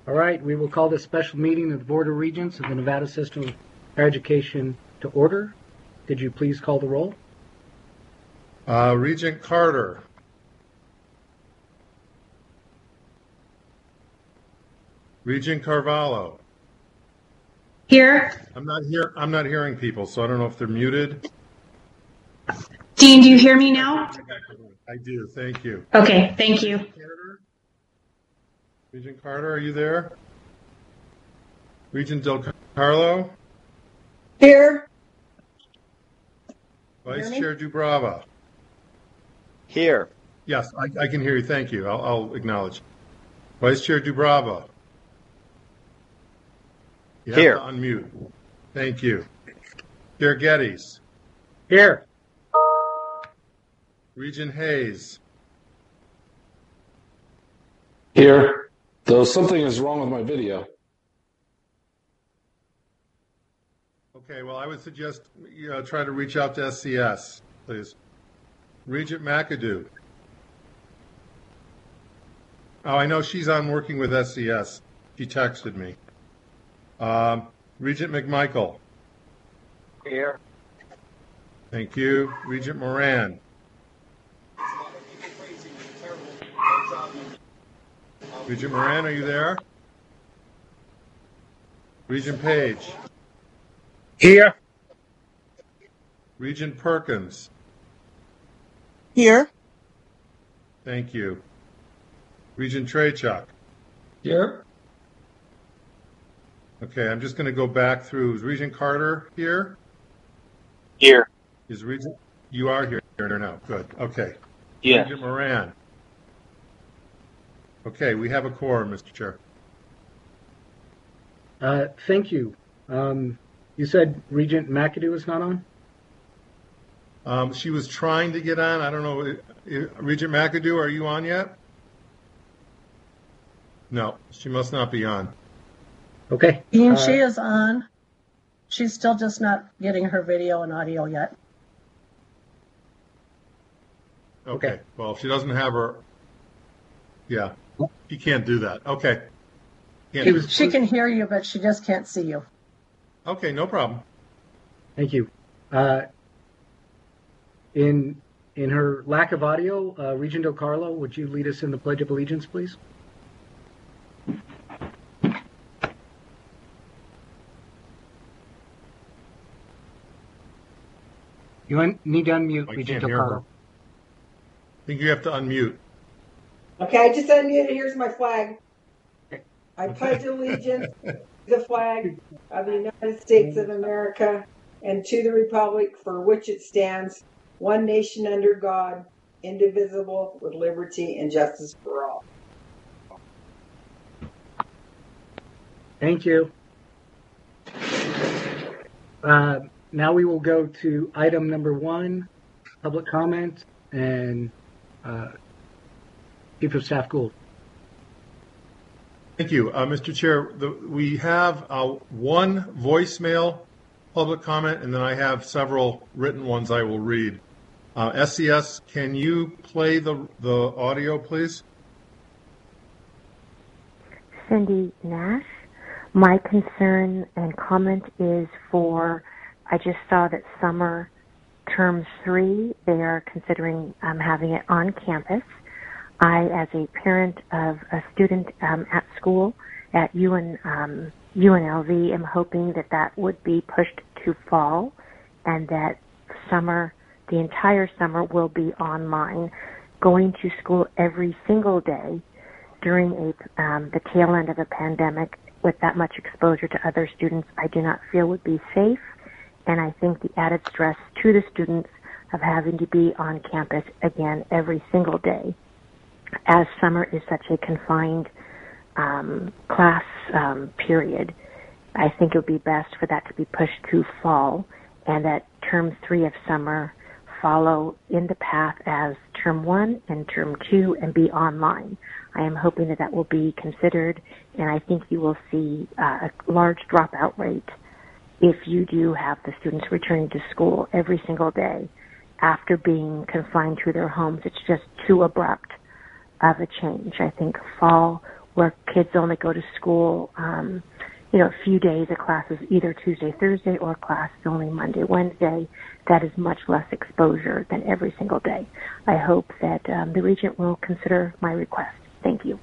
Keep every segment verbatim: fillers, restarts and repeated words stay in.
All right, we will call this special meeting of the Board of Regents of the Nevada System of Higher Education to order. Could you please call the roll? Uh, Regent Carter. Regent Carvalho. Here. I'm not here. I'm not hearing people, so I don't know if they're muted. Dean, do you hear me now? I do. Thank you. Okay, thank you. Carter? Regent Carter, are you there? Regent Del Carlo? Here. Vice Chair Dubrava? Here. Yes, I, I can hear you. Thank you. I'll, I'll acknowledge. Vice Chair Dubrava? You have Here. to unmute. Thank you. Chair Geddes? Here. Regent Hayes? Here, though something is wrong with my video. Okay, well, I would suggest you know, try to reach out to S C S, please. Regent McAdoo? Oh, I know she's on working with S C S. She texted me. Um, Regent McMichael? Here. Thank you. Regent Moran? Regent Moran, are you there? Regent Page? Here. Regent Perkins? Here. Thank you. Regent Trachuk? Here. Okay, I'm just going to go back through. Is Regent Carter here? Here. Is Regent? You are here now. Good. Okay. Yeah. Regent Moran? Okay, we have a quorum, Mister Chair. Uh, thank you. Um, you said Regent McAdoo is not on? Um, she was trying to get on. I don't know. Uh, Regent McAdoo, are you on yet? No, she must not be on. Okay. Dean, Uh, she is on. She's still just not getting her video and audio yet. Okay. Okay. Well, if she doesn't have her, yeah, she can't do that. Okay. Can't She do- was- She can hear you, but she just can't see you. Okay, no problem. Thank you. Uh, in in her lack of audio, uh, Regent Del Carlo, would you lead us in the Pledge of Allegiance, please? You un- need to unmute, I Regent can't Del hear her. Carlo. I think you have to unmute. Okay, I just unmuted. Here's my flag. I pledge allegiance to the flag of the United States of America and to the republic for which it stands, one nation under God, indivisible, with liberty and justice for all. Thank you. Uh, now we will go to item number one, public comment, and uh, Chief of Staff Gould. Thank you, uh, Mister Chair. The, we have uh, one voicemail public comment, and then I have several written ones I will read. Uh, S C S, can you play the the audio, please? Cindy Nash. My concern and comment is for, I just saw that summer term three, they are considering um, having it on campus. I, as a parent of a student um, at school at U N, um, U N L V, am hoping that that would be pushed to fall and that summer, the entire summer will be online, going to school every single day during a, um, the tail end of a pandemic with that much exposure to other students, I do not feel would be safe. And I think the added stress to the students of having to be on campus again every single day, as summer is such a confined um, class um, period, I think it would be best for that to be pushed to fall and that term three of summer follow in the path as term one and term two and be online. I am hoping that that will be considered, and I think you will see uh, a large dropout rate if you do have the students returning to school every single day after being confined to their homes. It's just too abrupt of a change. I think fall where kids only go to school, um, you know, a few days of classes, either Tuesday, Thursday, or classes only Monday, Wednesday. That is much less exposure than every single day. I hope that um, the Regent will consider my request. Thank you.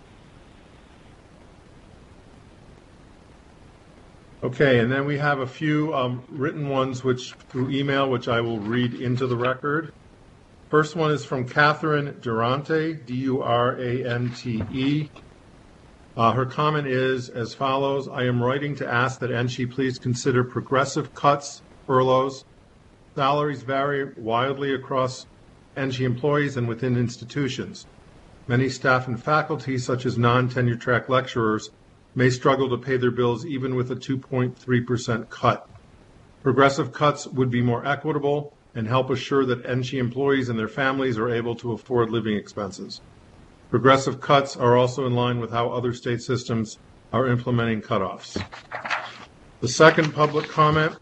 Okay, and then we have a few um, written ones which through email, which I will read into the record. First one is from Catherine Durante, D U R A N T E. Uh, her comment is as follows: I am writing to ask that N S H E please consider progressive cuts, furloughs. Salaries vary wildly across N S H E employees and within institutions. Many staff and faculty, such as non-tenure track lecturers, may struggle to pay their bills even with a two point three percent cut. Progressive cuts would be more equitable and help assure that N S H E employees and their families are able to afford living expenses. Progressive cuts are also in line with how other state systems are implementing cutoffs. The second public comment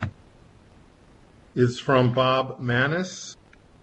is from Bob Manis.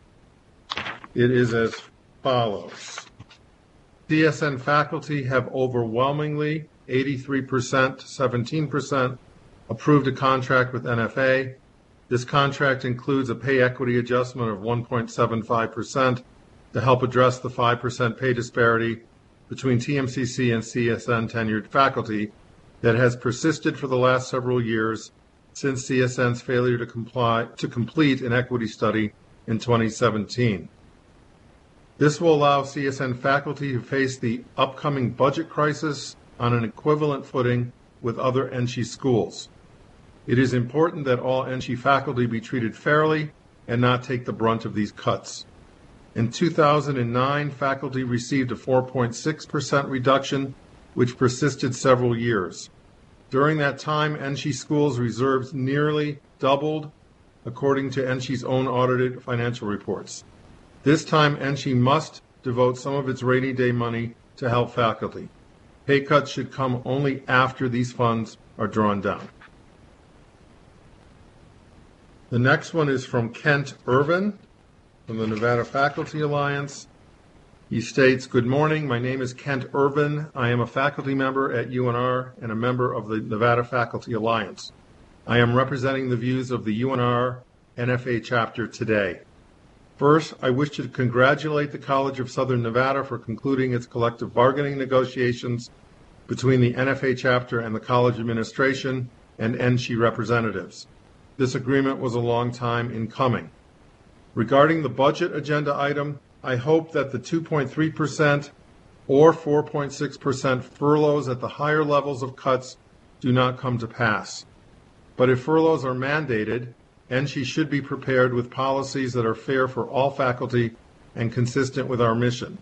It is as follows. C S N faculty have overwhelmingly, eighty-three percent to seventeen percent, approved a contract with N F A. This contract includes a pay equity adjustment of one point seven five percent to help address the five percent pay disparity between T M C C and C S N tenured faculty that has persisted for the last several years since C S N's failure to comply to complete an equity study in twenty seventeen. This will allow C S N faculty to face the upcoming budget crisis on an equivalent footing with other N S H E schools. It is important that all N S H E faculty be treated fairly and not take the brunt of these cuts. In two thousand nine, faculty received a four point six percent reduction, which persisted several years. During that time, N S H E schools' reserves nearly doubled, according to N S H E's own audited financial reports. This time, N S H E must devote some of its rainy day money to help faculty. Pay cuts should come only after these funds are drawn down. The next one is from Kent Irvin from the Nevada Faculty Alliance. He states, good morning, my name is Kent Irvin. I am a faculty member at U N R and a member of the Nevada Faculty Alliance. I am representing the views of the U N R N F A chapter today. First, I wish to congratulate the College of Southern Nevada for concluding its collective bargaining negotiations between the N F A chapter and the college administration and N S H E representatives. This agreement was a long time in coming. Regarding the budget agenda item, I hope that the two point three percent or four point six percent furloughs at the higher levels of cuts do not come to pass. But if furloughs are mandated, N S H E should be prepared with policies that are fair for all faculty and consistent with our mission.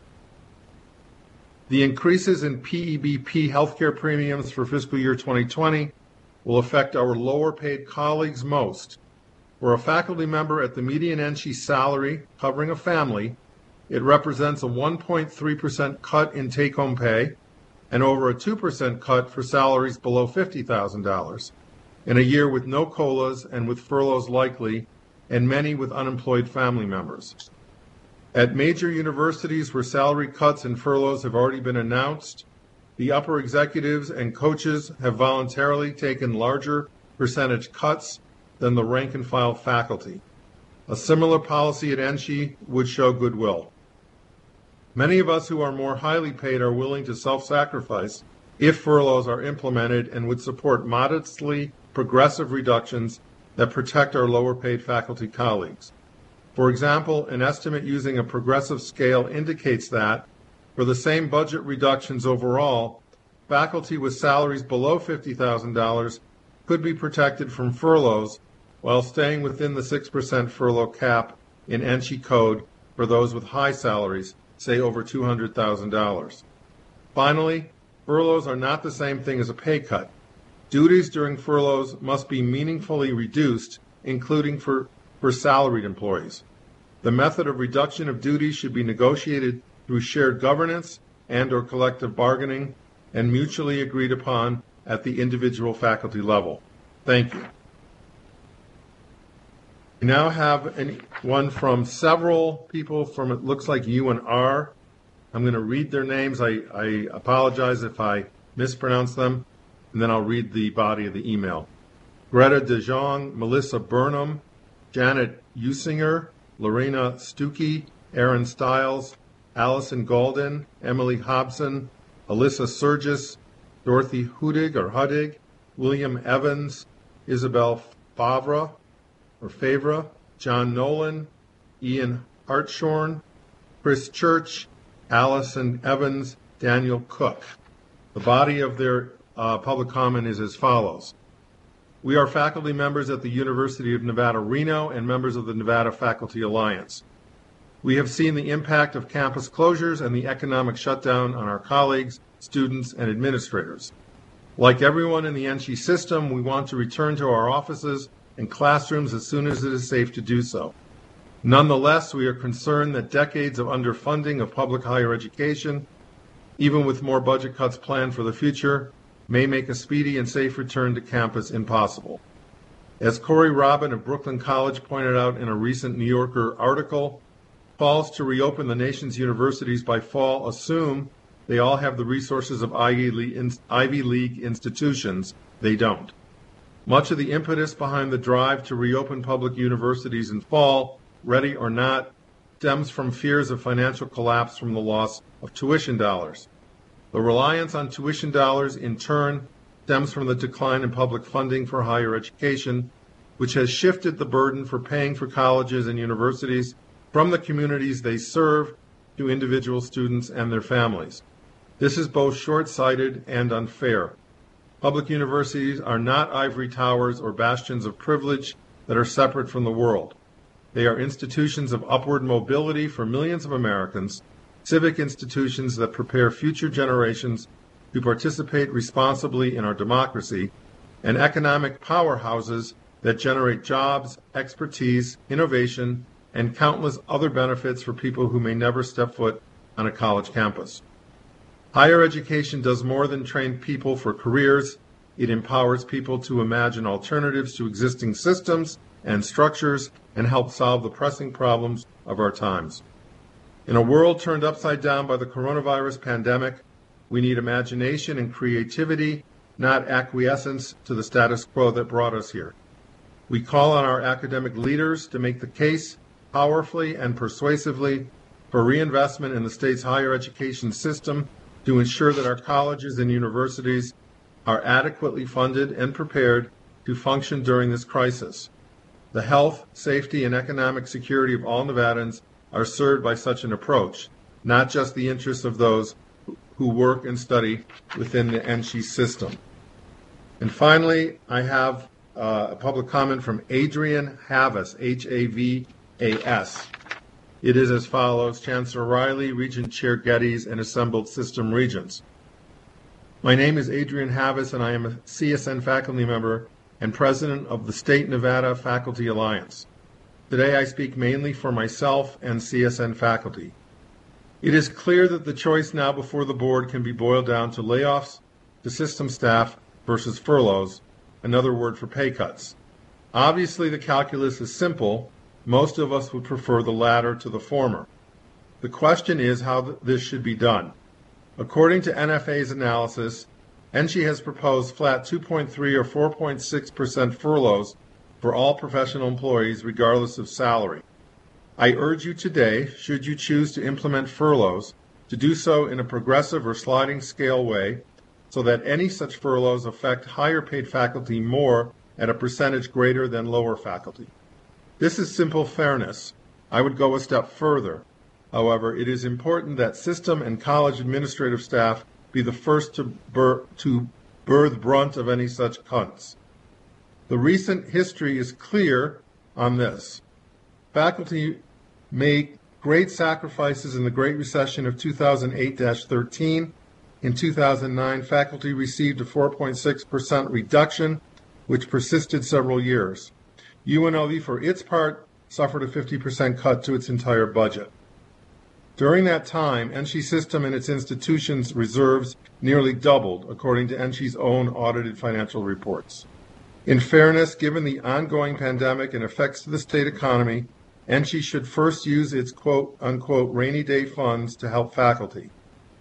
The increases in P E B P healthcare premiums for fiscal year twenty twenty will affect our lower paid colleagues most. For a faculty member at the median N S H E salary covering a family, it represents a one point three percent cut in take-home pay and over a two percent cut for salaries below fifty thousand dollars in a year with no COLAs and with furloughs likely and many with unemployed family members. At major universities where salary cuts and furloughs have already been announced, the upper executives and coaches have voluntarily taken larger percentage cuts than the rank and file faculty. A similar policy at N S H E would show goodwill. Many of us who are more highly paid are willing to self-sacrifice if furloughs are implemented and would support modestly progressive reductions that protect our lower paid faculty colleagues. For example, an estimate using a progressive scale indicates that for the same budget reductions overall, faculty with salaries below fifty thousand dollars could be protected from furloughs while staying within the six percent furlough cap in N S H E code for those with high salaries, say over two hundred thousand dollars. Finally, furloughs are not the same thing as a pay cut. Duties during furloughs must be meaningfully reduced, including for, for salaried employees. The method of reduction of duties should be negotiated through shared governance and or collective bargaining and mutually agreed upon at the individual faculty level. Thank you. We now have any, one from several people from, it looks like U N R. I'm going to read their names. I, I apologize if I mispronounce them, and then I'll read the body of the email. Greta De Jong, Melissa Burnham, Janet Usinger, Lorena Stuckey, Aaron Stiles, Allison Golden, Emily Hobson, Alyssa Surgis, Dorothy Hudig or Hudig, William Evans, Isabel Favre or Favre, John Nolan, Ian Hartshorn, Chris Church, Allison Evans, Daniel Cook. The body of their uh, public comment is as follows. We are faculty members at the University of Nevada, Reno, and members of the Nevada Faculty Alliance. We have seen the impact of campus closures and the economic shutdown on our colleagues, students, and administrators. Like everyone in the N S C I system, we want to return to our offices and classrooms as soon as it is safe to do so. Nonetheless, we are concerned that decades of underfunding of public higher education, even with more budget cuts planned for the future, may make a speedy and safe return to campus impossible. As Corey Robin of Brooklyn College pointed out in a recent New Yorker article, calls to reopen the nation's universities by fall assume they all have the resources of Ivy League institutions. They don't. Much of the impetus behind the drive to reopen public universities in fall, ready or not, stems from fears of financial collapse from the loss of tuition dollars. The reliance on tuition dollars, in turn, stems from the decline in public funding for higher education, which has shifted the burden for paying for colleges and universities from the communities they serve to individual students and their families. This is both short-sighted and unfair. Public universities are not ivory towers or bastions of privilege that are separate from the world. They are institutions of upward mobility for millions of Americans, civic institutions that prepare future generations to participate responsibly in our democracy, and economic powerhouses that generate jobs, expertise, innovation, and countless other benefits for people who may never step foot on a college campus. Higher education does more than train people for careers. It empowers people to imagine alternatives to existing systems and structures and help solve the pressing problems of our times. In a world turned upside down by the coronavirus pandemic, we need imagination and creativity, not acquiescence to the status quo that brought us here. We call on our academic leaders to make the case powerfully and persuasively for reinvestment in the state's higher education system to ensure that our colleges and universities are adequately funded and prepared to function during this crisis. The health, safety, and economic security of all Nevadans are served by such an approach, not just the interests of those who work and study within the N S C I system. And finally, I have uh, a public comment from Adrian Havas, H A V A S. It is as follows: Chancellor Riley, Regent Chair Geddes, and assembled system regents. My name is Adrian Havas, and I am a C S N faculty member and president of the State Nevada Faculty Alliance. Today I speak mainly for myself and C S N faculty. It is clear that the choice now before the board can be boiled down to layoffs to system staff versus furloughs, another word for pay cuts. Obviously the calculus is simple. Most of us would prefer the latter to the former. The question is how th- this should be done. According to N F A's analysis, N S C I has proposed flat two point three or four point six percent furloughs for all professional employees regardless of salary. I urge you today, should you choose to implement furloughs, to do so in a progressive or sliding scale way so that any such furloughs affect higher paid faculty more at a percentage greater than lower faculty. This is simple fairness. I would go a step further. However, it is important that system and college administrative staff be the first to bear, to bear the brunt of any such cuts. The recent history is clear on this. Faculty made great sacrifices in the Great Recession of two thousand eight to thirteen. In two thousand nine, faculty received a four point six percent reduction, which persisted several years. U N L V, for its part, suffered a fifty percent cut to its entire budget. During that time, N S C I system and its institutions' reserves nearly doubled, according to N S C I's own audited financial reports. In fairness, given the ongoing pandemic and effects to the state economy, N S C I should first use its quote-unquote rainy day funds to help faculty.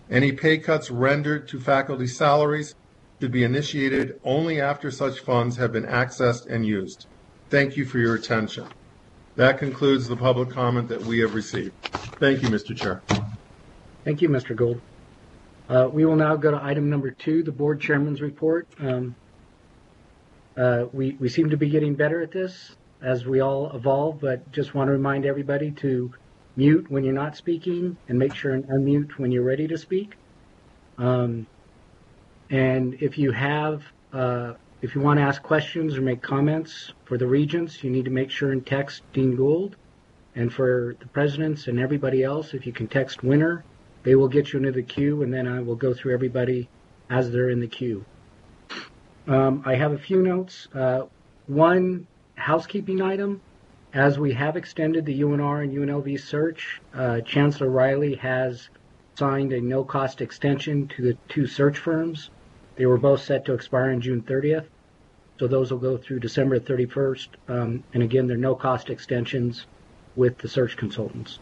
Any pay cuts rendered to faculty salaries should be initiated only after such funds have been accessed and used. Thank you for your attention. That concludes the public comment that we have received. Thank you, Mister Chair. Thank you, Mister Gould. Uh, we will now go to item number two, the board chairman's report. Um, uh, we, we seem to be getting better at this as we all evolve, but just want to remind everybody to mute when you're not speaking and make sure and unmute when you're ready to speak. Um, and if you have, uh, if you want to ask questions or make comments for the regents, you need to make sure and text Dean Gould. And for the presidents and everybody else, if you can text winner, they will get you into the queue, and then I will go through everybody as they're in the queue. Um, I have a few notes. Uh, one housekeeping item. As we have extended the U N R and U N L V search, uh, Chancellor Riley has signed a no-cost extension to the two search firms. They were both set to expire on June thirtieth, so those will go through December thirty-first. Um, and again, they're no-cost extensions with the search consultants.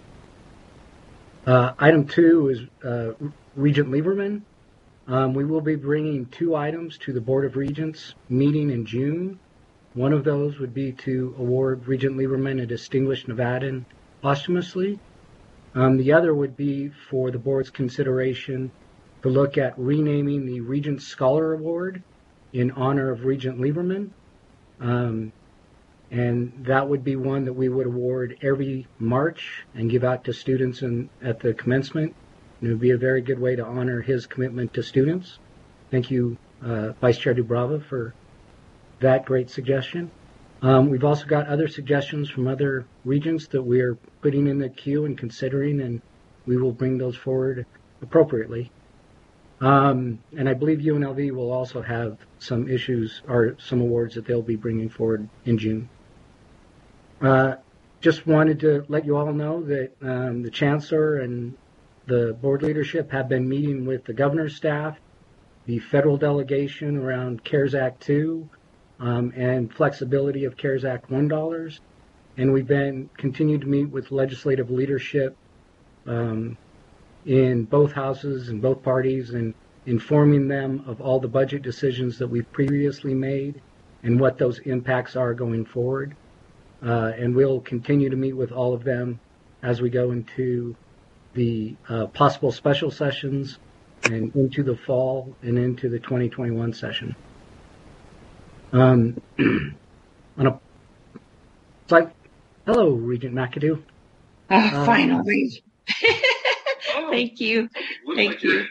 Uh, item two is uh, Regent Lieberman. Um, we will be bringing two items to the Board of Regents meeting in June. One of those would be to award Regent Lieberman a Distinguished Nevadan posthumously. Um, the other would be for the board's consideration to look at renaming the Regent Scholar Award in honor of Regent Lieberman. Um, and that would be one that we would award every March and give out to students in, at the commencement. And it would be a very good way to honor his commitment to students. Thank you, uh, Vice Chair Dubrava, for that great suggestion. Um, we've also got other suggestions from other regents that we are putting in the queue and considering, and we will bring those forward appropriately. Um, and I believe U N L V will also have some issues or some awards that they'll be bringing forward in June. Uh, just wanted to let you all know that um, the Chancellor and the board leadership have been meeting with the governor's staff, the federal delegation around CARES Act two, um, and flexibility of CARES Act one dollars. And we've been continued to meet with legislative leadership um, in both houses and both parties, and informing them of all the budget decisions that we've previously made and what those impacts are going forward. Uh, and we'll continue to meet with all of them as we go into the uh, possible special sessions and into the fall and into the twenty twenty-one session. Um, on a, it's like, hello, Regent McAdoo. Oh, Uh, finally. Thank you. Thank you.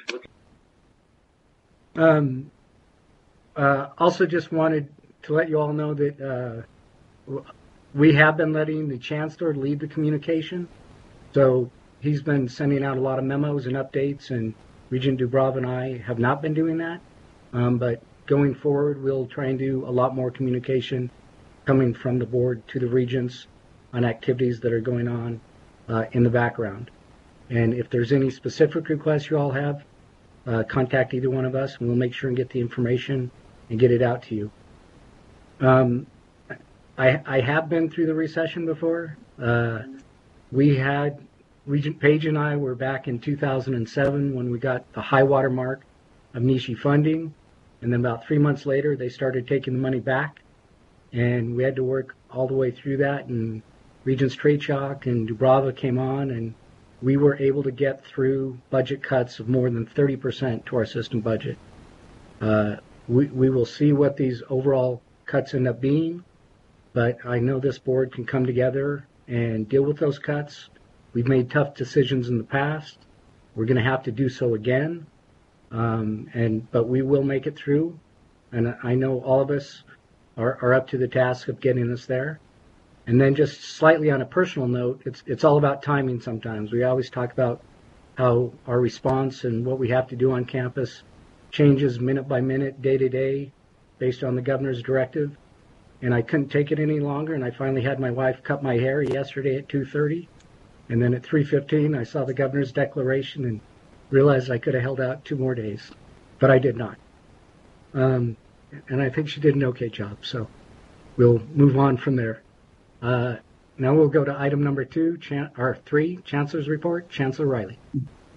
Um, uh, also just wanted to let you all know that uh, w- we have been letting the Chancellor lead the communication. So he's been sending out a lot of memos and updates, and Regent Dubrava and I have not been doing that. Um, but going forward, we'll try and do a lot more communication coming from the board to the regents on activities that are going on uh, in the background. And if there's any specific requests you all have, uh, contact either one of us, and we'll make sure and get the information and get it out to you. Um, I, I have been through the recession before. Uh, we had, Regent Page and I were back in two thousand seven when we got the high water mark of NISHE funding. And then about three months later, they started taking the money back. And we had to work all the way through that. And Regents Trachok and Dubrava came on, and we were able to get through budget cuts of more than thirty percent to our system budget. Uh, we, we will see what these overall cuts end up being, but I know this board can come together and deal with those cuts. We've made tough decisions in the past. We're going to have to do so again, um, and but we will make it through. And I know all of us are, are up to the task of getting us there. And then just slightly on a personal note, it's it's all about timing sometimes. We always talk about how our response and what we have to do on campus changes minute by minute, day to day, based on the governor's directive. And I couldn't take it any longer, and I finally had my wife cut my hair yesterday at two thirty. And then at three fifteen, I saw the governor's declaration and realized I could have held out two more days, but I did not. Um, and I think she did an okay job, so we'll move on from there. Uh, now we'll go to item number two, chan- or three, Chancellor's report. Chancellor Riley. Thank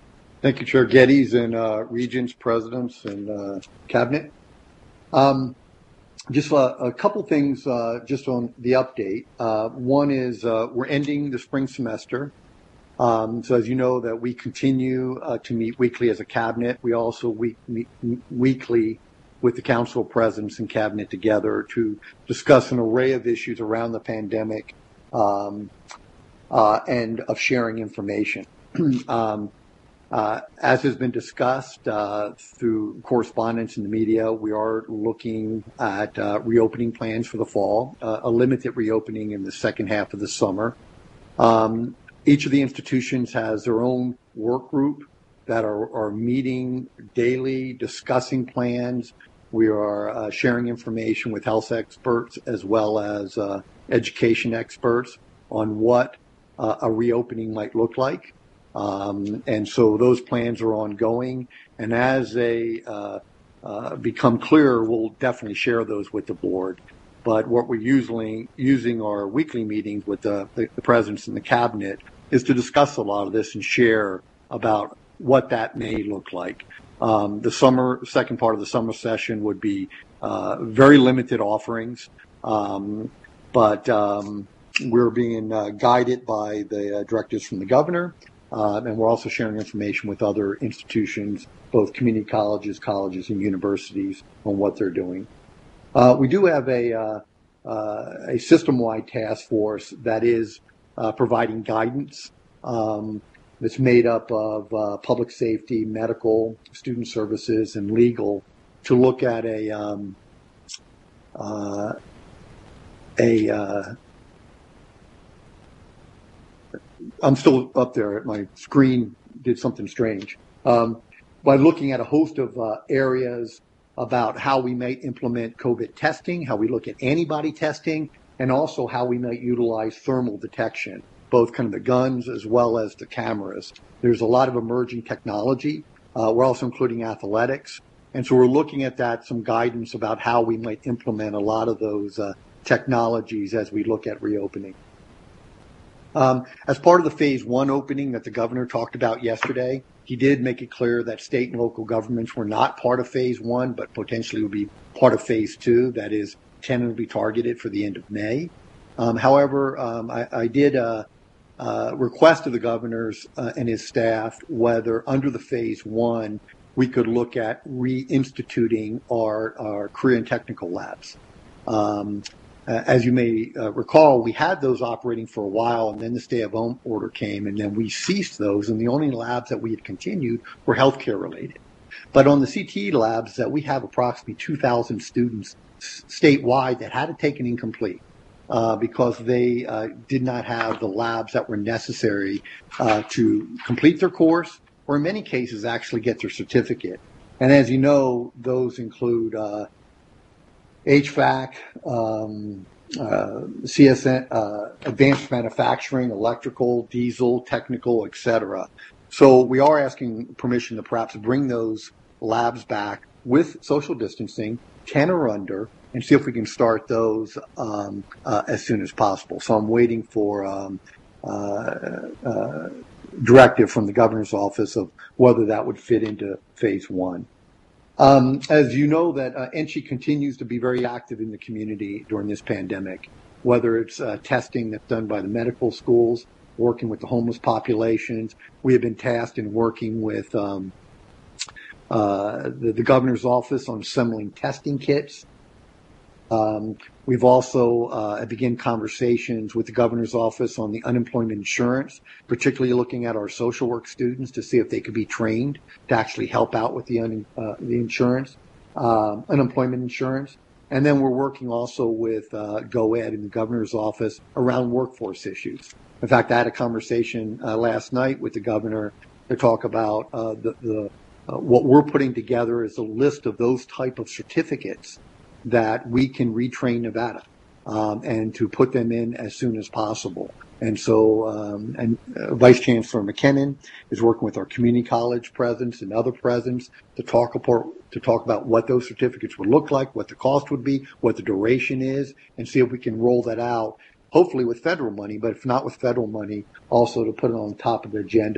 Thank you, Chair Geddes and uh, Regents, Presidents, and uh, Cabinet. Um, just a, a couple things uh, just on the update. Uh, one is uh, we're ending the spring semester. Um, so as you know that we continue uh, to meet weekly as a Cabinet. We also week, meet weekly with the Council of Presidents and Cabinet together to discuss an array of issues around the pandemic um, uh, and of sharing information. um, Uh, as has been discussed uh, through correspondence in the media, we are looking at uh, reopening plans for the fall, uh, a limited reopening in the second half of the summer. Um, each of the institutions has their own work group that are, are meeting daily, discussing plans. We are uh, sharing information with health experts as well as uh, education experts on what uh, a reopening might look like. Um, and so those plans are ongoing, and as they uh, uh, become clearer, we'll definitely share those with the board. But what we're usually using our weekly meetings with the, the, the presidents and the cabinet is to discuss a lot of this and share about what that may look like. Um, the summer, second part of the summer session would be uh, very limited offerings, um, but um, we're being uh, guided by the uh, directives from the governor. Uh, and we're also sharing information with other institutions, both community colleges, colleges, and universities on what they're doing. Uh, we do have a, uh, uh, a system-wide task force that is uh, providing guidance um, that's made up of uh, public safety, medical, student services, and legal to look at a um, uh, a uh, I'm still up there. My screen did something strange. Um, by looking at a host of uh, areas about how we might implement COVID testing, how we look at antibody testing, and also how we might utilize thermal detection, both kind of the guns as well as the cameras. There's a lot of emerging technology. Uh, we're also including athletics. And so we're looking at that, some guidance about how we might implement a lot of those uh, technologies as we look at reopening. Um, as part of the phase one opening that the governor talked about yesterday, he did make it clear that state and local governments were not part of phase one, but potentially would be part of phase two, that is tentatively targeted for the end of May. Um, however, um, I, I did uh, uh, request of the governors uh, and his staff whether under the phase one we could look at reinstituting our, our career and technical labs. Um, Uh, as you may uh, recall, we had those operating for a while, and then the stay-at-home order came, and then we ceased those, and the only labs that we had continued were healthcare related. But on the C T E labs, that we have approximately two thousand students statewide that had to take an incomplete uh, because they uh, did not have the labs that were necessary uh, to complete their course, or in many cases actually get their certificate. And as you know, those include uh, H V A C, um, uh, C S N, uh, advanced manufacturing, electrical, diesel, technical, et cetera. So we are asking permission to perhaps bring those labs back with social distancing, ten or under, and see if we can start those um, uh, as soon as possible. So I'm waiting for um, uh, uh, directive from the governor's office of whether that would fit into phase one. Um, as you know, that uh, N S C H E continues to be very active in the community during this pandemic, whether it's uh, testing that's done by the medical schools, working with the homeless populations. We have been tasked in working with um, uh, the, the governor's office on assembling testing kits. Um, we've also uh, begun conversations with the governor's office on the unemployment insurance, particularly looking at our social work students to see if they could be trained to actually help out with the un, uh, the insurance, um, unemployment insurance. And then we're working also with uh, GoEd in the governor's office around workforce issues. In fact, I had a conversation uh, last night with the governor to talk about uh, the, the uh, what we're putting together is a list of those type of certificates that we can retrain Nevada um, and to put them in as soon as possible. And so, um, and uh, Vice Chancellor McKinnon is working with our community college presidents and other presidents to talk about to talk about what those certificates would look like, what the cost would be, what the duration is, and see if we can roll that out, hopefully with federal money, but if not with federal money, also to put it on top of the agenda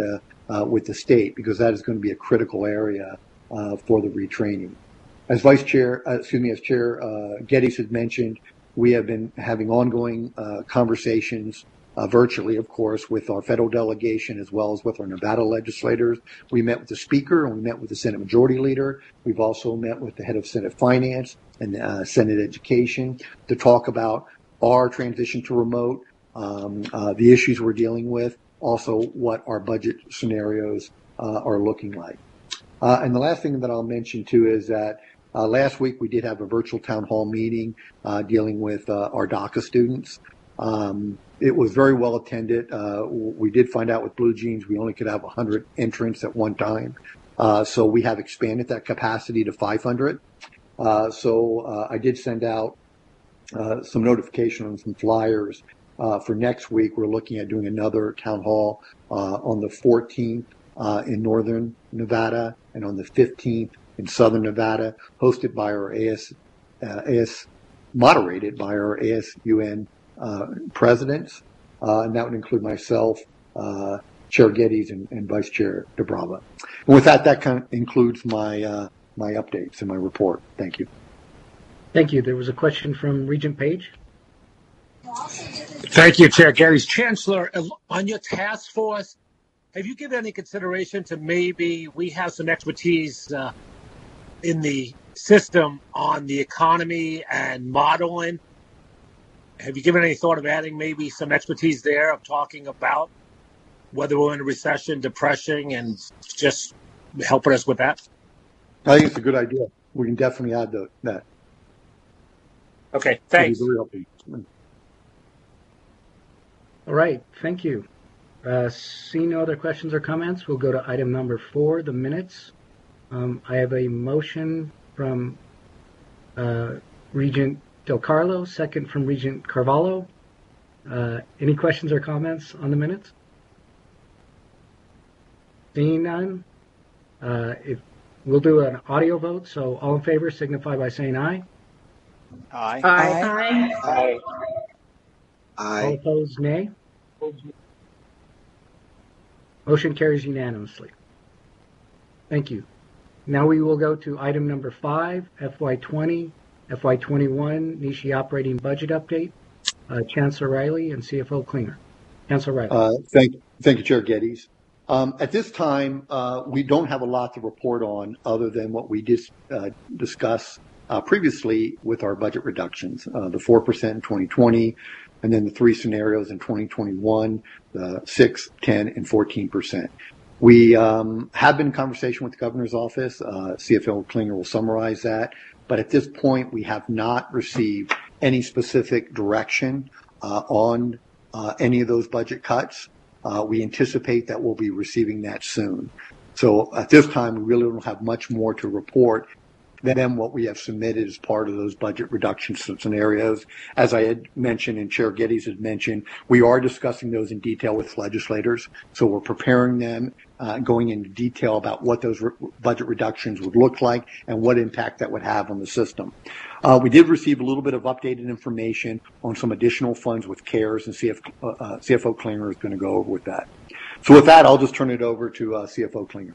uh, with the state, because that is going to be a critical area uh, for the retraining. As Vice Chair, uh, excuse me, as Chair uh, Geddes had mentioned, we have been having ongoing uh, conversations uh, virtually, of course, with our federal delegation as well as with our Nevada legislators. We met with the Speaker and we met with the Senate Majority Leader. We've also met with the head of Senate Finance and uh, Senate Education to talk about our transition to remote, um, uh, the issues we're dealing with, also what our budget scenarios uh, are looking like. Uh, and the last thing that I'll mention too is that uh, last week we did have a virtual town hall meeting uh, dealing with uh, our DACA students. Um, it was very well attended. Uh, we did find out with Blue Jeans we only could have one hundred entrants at one time. Uh, so we have expanded that capacity to five hundred. Uh, so uh, I did send out uh, some notification on some flyers. Uh, for next week, we're looking at doing another town hall uh, on the fourteenth uh, in northern Nevada and on the fifteenth in southern Nevada, hosted by our A S, uh, A S moderated by our A S U N uh, presidents, uh, and that would include myself, uh, Chair Geddes, and, and Vice Chair DeBrava. And with that, that kind of includes my uh, my updates and my report. Thank you. Thank you. There was a question from Regent Page. Thank you, Chair Geddes. Chancellor, on your task force, have you given any consideration to maybe we have some expertise uh, in the system on the economy and modeling? Have you given any thought of adding maybe some expertise there of talking about whether we're in a recession, depression, and just helping us with that? I think it's a good idea. We can definitely add the, that. Okay, thanks. All right, thank you. Uh, seeing no other questions or comments, we'll go to item number four, the minutes. Um, I have a motion from uh, Regent Del Carlo, second from Regent Carvalho. Uh, any questions or comments on the minutes? Seeing none, uh, if we'll do an audio vote, so all in favor signify by saying aye. Aye. Aye. Aye. All opposed, nay. Motion carries unanimously. Thank you. Now we will go to item number five, F Y twenty, F Y twenty-one Nishi Operating Budget Update. Uh, Chancellor Riley and C F O Klinger. Chancellor Riley. Uh, thank, thank you, Chair Geddes. Um, at this time, uh, we don't have a lot to report on other than what we just uh, discussed uh, previously with our budget reductions, uh, the four percent in twenty twenty, and then the three scenarios in twenty twenty-one, the six, ten, and fourteen percent. We um, have been in conversation with the governor's office. Uh, C F O Klinger will summarize that. But at this point, we have not received any specific direction uh, on uh, any of those budget cuts. Uh, we anticipate that we'll be receiving that soon. So at this time, we really don't have much more to report than what we have submitted as part of those budget reduction scenarios. As I had mentioned and Chair Geddes had mentioned, we are discussing those in detail with legislators. So we're preparing them, uh, going into detail about what those re- budget reductions would look like and what impact that would have on the system. Uh, we did receive a little bit of updated information on some additional funds with CARES, and C F, uh, C F O Klinger is going to go over with that. So with that, I'll just turn it over to uh, C F O Klinger.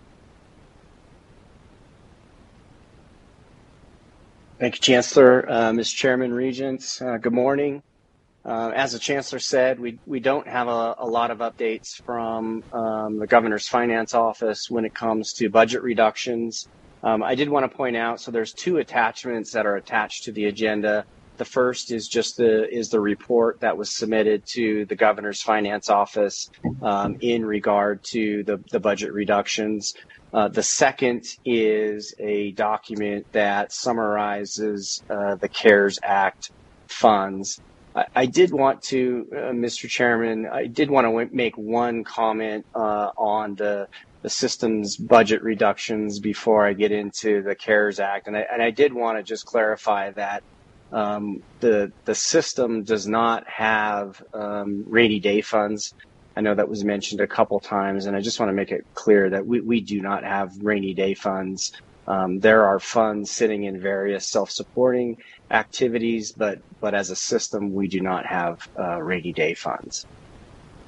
Thank you, Chancellor. Uh, Mister Chairman, Regents, uh, good morning. Uh, as the Chancellor said, we, we don't have a, a lot of updates from um, the Governor's Finance Office when it comes to budget reductions. Um, I did want to point out, so there's two attachments that are attached to the agenda. The first is just the is the report that was submitted to the Governor's Finance Office um, in regard to the, the budget reductions. Uh, the second is a document that summarizes uh, the CARES Act funds. I, I did want to, uh, Mister Chairman, I did want to w- make one comment uh, on the the system's budget reductions before I get into the CARES Act, and I, and I did want to just clarify that um, the the system does not have um, rainy day funds. I know that was mentioned a couple times, and I just want to make it clear that we, we do not have rainy day funds. Um, there are funds sitting in various self-supporting activities, but but as a system, we do not have uh, rainy day funds.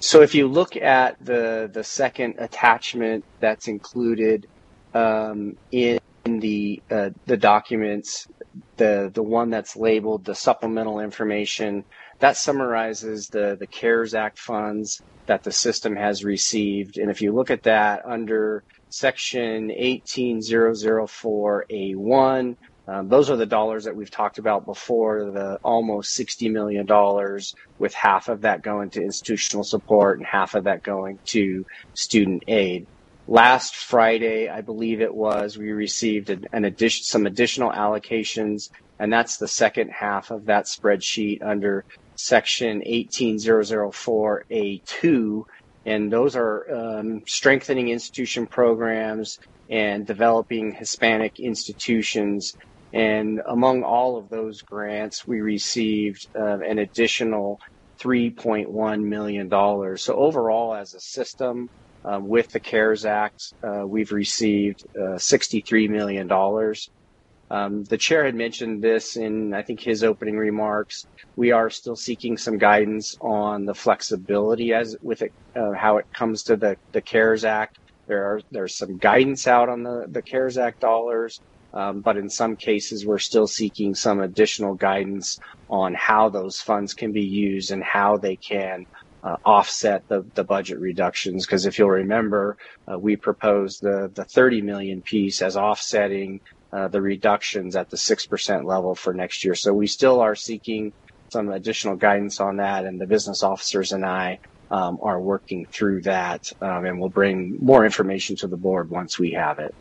so if you look at the the second attachment that's included um, in the uh, the documents, the the one that's labeled the supplemental information, that summarizes the the CARES Act funds that the system has received. And if you look at that under section eighteen thousand four A one, um, those are the dollars that we've talked about before, the almost sixty million dollars, with half of that going to institutional support and half of that going to student aid. Last Friday, I believe it was, we received an, an addition, some additional allocations, and that's the second half of that spreadsheet under section eighteen thousand four A two, and those are um, strengthening institution programs and developing Hispanic institutions. And among all of those grants, we received uh, an additional three point one million dollars. So overall, as a system, uh, with the CARES Act, uh, we've received uh, sixty-three million dollars. Um, the chair had mentioned this in, I think, his opening remarks. We are still seeking some guidance on the flexibility as with it, uh, how it comes to the, the CARES Act. There are there's some guidance out on the, the CARES Act dollars, um, but in some cases we're still seeking some additional guidance on how those funds can be used and how they can uh, offset the, the budget reductions. Because if you'll remember, uh, we proposed the, the thirty million piece as offsetting Uh, the reductions at the six percent level for next year. So we still are seeking some additional guidance on that, and the business officers and I um, are working through that, um, and we'll bring more information to the board once we have it.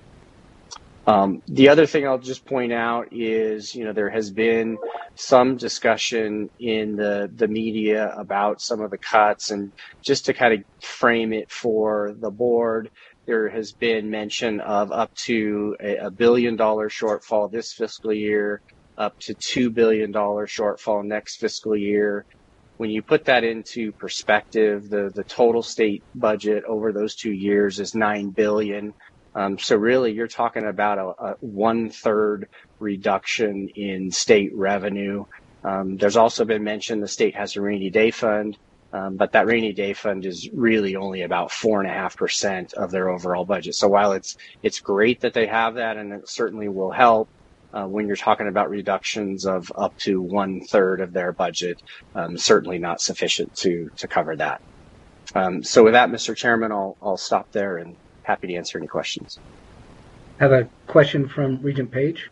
Um, the other thing I'll just point out is, you know, there has been some discussion in the, the media about some of the cuts, and just to kind of frame it for the board, there has been mention of up to a, a billion dollar shortfall this fiscal year, up to two billion dollar shortfall next fiscal year. When you put that into perspective, the, the total state budget over those two years is nine billion dollars. Um, so really, you're talking about a, a one-third reduction in state revenue. Um, there's also been mention the state has a rainy day fund. Um, but that rainy day fund is really only about four and a half percent of their overall budget. So while it's it's great that they have that, and it certainly will help uh, when you're talking about reductions of up to one third of their budget, um, certainly not sufficient to to cover that. Um, so with that, Mister Chairman, I'll I'll stop there and happy to answer any questions. I have a question from Regent Page.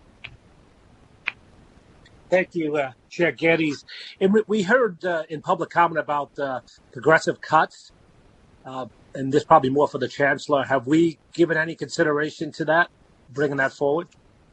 Thank you, uh, Chair Geddes. And we, we heard uh, in public comment about uh, progressive cuts, uh, and this probably more for the Chancellor. Have we given any consideration to that, bringing that forward?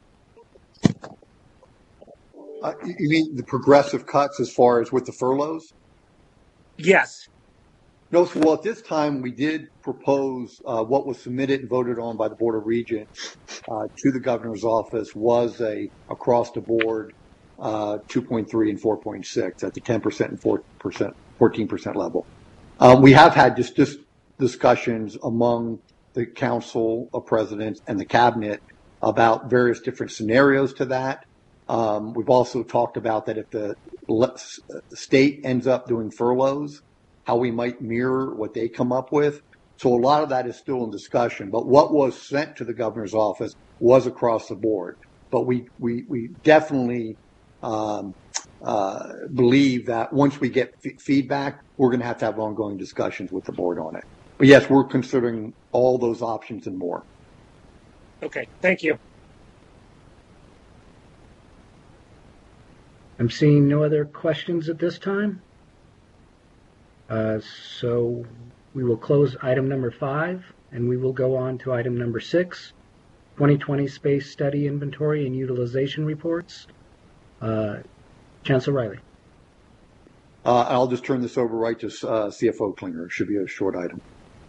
Uh, you mean the progressive cuts as far as with the furloughs? Yes. No, so well, at this time we did propose uh, what was submitted and voted on by the Board of Regents uh, to the governor's office was a across the board Uh, two point three and four point six at the ten percent and four percent, fourteen percent level. Um, we have had just, just discussions among the Council of Presidents and the Cabinet about various different scenarios to that. Um, we've also talked about that if the state ends up doing furloughs, how we might mirror what they come up with. So a lot of that is still in discussion. But what was sent to the governor's office was across the board. But we, we, we definitely Um, uh, believe that once we get f- feedback, we're going to have to have ongoing discussions with the board on it. But yes, we're considering all those options and more. Okay, thank you. I'm seeing no other questions at this time. Uh, so we will close item number five, and we will go on to item number six, twenty twenty Space Study Inventory and Utilization Reports. Uh, Chancellor Riley. Uh, I'll just turn this over right to uh, C F O Klinger. It should be a short item.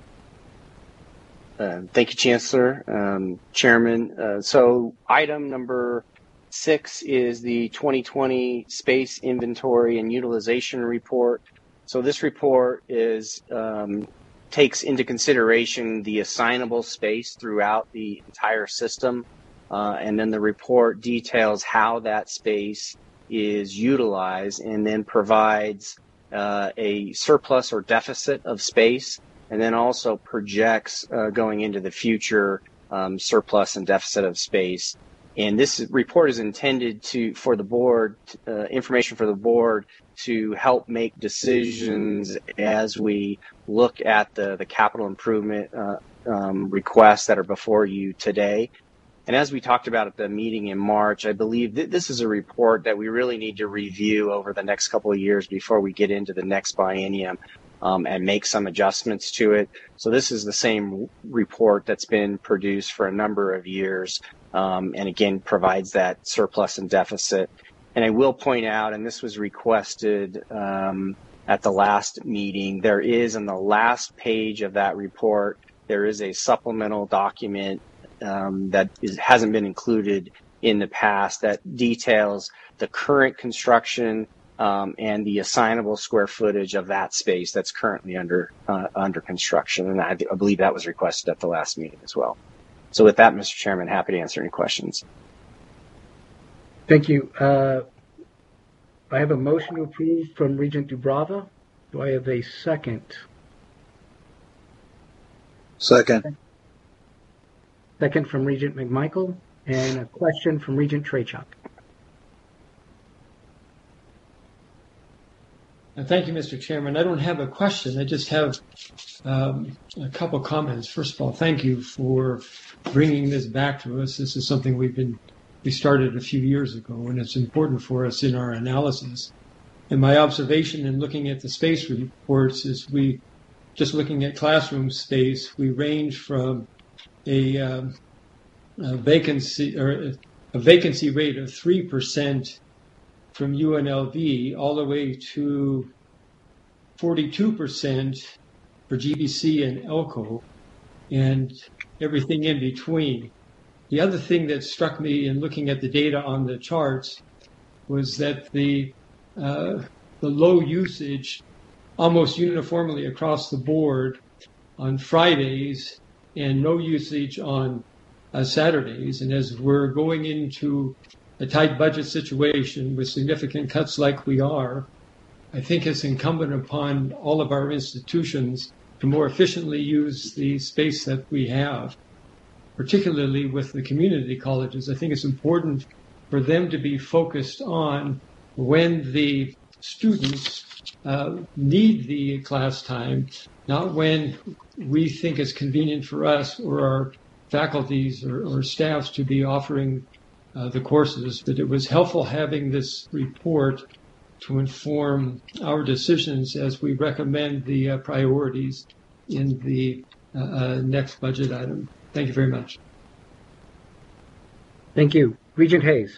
Uh, thank you, Chancellor, um, Chairman. Uh, so item number six is the twenty twenty Space Inventory and Utilization Report. So this report is um, takes into consideration the assignable space throughout the entire system. Uh, and then the report details how that space is utilized, and then provides uh, a surplus or deficit of space, and then also projects uh, going into the future um, surplus and deficit of space. And this report is intended to, for the board, uh, information for the board to help make decisions as we look at the, the capital improvement uh, um, requests that are before you today. And as we talked about at the meeting in March, I believe that this is a report that we really need to review over the next couple of years before we get into the next biennium um, and make some adjustments to it. So this is the same report that's been produced for a number of years. Um, and again, provides that surplus and deficit. And I will point out, and this was requested um, at the last meeting, there is on the last page of that report, there is a supplemental document um, that is, hasn't been included in the past that details the current construction um, and the assignable square footage of that space that's currently under uh, under construction. And I, I believe that was requested at the last meeting as well. So with that, Mister Chairman, happy to answer any questions. Thank you. Uh, I have a motion to approve from Regent Dubrava. Do I have a second? Second. Second from Regent McMichael, and a question from Regent Trachuk. Thank you, Mister Chairman. I don't have a question. I just have um, a couple comments. First of all, thank you for bringing this back to us. This is something we've been, we started a few years ago, and it's important for us in our analysis. And my observation in looking at the space reports is we, just looking at classroom space, we range from a, um, a vacancy or a vacancy rate of three percent from U N L V all the way to forty-two percent for G B C and Elko, and everything in between. The other thing that struck me in looking at the data on the charts was that the uh, the low usage almost uniformly across the board on Fridays and no usage on uh, Saturdays. And as we're going into a tight budget situation with significant cuts like we are, I think it's incumbent upon all of our institutions to more efficiently use the space that we have, particularly with the community colleges. I think it's important for them to be focused on when the students uh, need the class time, not when we think it's convenient for us or our faculties or, or staffs to be offering Uh, the courses. But it was helpful having this report to inform our decisions as we recommend the uh, priorities in the uh, uh, next budget item. Thank you very much. Thank you. Regent Hayes.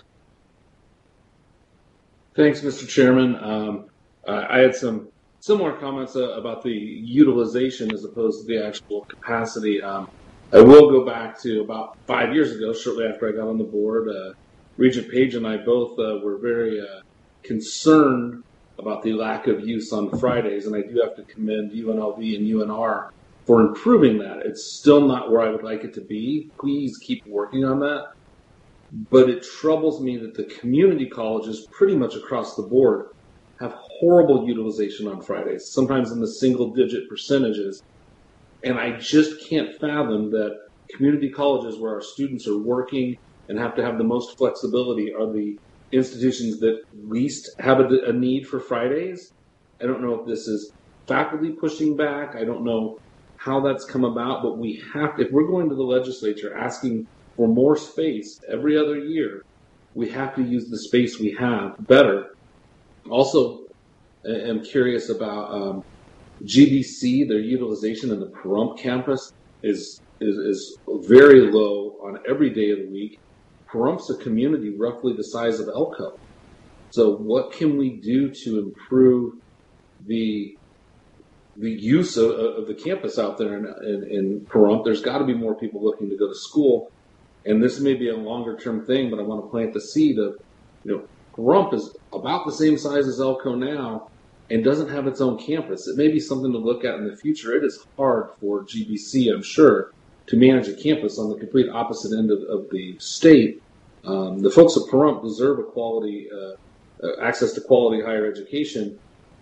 Thanks, Mister Chairman. Um, I had some similar comments uh, about the utilization as opposed to the actual capacity. Um, I will go back to about five years ago, shortly after I got on the board. Uh, Regent Page and I both uh, were very uh, concerned about the lack of use on Fridays, and I do have to commend U N L V and U N R for improving that. It's still not where I would like it to be. Please keep working on that. But it troubles me that the community colleges pretty much across the board have horrible utilization on Fridays, sometimes in the single-digit percentages. And I just can't fathom that community colleges where our students are working and have to have the most flexibility are the institutions that least have a, a need for Fridays. I don't know if this is faculty pushing back. I don't know how that's come about, but we have to, if we're going to the legislature asking for more space every other year, we have to use the space we have better. Also, I'm curious about um, G B C. Their utilization in the Pahrump campus is, is is very low on every day of the week. Pahrump's a community roughly the size of Elko. So what can we do to improve the the use of, of the campus out there in, in, in Pahrump? There's got to be more people looking to go to school. And this may be a longer term thing, but I want to plant the seed of, you know, Pahrump is about the same size as Elko now and doesn't have its own campus. It may be something to look at in the future. It is hard for G B C, I'm sure, to manage a campus on the complete opposite end of, of the state. Um, the folks at Pahrump deserve a quality uh, uh, access to quality higher education,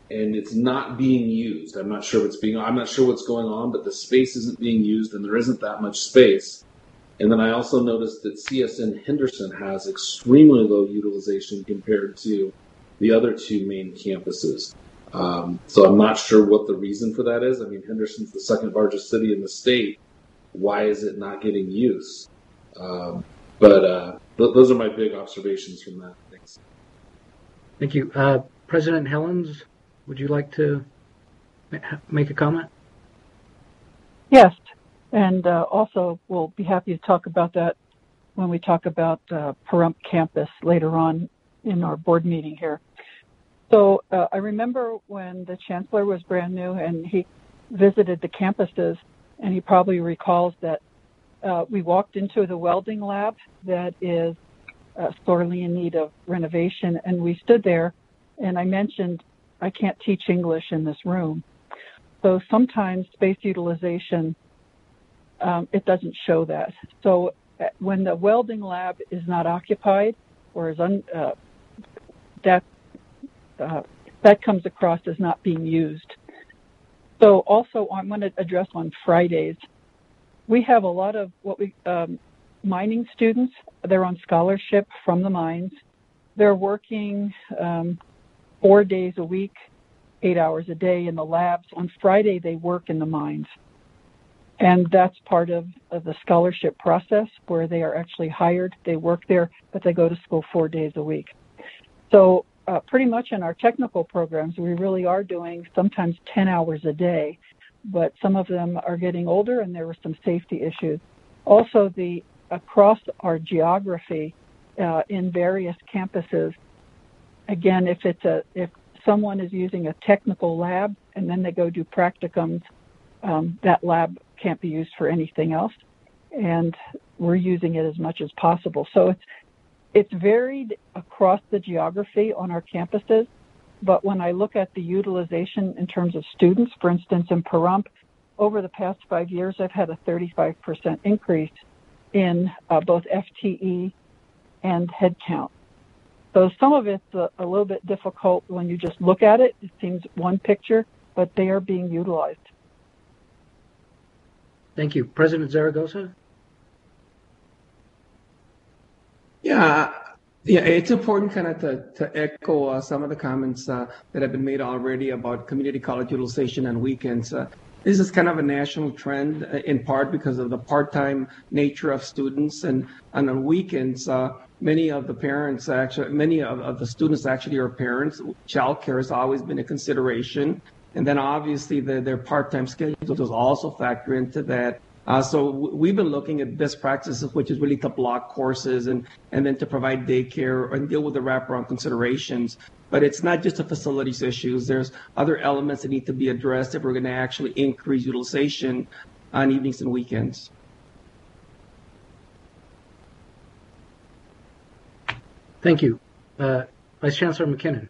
and it's not being used. I'm not sure if it's being, I'm not sure what's going on, but the space isn't being used and there isn't that much space. And then I also noticed that C S N Henderson has extremely low utilization compared to the other two main campuses. Um, so I'm not sure what the reason for that is. I mean, Henderson's the second largest city in the state. Why is it not getting use? Um, but uh, th- those are my big observations from that. Thanks. Thank you. Uh, President Helens, would you like to ma- make a comment? Yes, and uh, also we'll be happy to talk about that when we talk about uh, Pahrump campus later on in our board meeting here. So uh, I remember when the chancellor was brand new and he visited the campuses, and he probably recalls that uh, we walked into the welding lab that is uh, sorely in need of renovation, and we stood there, and I mentioned I can't teach English in this room. So sometimes space utilization, um, it doesn't show that. So uh, when the welding lab is not occupied or is un, uh, that uh, that comes across as not being used. So also I'm going to address on Fridays. We have a lot of what we um, mining students. They're on scholarship from the mines. They're working um, four days a week, eight hours a day in the labs. On Friday, they work in the mines. And that's part of, of the scholarship process where they are actually hired. They work there, but they go to school four days a week. So uh, pretty much in our technical programs, we really are doing sometimes ten hours a day, but some of them are getting older and there were some safety issues. Also, the across our geography uh, in various campuses, again, if it's a if someone is using a technical lab and then they go do practicums, um, that lab can't be used for anything else, and we're using it as much as possible. So it's it's varied across the geography on our campuses, but when I look at the utilization in terms of students, for instance, in Pahrump, over the past five years, I've had a thirty-five percent increase in uh, both F T E and headcount. So some of it's a, a little bit difficult when you just look at it. It seems one picture, but they are being utilized. Thank you. President Zaragoza? Yeah, yeah, it's important kind of to, to echo uh, some of the comments uh, that have been made already about community college utilization on weekends. Uh, this is kind of a national trend uh, in part because of the part-time nature of students, and, and on weekends, uh, many of the parents actually, many of, of the students actually are parents. Childcare has always been a consideration. And then obviously the, their part-time schedules also factor into that. Uh, so w- we've been looking at best practices, which is really to block courses and, and then to provide daycare and deal with the wraparound considerations. But it's not just the facilities issues. There's other elements that need to be addressed if we're going to actually increase utilization on evenings and weekends. Thank you. Uh, Vice Chancellor McKinnon.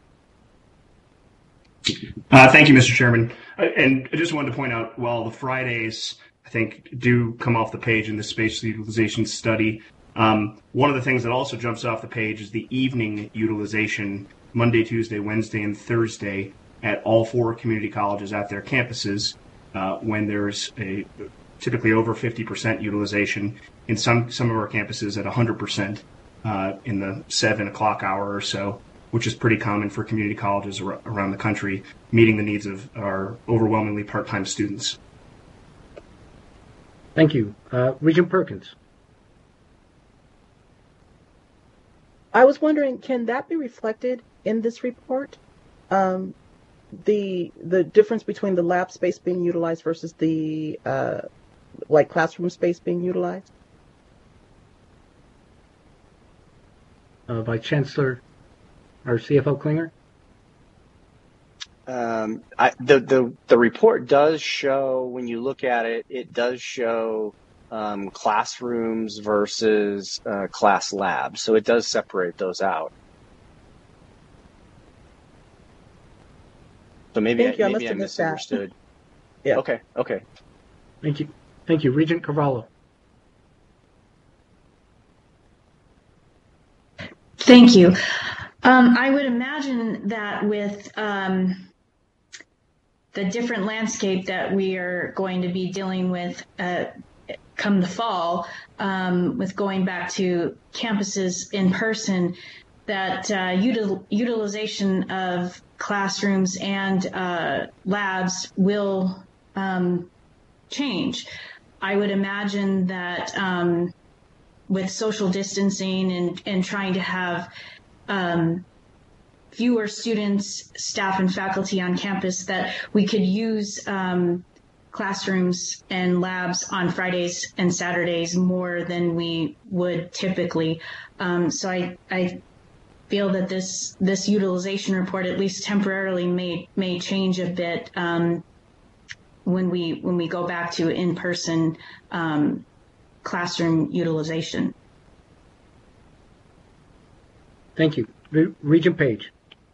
Uh, thank you, Mister Chairman. Uh, and I just wanted to point out, while the Fridays, I think, do come off the page in the space utilization study, um, one of the things that also jumps off the page is the evening utilization, Monday, Tuesday, Wednesday, and Thursday at all four community colleges at their campuses, uh, when there's a typically over fifty percent utilization, in some, some of our campuses at one hundred percent uh, in the seven o'clock hour or so, which is pretty common for community colleges ar- around the country, meeting the needs of our overwhelmingly part-time students. Thank you. Uh, Regent Perkins. I was wondering, can that be reflected in this report? Um, the the difference between the lab space being utilized versus the uh, like classroom space being utilized? Uh, Vice Chancellor, or C F O Klinger? Um, I, the, the, the report does show, when you look at it, it does show um, classrooms versus uh, class labs. So it does separate those out. So maybe Thank I, you. I maybe must I have missed that. misunderstood. Yeah. Okay. Okay. Thank you. Thank you. Regent Carvalho. Thank you. Um, I would imagine that with um, the different landscape that we are going to be dealing with uh, come the fall, um, with going back to campuses in person, that uh, util- utilization of classrooms and uh, labs will um, change. I would imagine that um, with social distancing and, and trying to have um, fewer students, staff, and faculty on campus, that we could use um, classrooms and labs on Fridays and Saturdays more than we would typically. Um, so I, I feel that this this utilization report, at least temporarily, may may change a bit um, when we when we go back to in-person um, classroom utilization. Thank you. Re- Regent Page.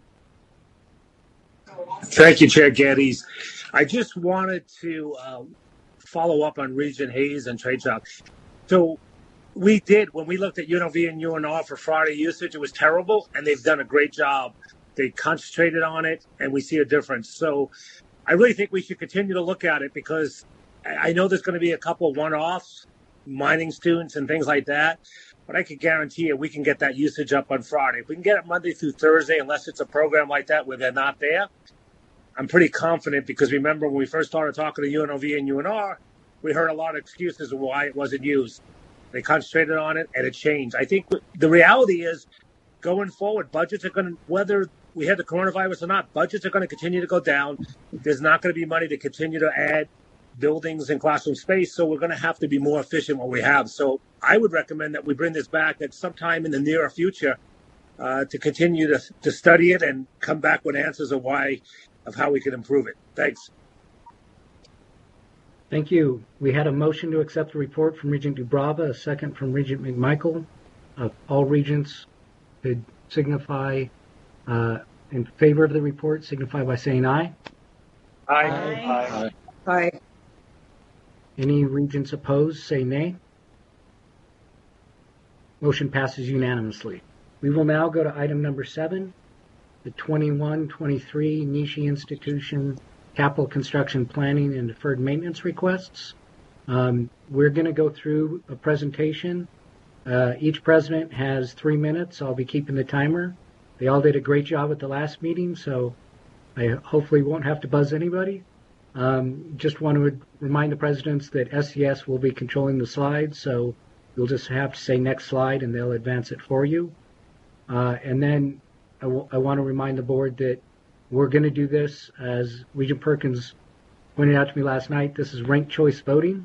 Thank you, Chair Geddes. I just wanted to uh, follow up on Regent Hayes and Trade Shock. So we did, when we looked at U N L V and U N R for Friday usage, it was terrible, and they've done a great job. They concentrated on it, and we see a difference. So I really think we should continue to look at it, because I know there's going to be a couple of one-offs, mining students and things like that, but I can guarantee you we can get that usage up on Friday. If we can get it Monday through Thursday, unless it's a program like that where they're not there, I'm pretty confident, because remember when we first started talking to U N L V and U N R, we heard a lot of excuses of why it wasn't used. They concentrated on it, and it changed. I think the reality is, going forward, budgets are going to, whether we had the coronavirus or not, budgets are going to continue to go down. There's not going to be money to continue to add buildings and classroom space, so we're going to have to be more efficient what we have. So I would recommend that we bring this back at some time in the near future uh, to continue to, to study it and come back with answers of why, of how we can improve it. Thanks. Thank you. We had a motion to accept the report from Regent Dubrava, a second from Regent McMichael. Uh, all regents could signify uh, in favor of the report, signify by saying aye. Aye. Aye. Aye. Aye. Any regents opposed, say nay. Motion passes unanimously. We will now go to item number seven, the twenty-one twenty-three Nishi Institution Capital Construction Planning and Deferred Maintenance Requests. Um, we're going to go through a presentation. Uh, each president has three minutes. I'll be keeping the timer. They all did a great job at the last meeting, so I hopefully won't have to buzz anybody. Um, just want to remind the presidents that S E S will be controlling the slides, so you'll just have to say next slide and they'll advance it for you. Uh, and then I, w- I want to remind the board that we're going to do this, as Regent Perkins pointed out to me last night, this is ranked choice voting.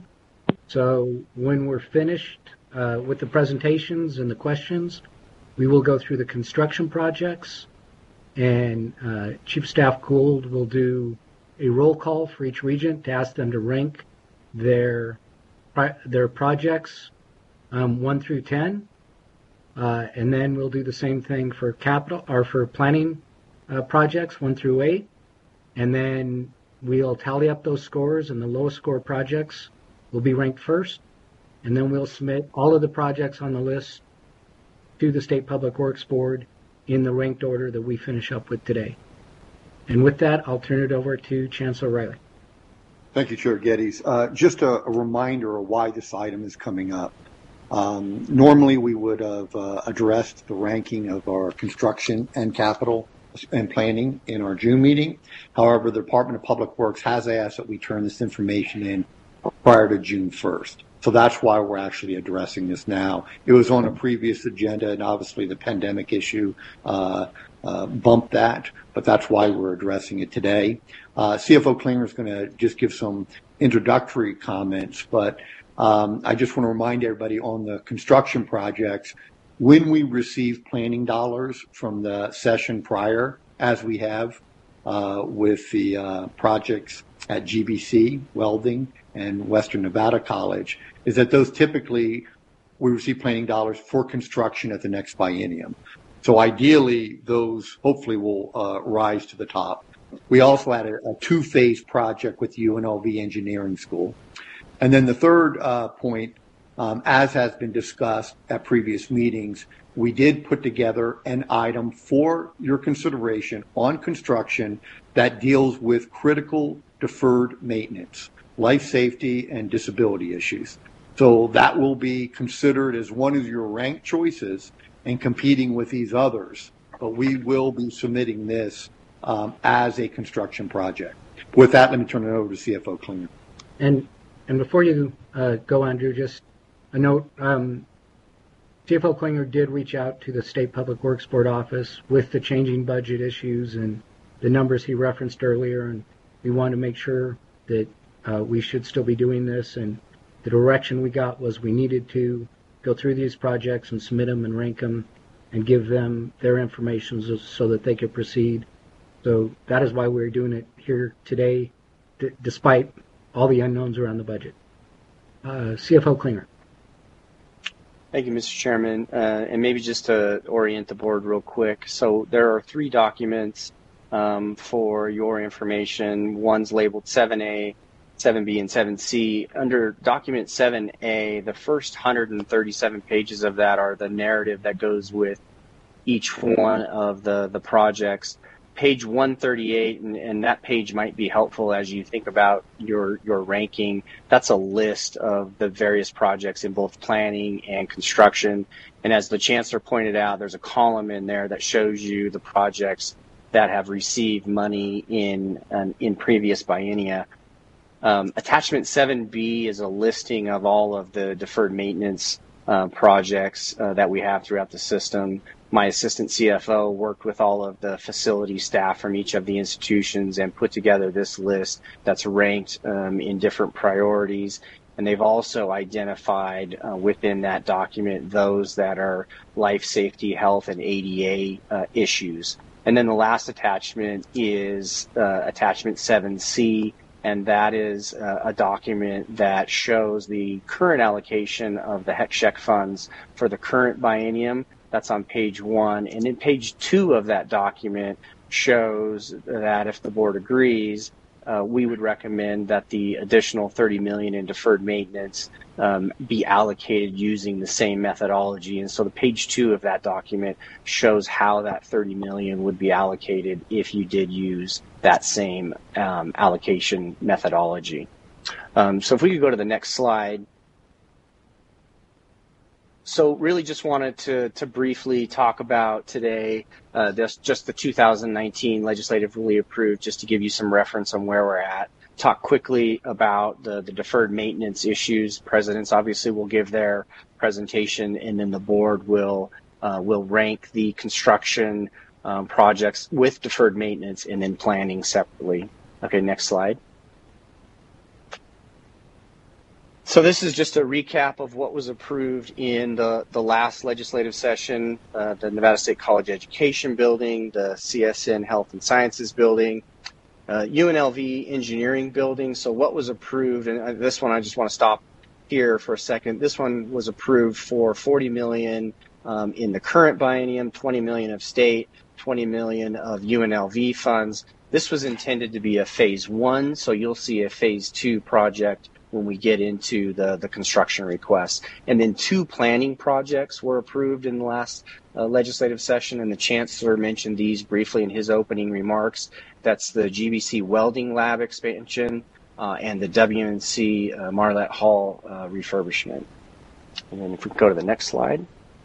So when we're finished uh, with the presentations and the questions, we will go through the construction projects, and uh, Chief Staff Gould will do a roll call for each regent to ask them to rank their their projects um, one through ten, uh, and then we'll do the same thing for capital or for planning uh, projects one through eight, and then we'll tally up those scores, and the lowest score projects will be ranked first, and then we'll submit all of the projects on the list to the State Public Works Board in the ranked order that we finish up with today. And with that, I'll turn it over to Chancellor Riley. Thank you, Chair Geddes. Uh, just a, a reminder of why this item is coming up. Um, normally, we would have uh, addressed the ranking of our construction and capital and planning in our June meeting. However, the Department of Public Works has asked that we turn this information in prior to June first. So that's why we're actually addressing this now. It was on a previous agenda, and obviously the pandemic issue uh, uh, bumped that, but that's why we're addressing it today. Uh, C F O Klinger is going to just give some introductory comments, but um, I just want to remind everybody on the construction projects, when we receive planning dollars from the session prior, as we have uh, with the uh, projects at G B C, Welding, and Western Nevada College, is that those typically, we receive planning dollars for construction at the next biennium. So ideally, those hopefully will uh, rise to the top. We also had a, a two-phase project with U N L V Engineering School. And then the third uh, point, um, as has been discussed at previous meetings, we did put together an item for your consideration on construction that deals with critical deferred maintenance, life safety, and disability issues. So that will be considered as one of your ranked choices and competing with these others. But we will be submitting this um, as a construction project. With that, let me turn it over to C F O Klinger. And and before you uh, go, Andrew, just a note. Um, C F O Klinger did reach out to the State Public Works Board office with the changing budget issues and the numbers he referenced earlier, and we wanted to make sure that uh, we should still be doing this. And the direction we got was we needed to go through these projects and submit them and rank them and give them their information so, so that they could proceed. So that is why we're doing it here today, d- despite all the unknowns around the budget. Uh, C F O Klinger. Thank you, Mister Chairman. Uh, and maybe just to orient the board real quick. So there are three documents um, for your information. One's labeled seven A, seven B, and seven C. Under document seven A, the first one hundred thirty-seven pages of that are the narrative that goes with each one of the, the projects. Page one thirty-eight, and, and that page might be helpful as you think about your your ranking. That's a list of the various projects in both planning and construction. And as the Chancellor pointed out, there's a column in there that shows you the projects that have received money in um, in previous biennia. Um, attachment seven B is a listing of all of the deferred maintenance uh, projects uh, that we have throughout the system. My assistant C F O worked with all of the facility staff from each of the institutions and put together this list that's ranked um, in different priorities. And they've also identified uh, within that document those that are life safety, health, and A D A uh, issues. And then the last attachment is uh, attachment seven C, and that is uh, a document that shows the current allocation of the H E C funds for the current biennium. That's on page one. And then page two of that document shows that if the board agrees, uh, we would recommend that the additional thirty million dollars in deferred maintenance um, be allocated using the same methodology. And so the page two of that document shows how that thirty million dollars would be allocated if you did use that same um, allocation methodology. Um, so if we could go to the next slide. So really just wanted to, to briefly talk about today uh, this, just the two thousand nineteen legislatively approved, just to give you some reference on where we're at. Talk quickly about the, the deferred maintenance issues. Presidents obviously will give their presentation, and then the board will uh, will rank the construction um, projects with deferred maintenance and then planning separately. Okay, next slide. So this is just a recap of what was approved in the, the last legislative session, uh, the Nevada State College Education Building, the C S N Health and Sciences Building, uh, U N L V Engineering Building. So what was approved, and this one I just want to stop here for a second. This one was approved for forty million dollars um, in the current biennium, twenty million dollars of state, twenty million dollars of U N L V funds. This was intended to be a phase one, so you'll see a phase two project when we get into the, the construction requests. And then two planning projects were approved in the last uh, legislative session, and the Chancellor mentioned these briefly in his opening remarks. That's the G B C Welding Lab expansion uh, and the W N C uh, Marlette Hall uh, refurbishment. And then if we go to the next slide.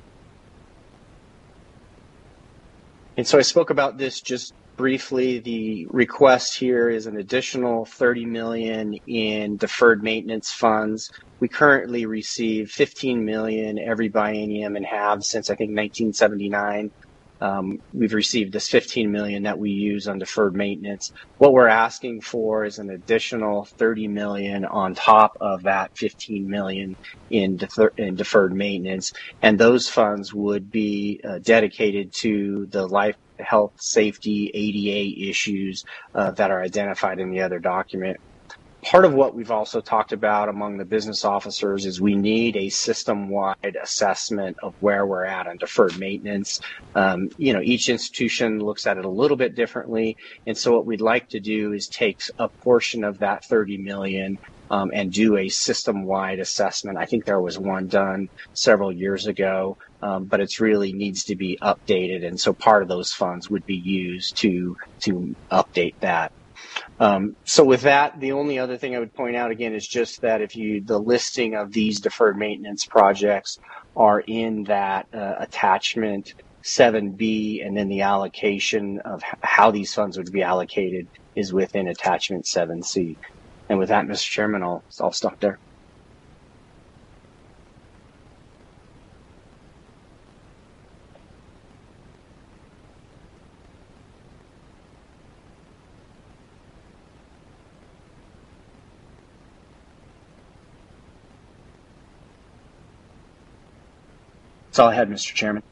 And so I spoke about this just briefly. The request here is an additional thirty million dollars in deferred maintenance funds. We currently receive fifteen million dollars every biennium and have since I think nineteen seventy-nine. Um, we've received this fifteen million dollars that we use on deferred maintenance. What we're asking for is an additional thirty million dollars on top of that fifteen million dollars in, defer- in deferred maintenance, and those funds would be uh, dedicated to the life, health, safety, A D A issues uh, that are identified in the other document. Part of what we've also talked about among the business officers is we need a system-wide assessment of where we're at on deferred maintenance. Um, you know, each institution looks at it a little bit differently, and so what we'd like to do is take a portion of that thirty million dollars um, and do a system-wide assessment. I think there was one done several years ago, um, but it's really needs to be updated, and so part of those funds would be used to to update that. Um, so with that, the only other thing I would point out again is just that if you, the listing of these deferred maintenance projects are in that uh, attachment seven B, and then the allocation of h- how these funds would be allocated is within attachment seven C. And with that, Mister Chairman, I'll, I'll stop there. That's all I had, Mister Chairman.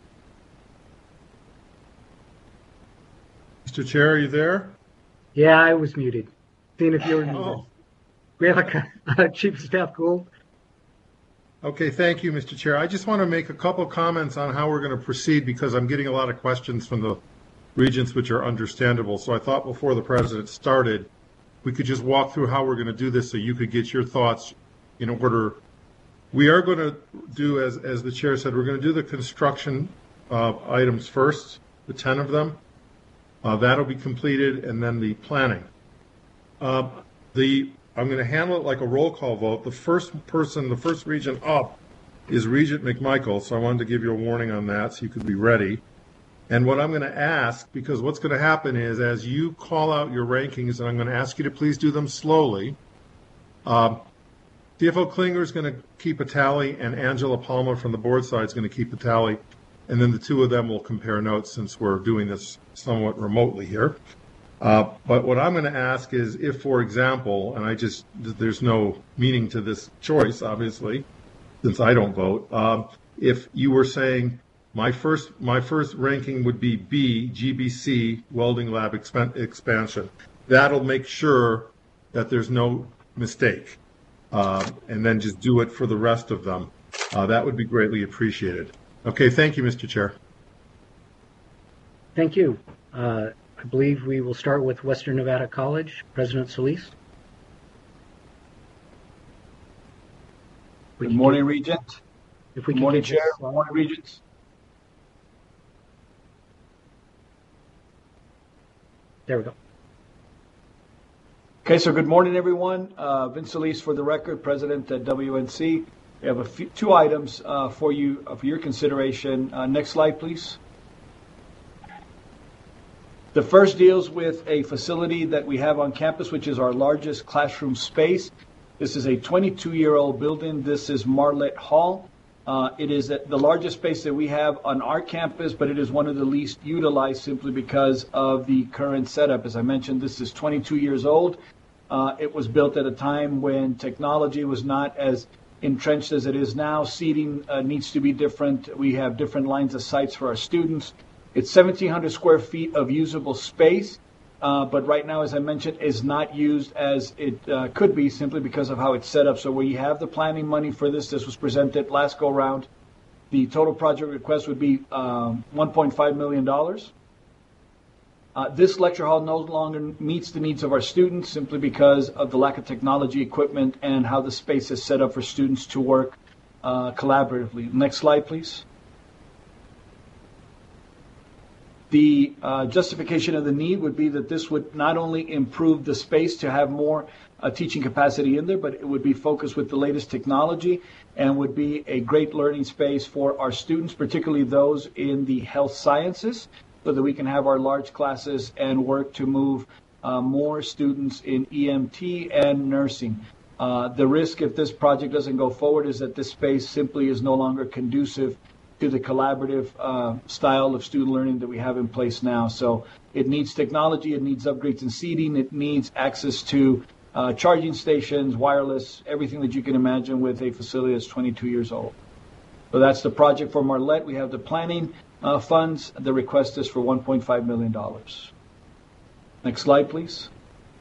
Mister Chair, are you there? Yeah, I was muted. Seeing if you were muted. Oh. We have a, a Chief of Staff Gould. Okay, thank you, Mister Chair. I just want to make a couple comments on how we're going to proceed because I'm getting a lot of questions from the regents which are understandable. So I thought before the president started, we could just walk through how we're going to do this so you could get your thoughts in order. We are going to do, as, as the chair said, we're going to do the construction uh, items first, the ten of them. Uh, that'll be completed, and then the planning. Uh, the I'm going to handle it like a roll call vote. The first person, the first regent up is Regent McMichael, so I wanted to give you a warning on that so you could be ready. And what I'm going to ask, because what's going to happen is as you call out your rankings, and I'm going to ask you to please do them slowly, uh, C F O Klinger is going to keep a tally, and Angela Palmer from the board side is going to keep a tally, and then the two of them will compare notes since we're doing this somewhat remotely here. Uh, but what I'm going to ask is if, for example, and I just, there's no meaning to this choice, obviously, since I don't vote, um, if you were saying my first my first ranking would be B, G B C, welding lab expan- expansion, that'll make sure that there's no mistake. Uh, and then just do it for the rest of them. Uh, that would be greatly appreciated. Okay, thank you, Mister Chair. Thank you. Uh, I believe we will start with Western Nevada College. President Solis. Good morning, Regent. If we Good morning, get Chair. this, Good morning, Regents. There we go. Okay, so good morning, everyone. Uh, Vince Solis for the record, President at W N C. We have a few, two items uh, for you uh, for your consideration. Uh, next slide, please. The first deals with a facility that we have on campus, which is our largest classroom space. This is a twenty-two-year-old building. This is Marlette Hall. Uh, it is the largest space that we have on our campus, but it is one of the least utilized simply because of the current setup. As I mentioned, this is twenty-two years old. Uh, it was built at a time when technology was not as entrenched as it is now. Seating uh, needs to be different. We have different lines of sights for our students. It's seventeen hundred square feet of usable space, uh, but right now, as I mentioned, is not used as it uh, could be simply because of how it's set up. So we have the planning money for this. This was presented last go round. The total project request would be um, one point five million dollars. Uh, this lecture hall no longer meets the needs of our students simply because of the lack of technology equipment and how the space is set up for students to work uh, collaboratively. Next slide, please. The uh, justification of the need would be that this would not only improve the space to have more uh, teaching capacity in there, but it would be focused with the latest technology and would be a great learning space for our students, particularly those in the health sciences, so that we can have our large classes and work to move uh, more students in E M T and nursing. Uh, the risk if this project doesn't go forward is that this space simply is no longer conducive to the collaborative uh, style of student learning that we have in place now. So it needs technology, it needs upgrades in seating, it needs access to uh, charging stations, wireless, everything that you can imagine with a facility that's twenty-two years old. So that's the project for Marlette. We have the planning uh, funds. The request is for one point five million dollars. Next slide, please.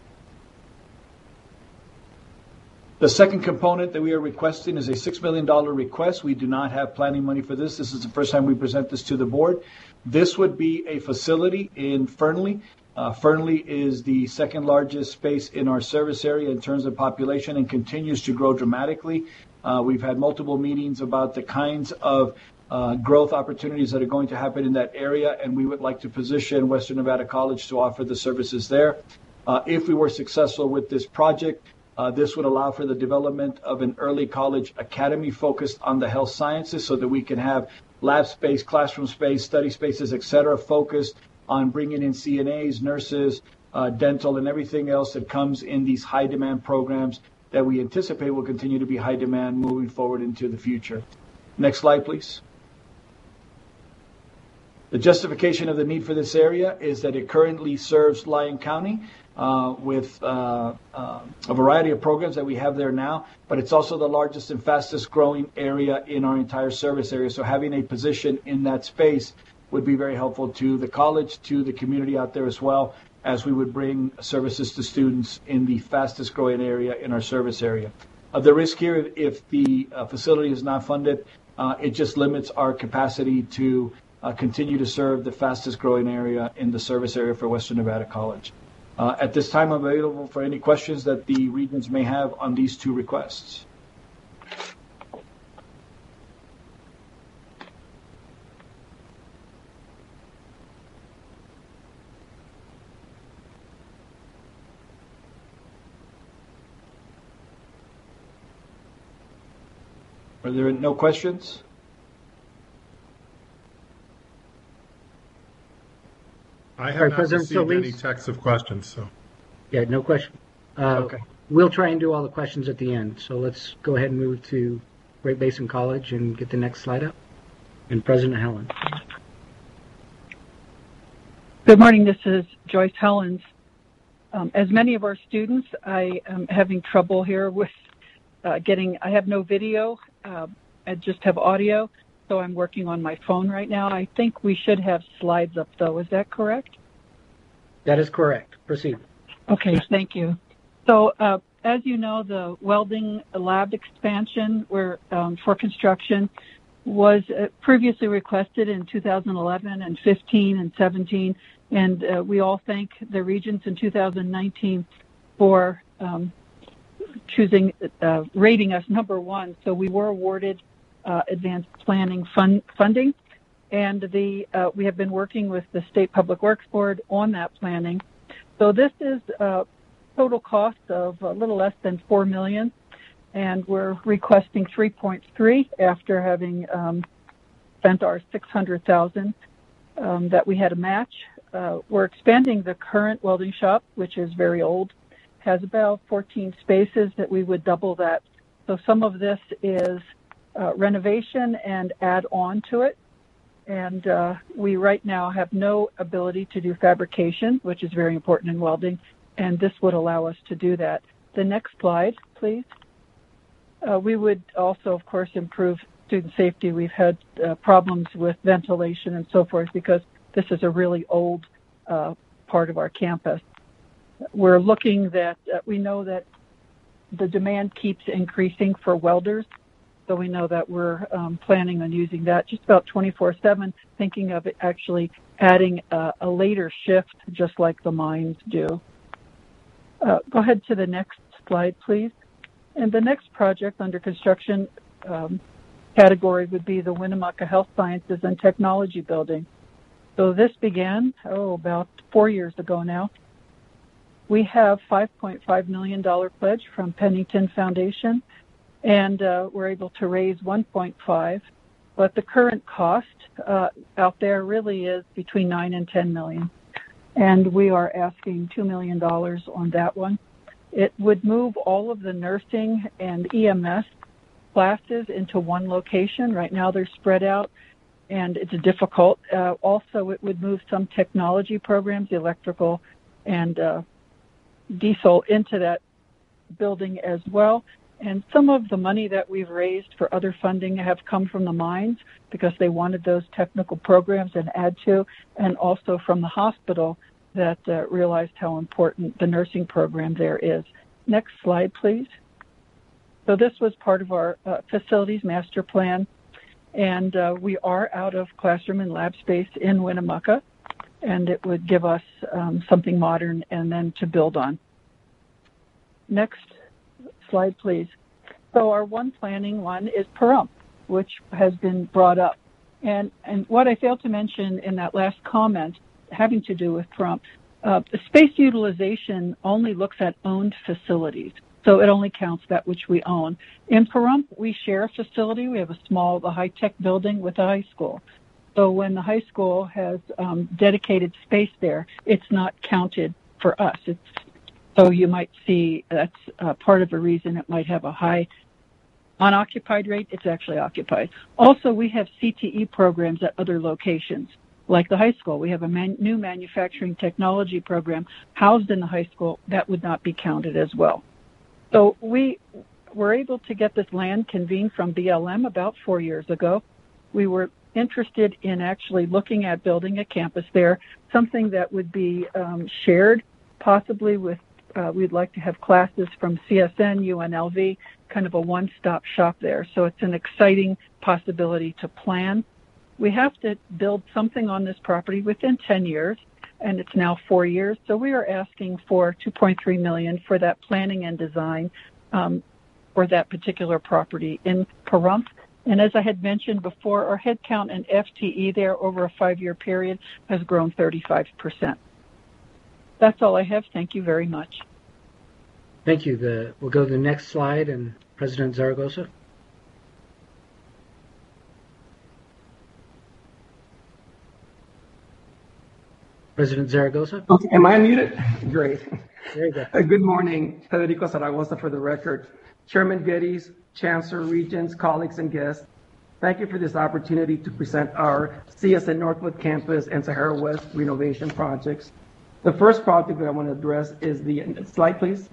The second component that we are requesting is a six million dollars request. We do not have planning money for this. This is the first time we present this to the board. This would be a facility in Fernley. Uh, Fernley is the second largest space in our service area in terms of population and continues to grow dramatically. Uh, we've had multiple meetings about the kinds of uh, growth opportunities that are going to happen in that area, and we would like to position Western Nevada College to offer the services there. Uh, if we were successful with this project, uh, this would allow for the development of an early college academy focused on the health sciences so that we can have lab space, classroom space, study spaces, et cetera, focused on bringing in C N As, nurses, uh, dental, and everything else that comes in these high demand programs that we anticipate will continue to be high demand moving forward into the future. Next slide, please. The justification of the need for this area is that it currently serves Lyon County uh, with uh, uh, a variety of programs that we have there now, but it's also the largest and fastest growing area in our entire service area. So having a position in that space would be very helpful to the college, to the community out there as well, as we would bring services to students in the fastest growing area in our service area. Uh, the risk here, if the uh, facility is not funded, uh, it just limits our capacity to Uh, continue to serve the fastest growing area in the service area for Western Nevada College. Uh, at this time, I'm available for any questions that the regents may have on these two requests. Are there no questions? I have Right, not President received Solis? any texts of questions, so. Yeah, no question. Uh, Okay. We'll try and do all the questions at the end. So let's go ahead and move to Great Basin College and get the next slide up. And President Helen. Good morning. This is Joyce Hellens. Um, as many of our students, I am having trouble here with uh, getting, I have no video. Uh, I just have audio. So I'm working on my phone right now. I think we should have slides up, though. Is that correct? That is correct. Proceed. Okay, thank you. So uh, as you know, the welding lab expansion where, um, for construction was uh, previously requested in two thousand eleven and fifteen and seventeen. And uh, we all thank the regents in two thousand nineteen for um, choosing, uh, rating us number one. So we were awarded Uh, advanced planning fund, funding, and the uh, we have been working with the State Public Works Board on that planning. So this is a total cost of a little less than four million dollars, and we're requesting three point three after having um, spent our six hundred thousand dollars um, that we had a match. Uh, we're expanding the current welding shop, which is very old, has about fourteen spaces that we would double that. So some of this is Uh, renovation and add on to it. And uh, we right now have no ability to do fabrication, which is very important in welding, and this would allow us to do that. The next slide, please. Uh, we would also, of course, improve student safety. We've had uh, problems with ventilation and so forth because this is a really old uh, part of our campus. We're looking that, uh, we know that the demand keeps increasing for welders. So we know that we're um, planning on using that just about twenty-four seven, thinking of it actually adding uh, a later shift, just like the mines do. Uh, go ahead to the next slide, please. And the next project under construction um, category would be the Winnemucca Health Sciences and Technology Building. So this began, oh, about four years ago now. We have five point five million dollars pledge from Pennington Foundation, and uh, we're able to raise one point five, but the current cost uh, out there really is between nine and ten million, and we are asking two million dollars on that one. It would move all of the nursing and E M S classes into one location. Right now they're spread out, and it's difficult. Uh, also, it would move some technology programs, electrical and uh, diesel, into that building as well. And some of the money that we've raised for other funding have come from the mines because they wanted those technical programs and add to, and also from the hospital that uh, realized how important the nursing program there is. Next slide, please. So this was part of our uh, facilities master plan, and uh, we are out of classroom and lab space in Winnemucca, and it would give us um, something modern and then to build on. Next slide, please. So our one planning one is Pahrump, which has been brought up. And, and what I failed to mention in that last comment having to do with Pahrump, Uh, space utilization only looks at owned facilities, so it only counts that which we own. In Pahrump, we share a facility. We have a small, the high-tech building with the high school. So when the high school has um, dedicated space there, it's not counted for us. It's, so you might see that's uh, part of the reason it might have a high unoccupied rate. It's actually occupied. Also, we have C T E programs at other locations. Like the high school, we have a man, new manufacturing technology program housed in the high school that would not be counted as well. So we were able to get this land convened from B L M about four years ago. We were interested in actually looking at building a campus there, something that would be um, shared possibly with, uh, we'd like to have classes from C S N, U N L V, kind of a one-stop shop there. So it's an exciting possibility to plan. We have to build something on this property within ten years, and it's now four years. So we are asking for two point three million dollars for that planning and design um, for that particular property in Pahrump. And as I had mentioned before, our headcount and F T E there over a five-year period has grown thirty-five percent. That's all I have. Thank you very much. Thank you. The, we'll go to the next slide, and President Zaragoza. President Zaragoza. Okay, am I unmuted? Great. There you go. Uh, good morning, Federico Zaragoza for the record. Chairman Geddes, Chancellor, Regents, colleagues, and guests, thank you for this opportunity to present our C S N Northwood Campus and Sahara West renovation projects. The first project that I want to address is the, slide please.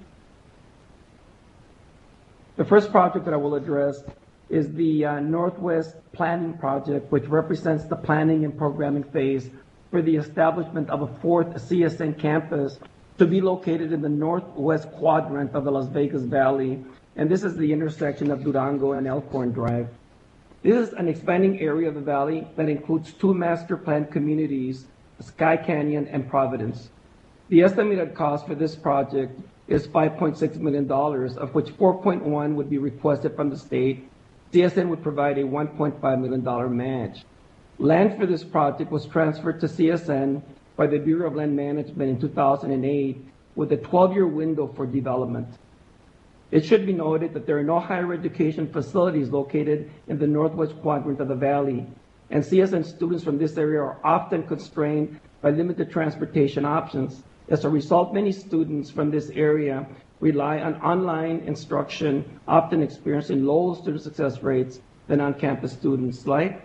The first project that I will address is the uh, Northwest Planning Project, which represents the planning and programming phase for the establishment of a fourth C S N campus to be located in the northwest quadrant of the Las Vegas Valley. And this is the intersection of Durango and Elkhorn Drive. This is an expanding area of the valley that includes two master planned communities, Sky Canyon and Providence. The estimated cost for this project is five point six million dollars, of which four point one would be requested from the state. C S N would provide a one point five million dollars match. Land for this project was transferred to C S N by the Bureau of Land Management in two thousand eight with a twelve-year window for development. It should be noted that there are no higher education facilities located in the northwest quadrant of the valley, and C S N students from this area are often constrained by limited transportation options. As a result, many students from this area rely on online instruction, often experiencing low student success rates than on-campus students. Slide.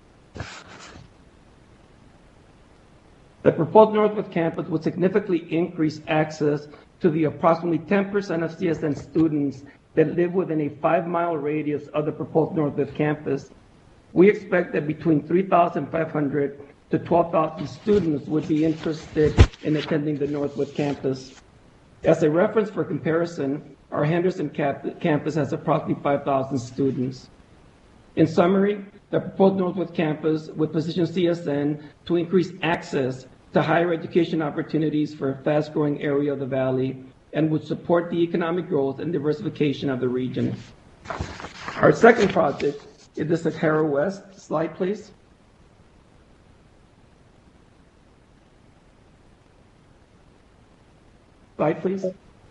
The proposed Northwood campus would significantly increase access to the approximately ten percent of C S N students that live within a five-mile radius of the proposed Northwood campus. We expect that between three thousand five hundred to twelve thousand students would be interested in attending the Northwood campus. As a reference for comparison, our Henderson cap- campus has approximately five thousand students. In summary, the proposed Northwood campus would position C S N to increase access to higher education opportunities for a fast-growing area of the valley and would support the economic growth and diversification of the region. Our second project is the Sahara West. Slide, please. Slide, please.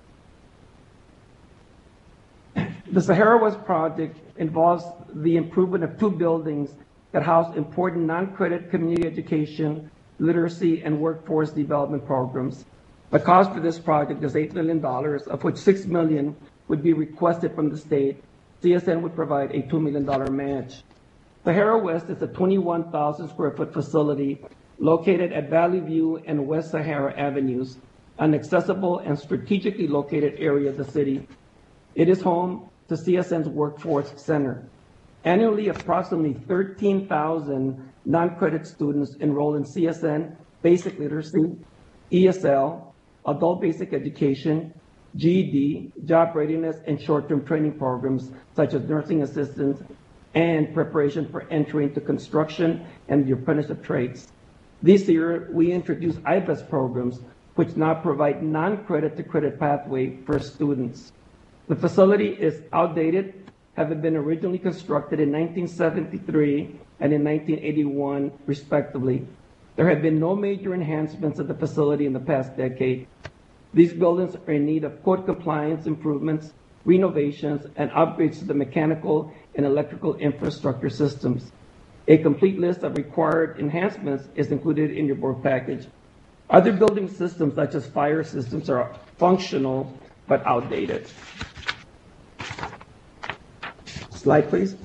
The Sahara West project involves the improvement of two buildings that house important non-credit community education, literacy, and workforce development programs. The cost for this project is eight million dollars, of which six million dollars would be requested from the state. C S N would provide a two million dollars match. Sahara West is a twenty-one thousand square foot facility located at Valley View and West Sahara Avenues, an accessible and strategically located area of the city. It is home to C S N's Workforce Center. Annually, approximately thirteen thousand non-credit students enroll in C S N Basic Literacy, E S L, Adult Basic Education, G E D, Job Readiness, and short-term training programs such as nursing assistance and preparation for entry into construction and the apprenticeship trades. This year, we introduced I B E S programs, which now provide non-credit to credit pathway for students. The facility is outdated, having been originally constructed in nineteen seventy-three and in nineteen eighty-one, respectively. There have been no major enhancements of the facility in the past decade. These buildings are in need of code compliance improvements, renovations, and upgrades to the mechanical and electrical infrastructure systems. A complete list of required enhancements is included in your board package. Other building systems, such as fire systems, are functional but outdated. Slide, please.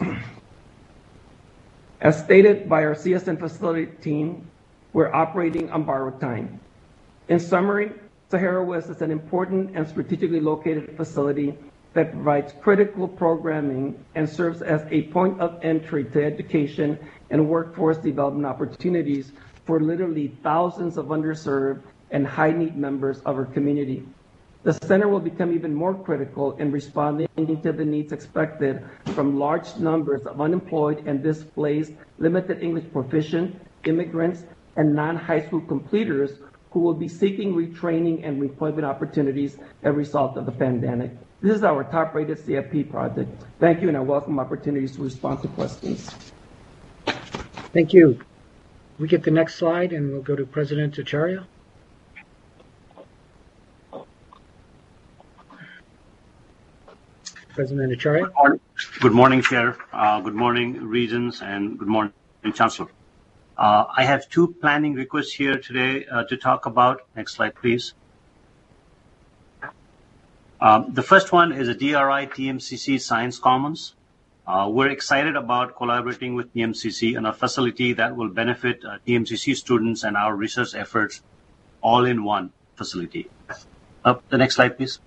As stated by our C S N facility team, we're operating on borrowed time. In summary, Sahara West is an important and strategically located facility that provides critical programming and serves as a point of entry to education and workforce development opportunities for literally thousands of underserved and high-need members of our community. The center will become even more critical in responding to the needs expected from large numbers of unemployed and displaced, limited English proficient, immigrants, and non-high school completers who will be seeking retraining and employment opportunities as a result of the pandemic. This is our top-rated C F P project. Thank you, and I welcome opportunities to respond to questions. Thank you. We get the next slide, and we'll go to President Acharya. President Acharya. Good morning, good morning Chair. Uh, good morning, Regents, and good morning, Chancellor. Uh, I have two planning requests here today uh, to talk about. Next slide, please. Um, the first one is a D R I T M C C Science Commons. Uh, we're excited about collaborating with T M C C on a facility that will benefit uh, T M C C students and our research efforts all in one facility. Uh, the next slide, please.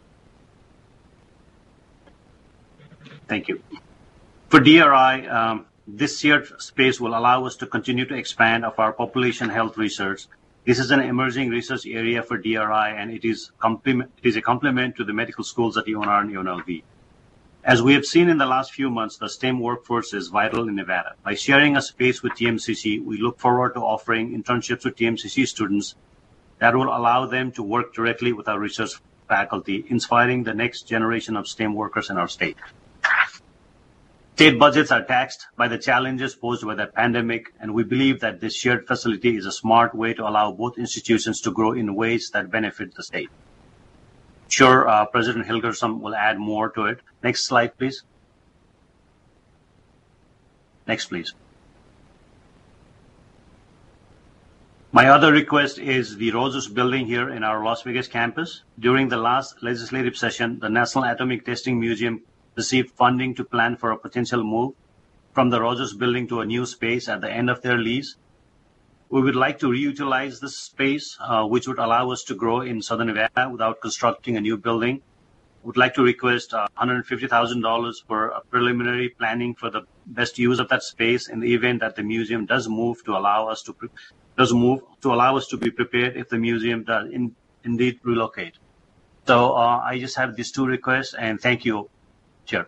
Thank you. For D R I, um, this shared space will allow us to continue to expand of our population health research. This is an emerging research area for D R I, and it is, complement, it is a complement to the medical schools at U N R and U N L V. As we have seen in the last few months, the STEM workforce is vital in Nevada. By sharing a space with T M C C, we look forward to offering internships with T M C C students that will allow them to work directly with our research faculty, inspiring the next generation of STEM workers in our state. State budgets are taxed by the challenges posed by the pandemic, and we believe that this shared facility is a smart way to allow both institutions to grow in ways that benefit the state. Sure, uh, President Hilgerson will add more to it. Next slide, please. Next, please. My other request is the Rogers building here in our Las Vegas campus. During the last legislative session, the National Atomic Testing Museum received funding to plan for a potential move from the Rogers building to a new space at the end of their lease. We would like to reutilize this space, uh, which would allow us to grow in Southern Nevada without constructing a new building. Would like to request uh, one hundred fifty thousand dollars for a preliminary planning for the best use of that space in the event that the museum does move to allow us to does move to allow us to be prepared if the museum does in, indeed relocate. So uh, I just have these two requests, and thank you, Chair.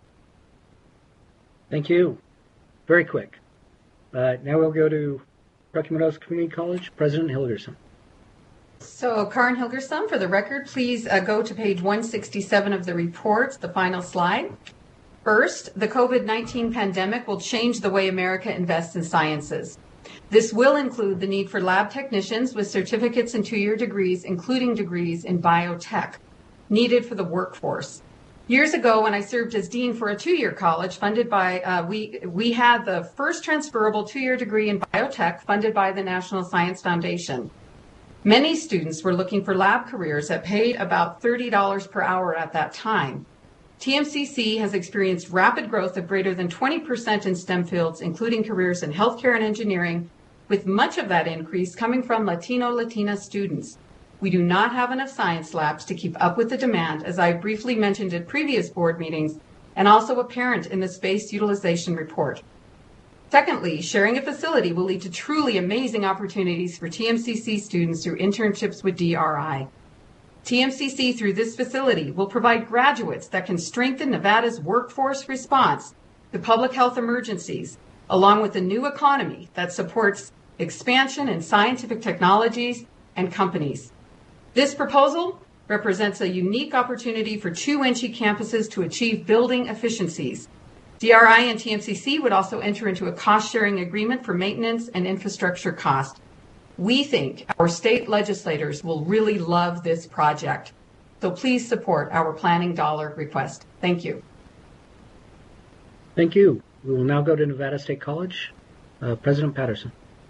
Thank you. Very quick. Uh, now we'll go to Rocky Meadows Community College, President Hilgerson. So, Karen Hilgerson, for the record, please uh, go to page one sixty-seven of the report, the final slide. First, the COVID nineteen pandemic will change the way America invests in sciences. This will include the need for lab technicians with certificates and two-year degrees, including degrees in biotech, needed for the workforce. Years ago, when I served as dean for a two-year college funded by, uh, we we had the first transferable two-year degree in biotech funded by the National Science Foundation. Many students were looking for lab careers that paid about thirty dollars per hour at that time. T M C C has experienced rapid growth of greater than twenty percent in STEM fields, including careers in healthcare and engineering, with much of that increase coming from Latino Latina students. We do not have enough science labs to keep up with the demand, as I briefly mentioned at previous board meetings, and also apparent in the space utilization report. Secondly, sharing a facility will lead to truly amazing opportunities for T M C C students through internships with D R I. T M C C, through this facility, will provide graduates that can strengthen Nevada's workforce response to public health emergencies, along with a new economy that supports expansion in scientific technologies and companies. This proposal represents a unique opportunity for two Wenchie campuses to achieve building efficiencies. D R I and T M C C would also enter into a cost-sharing agreement for maintenance and infrastructure cost. We think our state legislators will really love this project. So please support our planning dollar request. Thank you. Thank you. We will now go to Nevada State College. Uh, President Patterson.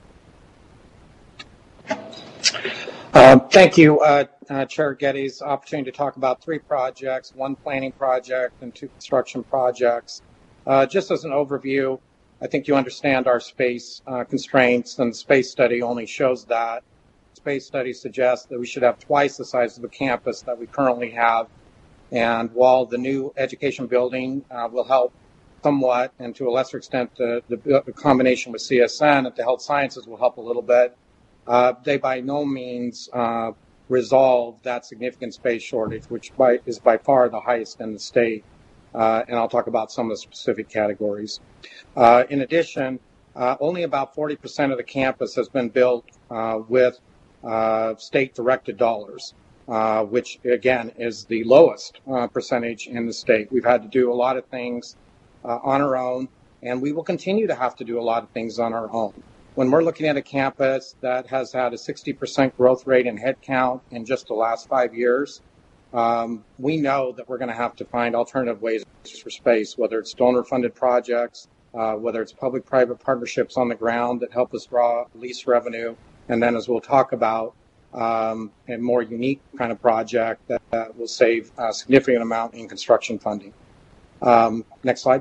Uh, thank you, uh, uh, Chair Geddes. Opportunity to talk about three projects, one planning project and two construction projects. Uh, just as an overview, I think you understand our space uh, constraints, and the space study only shows that. Space study suggests that we should have twice the size of the campus that we currently have. And while the new education building uh, will help somewhat, and to a lesser extent, the, the, the combination with C S N and the health sciences will help a little bit, uh, they by no means uh, resolve that significant space shortage, which by, is by far the highest in the state. Uh, and I'll talk about some of the specific categories. Uh, in addition, uh, only about forty percent of the campus has been built uh, with uh, state-directed dollars, uh, which, again, is the lowest uh, percentage in the state. We've had to do a lot of things uh, on our own, and we will continue to have to do a lot of things on our own. When we're looking at a campus that has had a sixty percent growth rate in headcount in just the last five years, Um, we know that we're going to have to find alternative ways for space, whether it's donor-funded projects, uh, whether it's public-private partnerships on the ground that help us draw lease revenue, and then, as we'll talk about, um, a more unique kind of project that, that will save a significant amount in construction funding. Um, next slide.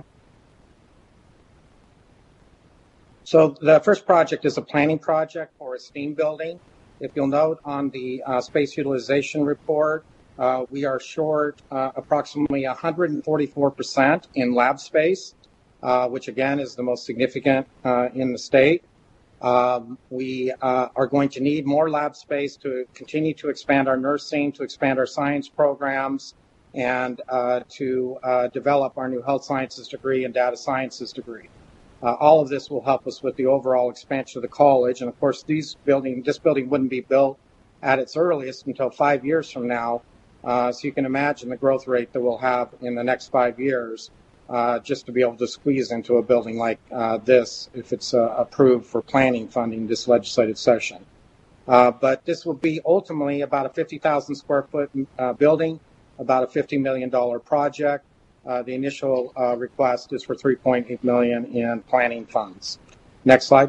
So the first project is a planning project for a STEAM building. If you'll note on the uh, space utilization report, Uh, we are short uh, approximately one hundred forty-four percent in lab space, uh, which again is the most significant uh, in the state. Um, we uh, are going to need more lab space to continue to expand our nursing, to expand our science programs, and uh, to uh, develop our new health sciences degree and data sciences degree. Uh, all of this will help us with the overall expansion of the college. And of course, these building, this building wouldn't be built at its earliest until five years from now. Uh, so you can imagine the growth rate that we'll have in the next five years uh, just to be able to squeeze into a building like uh, this if it's uh, approved for planning funding this legislative session. Uh, but this will be ultimately about a fifty thousand square foot uh, building, about a fifty million dollars project. Uh, the initial uh, request is for three point eight million dollars in planning funds. Next slide.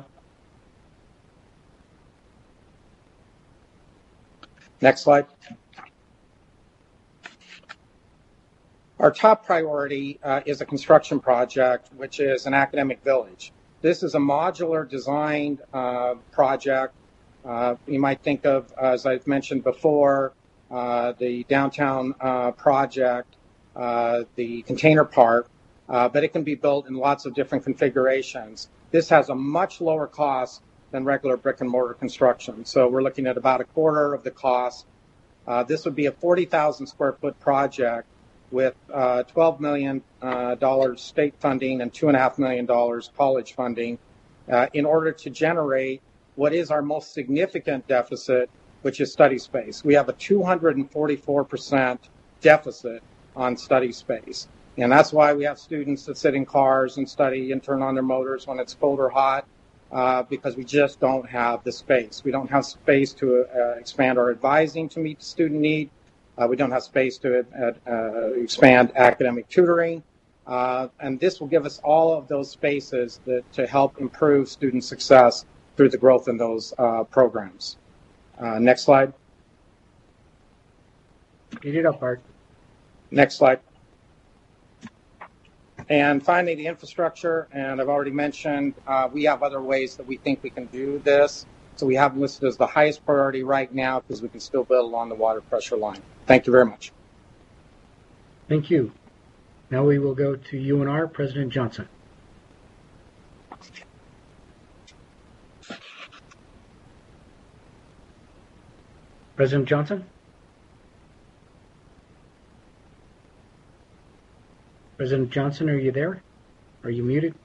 Next slide. Our top priority uh, is a construction project, which is an academic village. This is a modular designed uh, project. Uh, you might think of, as I've mentioned before, uh, the downtown uh, project, uh, the container park, uh, but it can be built in lots of different configurations. This has a much lower cost than regular brick and mortar construction. So we're looking at about a quarter of the cost. Uh, this would be a forty thousand square foot project with uh, twelve million dollars uh, state funding and two point five million dollars college funding uh, in order to generate what is our most significant deficit, which is study space. We have a two hundred forty-four percent deficit on study space. And that's why we have students that sit in cars and study and turn on their motors when it's cold or hot, uh, because we just don't have the space. We don't have space to uh, expand our advising to meet the student need. Uh, we don't have space to uh, uh, expand academic tutoring. Uh, and this will give us all of those spaces that, to help improve student success through the growth in those uh, programs. Uh, next slide. Eat it up, Art. Next slide. And finally, the infrastructure. And I've already mentioned uh, we have other ways that we think we can do this. So we have listed as the highest priority right now because we can still build along the water pressure line. Thank you very much. Thank you. Now we will go to U N R, President Johnson. President Johnson? President Johnson, are you there? Are you muted?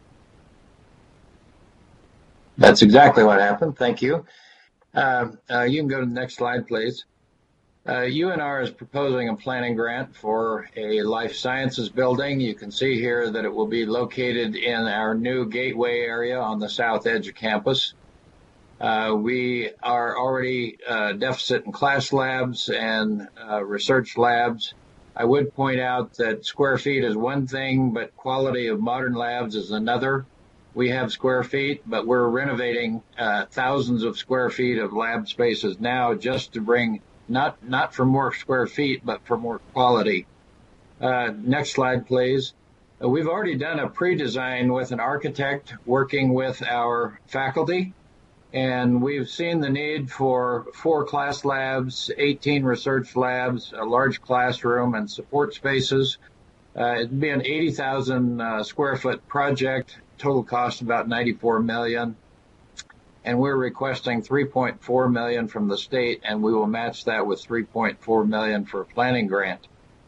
That's exactly what happened. Thank you. Uh, uh, you can go to the next slide, please. Uh, U N R is proposing a planning grant for a life sciences building. You can see here that it will be located in our new gateway area on the south edge of campus. Uh, we are already uh, deficit in class labs and uh, research labs. I would point out that square feet is one thing, but quality of modern labs is another. We have square feet, but we're renovating uh, thousands of square feet of lab spaces now just to bring not not for more square feet, but for more quality. Uh, next slide, please. Uh, we've already done a pre-design with an architect working with our faculty, and we've seen the need for four class labs, eighteen research labs, a large classroom, and support spaces. Uh, it'd be an eighty thousand uh, square foot project. Total cost about ninety-four million dollars, and we're requesting three point four million dollars from the state, and we will match that with three point four million dollars for a planning grant.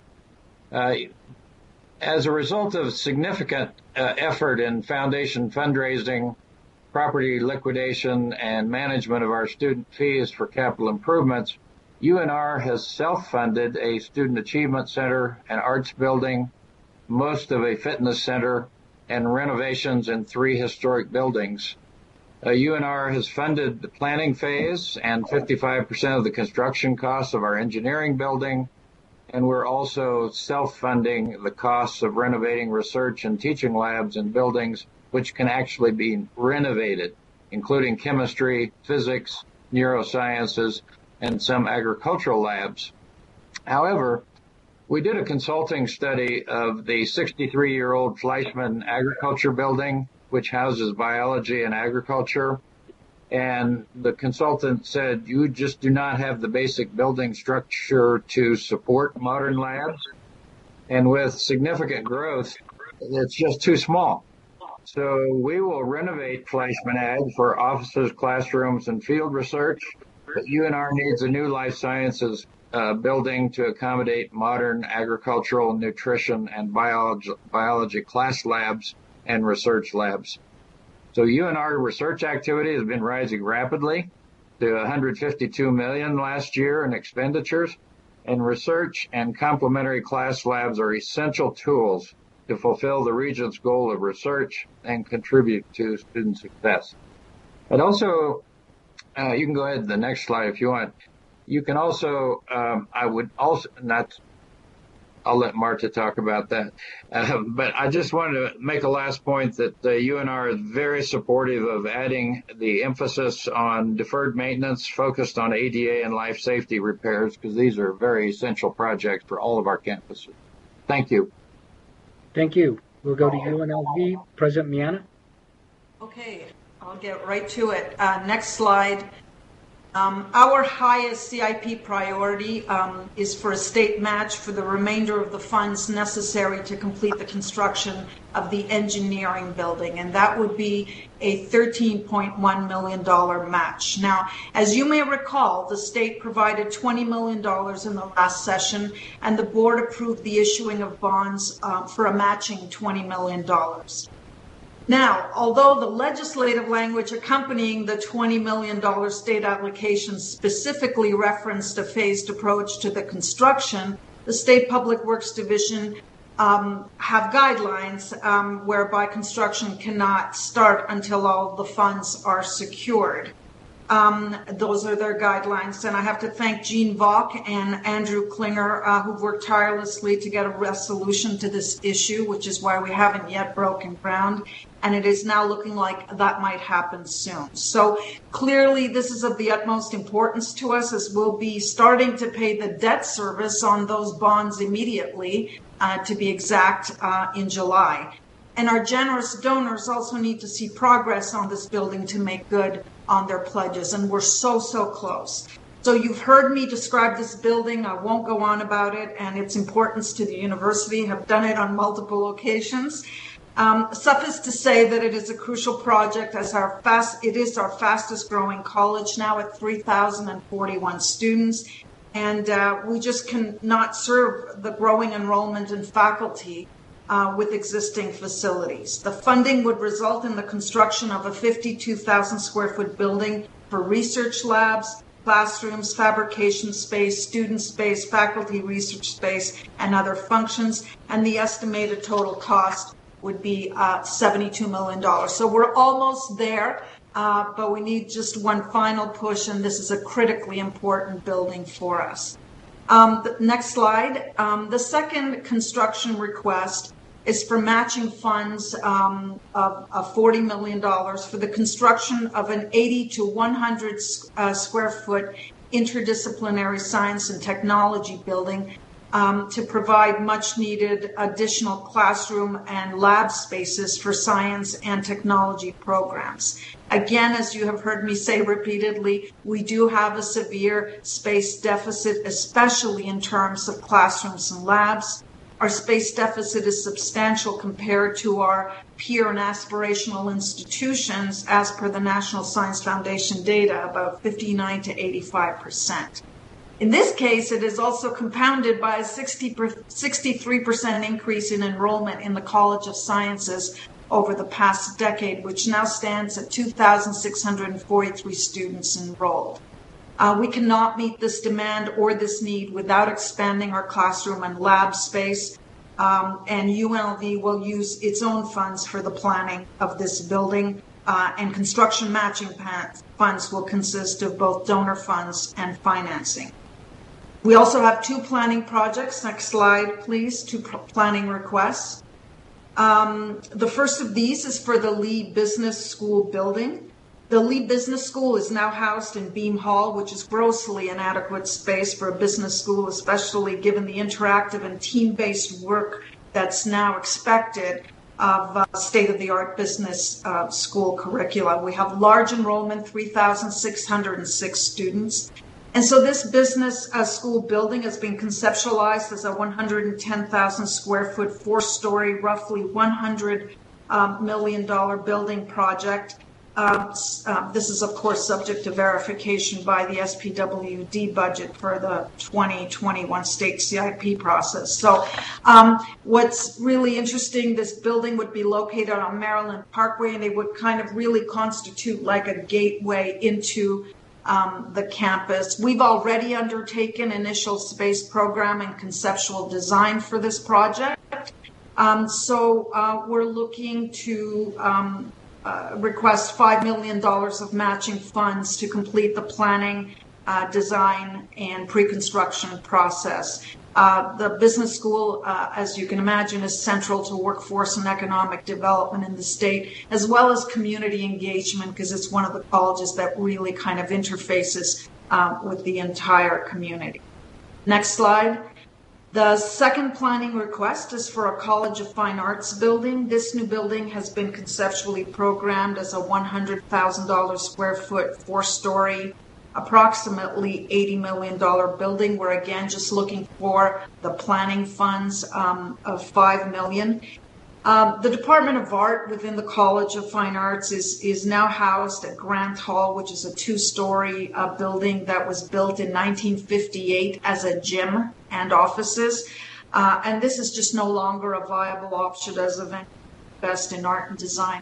Uh, as a result of significant uh, effort in foundation fundraising, property liquidation, and management of our student fees for capital improvements, U N R has self-funded a student achievement center, an arts building, most of a fitness center, and renovations in three historic buildings. Uh, U N R has funded the planning phase and fifty-five percent of the construction costs of our engineering building, and we're also self-funding the costs of renovating research and teaching labs in buildings which can actually be renovated, including chemistry, physics, neurosciences, and some agricultural labs. However, we did a consulting study of the sixty-three-year-old Fleischmann Agriculture Building, which houses biology and agriculture. And the consultant said, you just do not have the basic building structure to support modern labs. And with significant growth, it's just too small. So we will renovate Fleischmann Ag for offices, classrooms, and field research. But U N R needs a new life sciences Uh, building to accommodate modern agricultural, nutrition, and biology, biology class labs and research labs. So U N R research activity has been rising rapidly to one hundred fifty-two million dollars last year in expenditures, and research and complementary class labs are essential tools to fulfill the Regent's goal of research and contribute to student success. But also, uh, you can go ahead to the next slide if you want. You can also, um, I would also, not, I'll let Marta talk about that. Uh, but I just wanted to make a last point that the U N R is very supportive of adding the emphasis on deferred maintenance focused on A D A and life safety repairs, because these are very essential projects for all of our campuses. Thank you. Thank you. We'll go to U N L V, President Miana. Okay, I'll get right to it. Uh, next slide. Um, our highest C I P priority um, is for a state match for the remainder of the funds necessary to complete the construction of the engineering building, and that would be a thirteen point one million dollars match. Now, as you may recall, the state provided twenty million dollars in the last session, and the board approved the issuing of bonds uh, for a matching twenty million dollars. Now, although the legislative language accompanying the twenty million dollars state allocation specifically referenced a phased approach to the construction, the State Public Works Division um, have guidelines um, whereby construction cannot start until all the funds are secured. Um, those are their guidelines, and I have to thank Jean Vaughn and Andrew Klinger, uh, who've worked tirelessly to get a resolution to this issue, which is why we haven't yet broken ground, and it is now looking like that might happen soon. So clearly this is of the utmost importance to us, as we'll be starting to pay the debt service on those bonds immediately, uh, to be exact, uh, in July. And our generous donors also need to see progress on this building to make good on their pledges, and we're so, so close. So you've heard me describe this building. I won't go on about it and its importance to the university. I've done it on multiple occasions. Um, suffice to say that it is a crucial project, as our fast, it is our fastest growing college now at three thousand forty-one students. And uh, we just cannot serve the growing enrollment in faculty Uh, with existing facilities. The funding would result in the construction of a fifty-two thousand square foot building for research labs, classrooms, fabrication space, student space, faculty research space, and other functions. And the estimated total cost would be uh, seventy-two million dollars. So we're almost there. uh, but we need just one final push, and this is a critically important building for us. Um, the next slide. Um, the second construction request is for matching funds um, of, of forty million dollars for the construction of an eighty to one hundred uh, square foot interdisciplinary science and technology building um, to provide much needed additional classroom and lab spaces for science and technology programs. Again, as you have heard me say repeatedly, we do have a severe space deficit, especially in terms of classrooms and labs. Our space deficit is substantial compared to our peer and aspirational institutions, as per the National Science Foundation data, about fifty-nine to eighty-five percent. In this case, it is also compounded by a sixty-three percent increase in enrollment in the College of Sciences over the past decade, which now stands at two thousand six hundred forty-three students enrolled. Uh, we cannot meet this demand or this need without expanding our classroom and lab space, um, and U N L V will use its own funds for the planning of this building, uh, and construction matching funds will consist of both donor funds and financing. We also have two planning projects. Next slide, please. Two planning requests. Um, the first of these is for the Lee Business School building. The Lee Business School is now housed in Beam Hall, which is grossly inadequate space for a business school, especially given the interactive and team-based work that's now expected of uh, state-of-the-art business uh, school curricula. We have large enrollment, three thousand six hundred six students. And so this business uh, school building has been conceptualized as a one hundred ten thousand square foot, four-story, roughly one hundred um, million dollar building project. Uh, uh, this is, of course, subject to verification by the S P W D budget for the twenty twenty-one state C I P process. So um, what's really interesting, this building would be located on Maryland Parkway, and it would kind of really constitute like a gateway into um, the campus. We've already undertaken initial space program and conceptual design for this project. Um, so uh, we're looking to um, Uh, request five million dollars of matching funds to complete the planning, uh, design, and pre-construction process. Uh, the business school, uh, as you can imagine, is central to workforce and economic development in the state, as well as community engagement, because it's one of the colleges that really kind of interfaces uh, with the entire community. Next slide. The second planning request is for a College of Fine Arts building. This new building has been conceptually programmed as a one hundred thousand dollars square foot, four-story, approximately eighty million dollars building. We're again just looking for the planning funds um, of five million dollars. Um, the Department of Art within the College of Fine Arts is, is now housed at Grant Hall, which is a two-story uh, building that was built in nineteen fifty-eight as a gym and offices. Uh, and this is just no longer a viable option as a venture invest in art and design.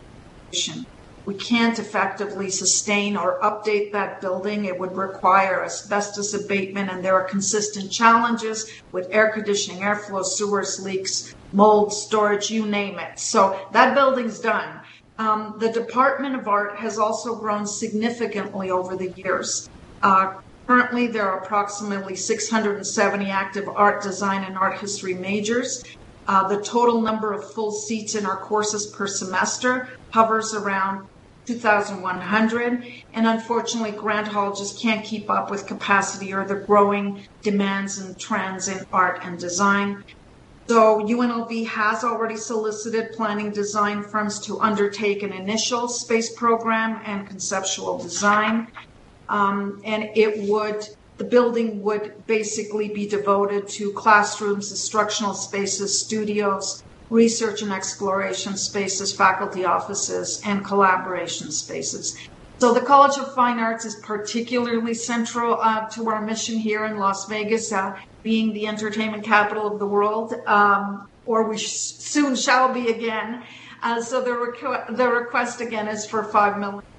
We can't effectively sustain or update that building. It would require asbestos abatement, and there are consistent challenges with air conditioning, airflow, sewers, leaks, mold, storage, you name it. So that building's done. Um, the Department of Art has also grown significantly over the years. Uh, currently, there are approximately six hundred seventy active art, design, and art history majors. Uh, the total number of full seats in our courses per semester hovers around two thousand one hundred, and unfortunately Grant Hall just can't keep up with capacity or the growing demands and trends in art and design. So U N L V has already solicited planning design firms to undertake an initial space program and conceptual design, um, and it would the building would basically be devoted to classrooms, instructional spaces, studios, research and exploration spaces, faculty offices, and collaboration spaces. So the College of Fine Arts is particularly central uh, to our mission here in Las Vegas, uh, being the entertainment capital of the world, um, or we sh- soon shall be again. Uh, so the, requ- the request again is for five million dollars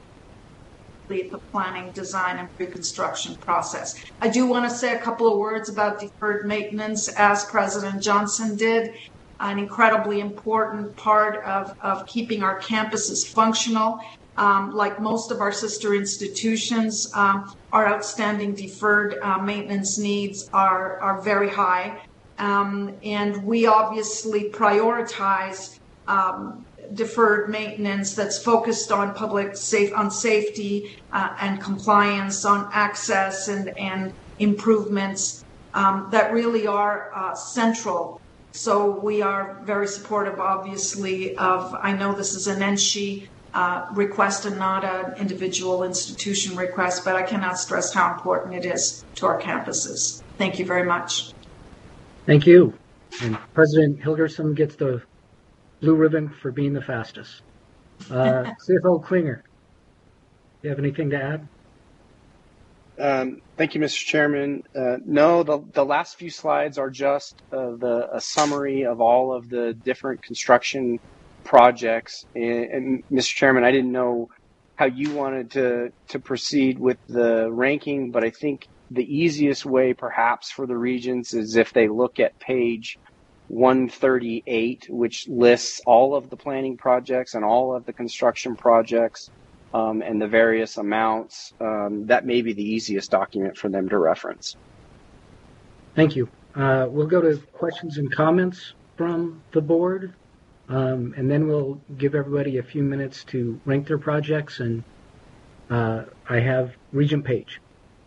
the planning, design, and pre-construction process. I do want to say a couple of words about deferred maintenance, as President Johnson did. An incredibly important part of, of keeping our campuses functional. Um, like most of our sister institutions, um, our outstanding deferred uh, maintenance needs are, are very high. Um, and we obviously prioritize um, deferred maintenance that's focused on public safe, on safety uh, and compliance, on access and, and improvements um, that really are uh, central. So we are very supportive, obviously, of, I know this is an N S H I uh, request and not an individual institution request, but I cannot stress how important it is to our campuses. Thank you very much. Thank you. And President Hilgerson gets the blue ribbon for being the fastest. Uh, C F O Klinger, do you have anything to add? Um, thank you, Mister Chairman. Uh, no, the, the last few slides are just uh, the a summary of all of the different construction projects. And, and Mister Chairman, I didn't know how you wanted to, to proceed with the ranking, but I think the easiest way perhaps for the regions is if they look at page one thirty-eight, which lists all of the planning projects and all of the construction projects um, and the various amounts. Um, that may be the easiest document for them to reference. Thank you. Uh, we'll go to questions and comments from the board, um, and then we'll give everybody a few minutes to rank their projects. And uh, I have Regent Page.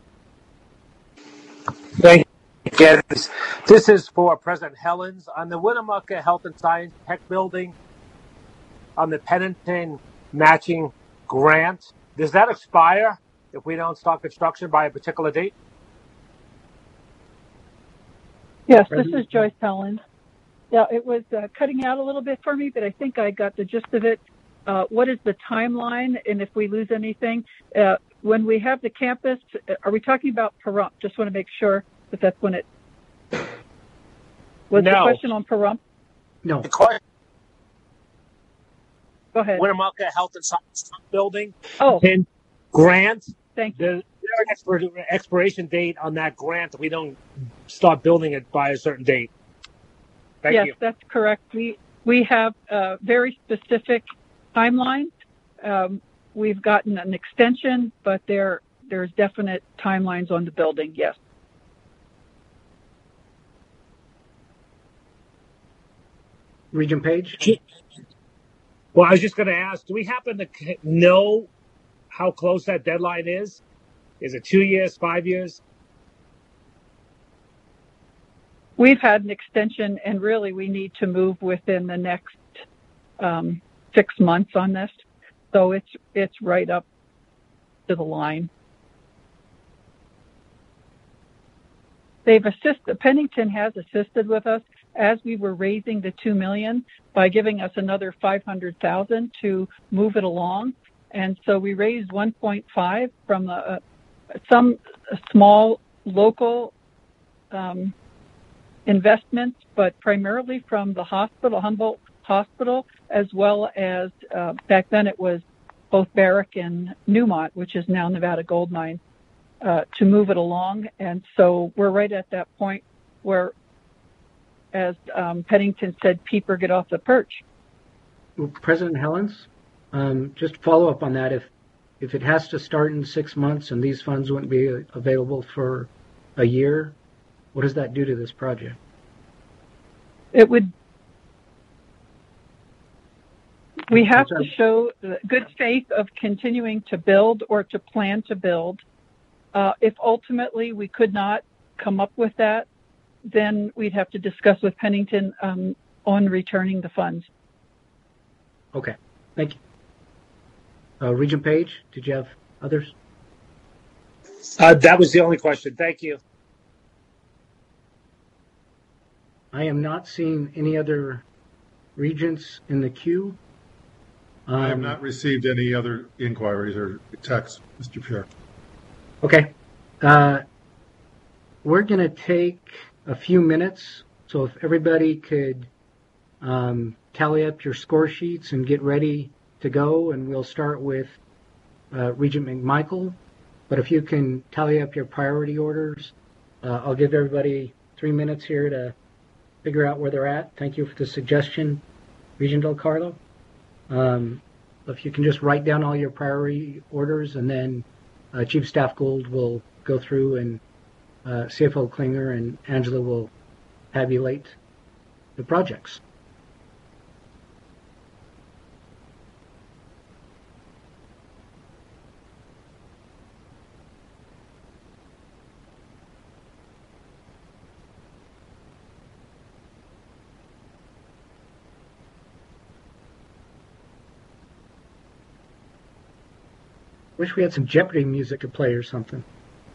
Thank you. This is for President Helens. On the Winnemucca Health and Science Tech Building, on the Pennington matching grant, does that expire if we don't start construction by a particular date? Yes, this is Joyce Helens. Yeah, it was uh, cutting out a little bit for me, but I think I got the gist of it. Uh, what is the timeline, and if we lose anything? Uh, when we have the campus, are we talking about Pahrump? Just want to make sure that that's when it... Was no. the question on Pahrump? No. The question, Go ahead. Winnemucca Health and Science Tech Building. Oh. And grant. Thank you. There's an expiration date on that grant if we don't start building it by a certain date. Thank yes, you. that's correct. We we have a very specific timeline. Um, we've gotten an extension, but there there's definite timelines on the building. Yes. Regent Page? Well, I was just going to ask, do we happen to know how close that deadline is? Is it two years, five years? We've had an extension, and really we need to move within the next um, six months on this. So it's it's right up to the line. They've assisted, Pennington has assisted with us as we were raising the two million dollars by giving us another five hundred thousand dollars to move it along. And so we raised one point five from uh, some small local um, investments, but primarily from the hospital, Humboldt Hospital, as well as uh, back then it was both Barrick and Newmont, which is now Nevada Gold Mine, uh, to move it along. And so we're right at that point where, as um, Pennington said, peeper get off the perch. Well, President Helens, um, just follow up on that. If if it has to start in six months and these funds wouldn't be available for a year, what does that do to this project? It would. We have to show good faith of continuing to build or to plan to build. Uh, if ultimately we could not come up with that, then we'd have to discuss with Pennington um, on returning the funds. Okay, thank you. Uh, Regent Page, did you have others? Uh, that was the only question. Thank you. I am not seeing any other regents in the queue. Um, I have not received any other inquiries or texts, Mister Chair. Okay. Uh, we're going to take a few minutes, so if everybody could um, tally up your score sheets and get ready to go, and we'll start with uh, Regent McMichael. But if you can tally up your priority orders, uh, I'll give everybody three minutes here to figure out where they're at. Thank you for the suggestion, Regent Del Carlo. Um, if you can just write down all your priority orders, and then uh, Chief of Staff Gould will go through, and uh, C F O Klinger and Angela will tabulate the projects. Wish we had some Jeopardy music to play or something.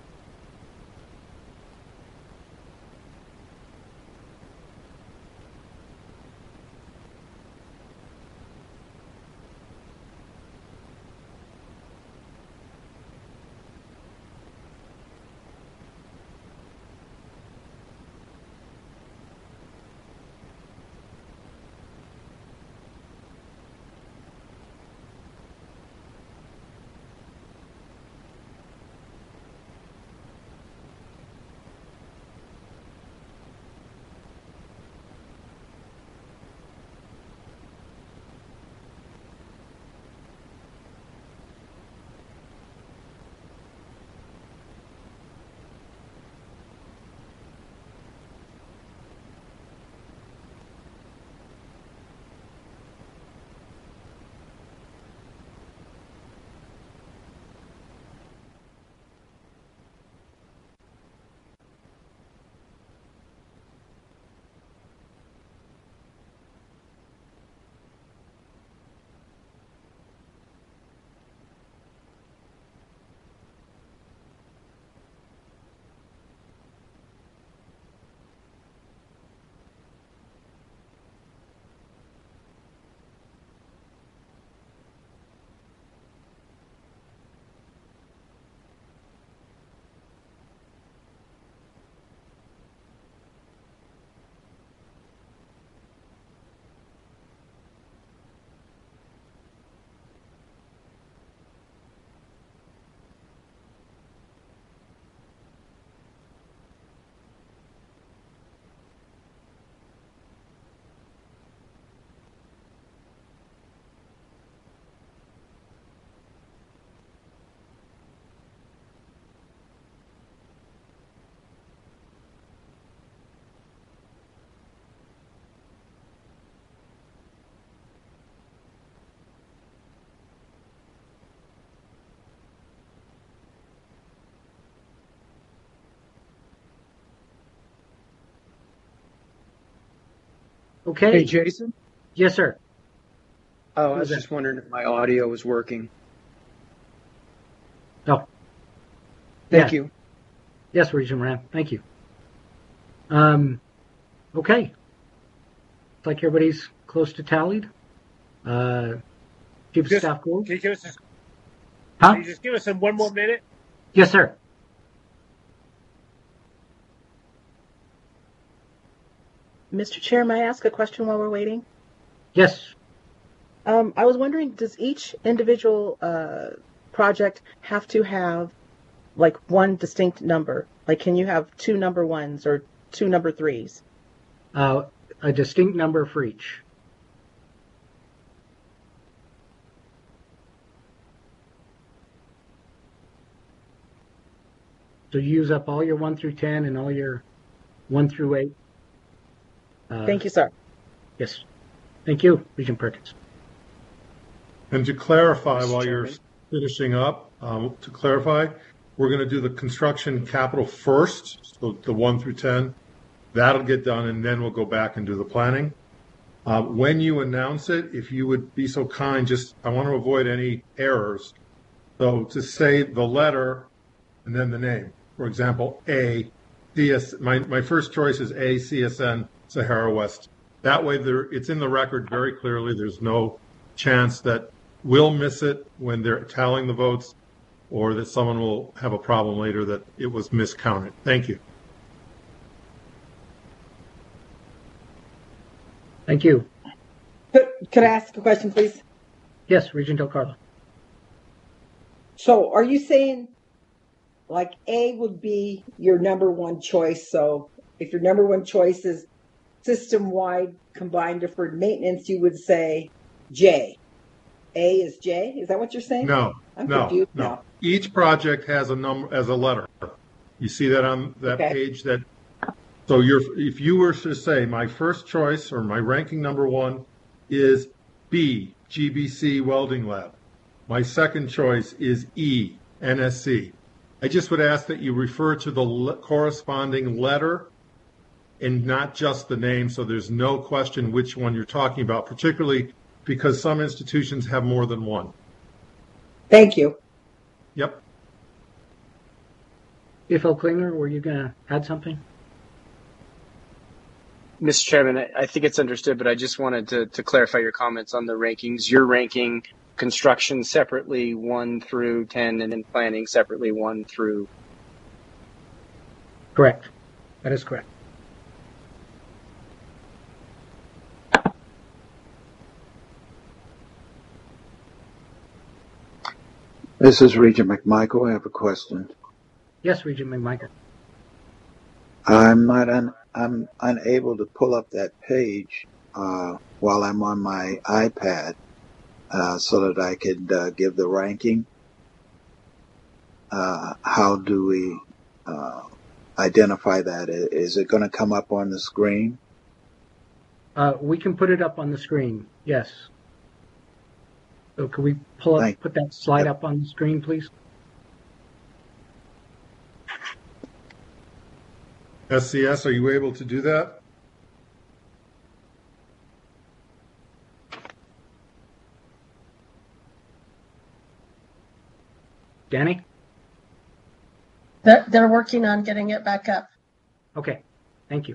Okay. Hey, Jason? Yes, sir. Oh, I was just wondering if my audio was working. Oh. Thank Yeah. you. Yes, Regent Moran. Thank you. Um, okay. Looks like everybody's close to tallied. Uh, Chief of Just- Staff Gould? Can you give us a, Huh? can you just give us one more minute? Yes, sir. Mister Chair, may I ask a question while we're waiting? Yes. Um, I was wondering, does each individual uh, project have to have like one distinct number? Like, can you have two number ones or two number threes? Uh, a distinct number for each. So you use up all your one through ten and all your one through eight. Uh, Thank you, sir. Yes. Thank you, Regent Perkins. And to clarify, Mister while you're Chairman. finishing up, um, to clarify, we're going to do the construction capital first, so the one through ten. That'll get done, and then we'll go back and do the planning. Uh, when you announce it, if you would be so kind, just I want to avoid any errors. So to say the letter and then the name. For example, A, C S. My my first choice is A, C S N, Sahara West. That way, there it's in the record very clearly. There's no chance that we'll miss it when they're tallying the votes, or that someone will have a problem later that it was miscounted. Thank you. Thank you. Could, could I ask a question, please? Yes, Regent Del Carlo. So are you saying like A would be your number one choice? So if your number one choice is system-wide combined deferred maintenance, you would say J. A is J? Is that what you're saying? No, I'm no, confused no. now. Each project has a number as a letter. You see that on that Okay. page that, so you're, if you were to say my first choice or my ranking number one is B, G B C Welding Lab. My second choice is E, N S C. I just would ask that you refer to the le- corresponding letter and not just the name, so there's no question which one you're talking about, particularly because some institutions have more than one. Thank you. Yep. C F O Klingler, were you going to add something? Mister Chairman, I, I think it's understood, but I just wanted to, to clarify your comments on the rankings. You're ranking construction separately one through ten, and then planning separately one through. Correct. That is correct. This is Regent McMichael. I have a question. Yes, Regent McMichael. I'm not un, I'm unable to pull up that page uh, while I'm on my iPad uh, so that I could uh, give the ranking. Uh, how do we uh, identify that? Is it going to come up on the screen? Uh, we can put it up on the screen. Yes. So could we pull up, Thank- put that slide up on the screen, please? S C S, are you able to do that? Danny? They're, they're working on getting it back up. Okay. Thank you.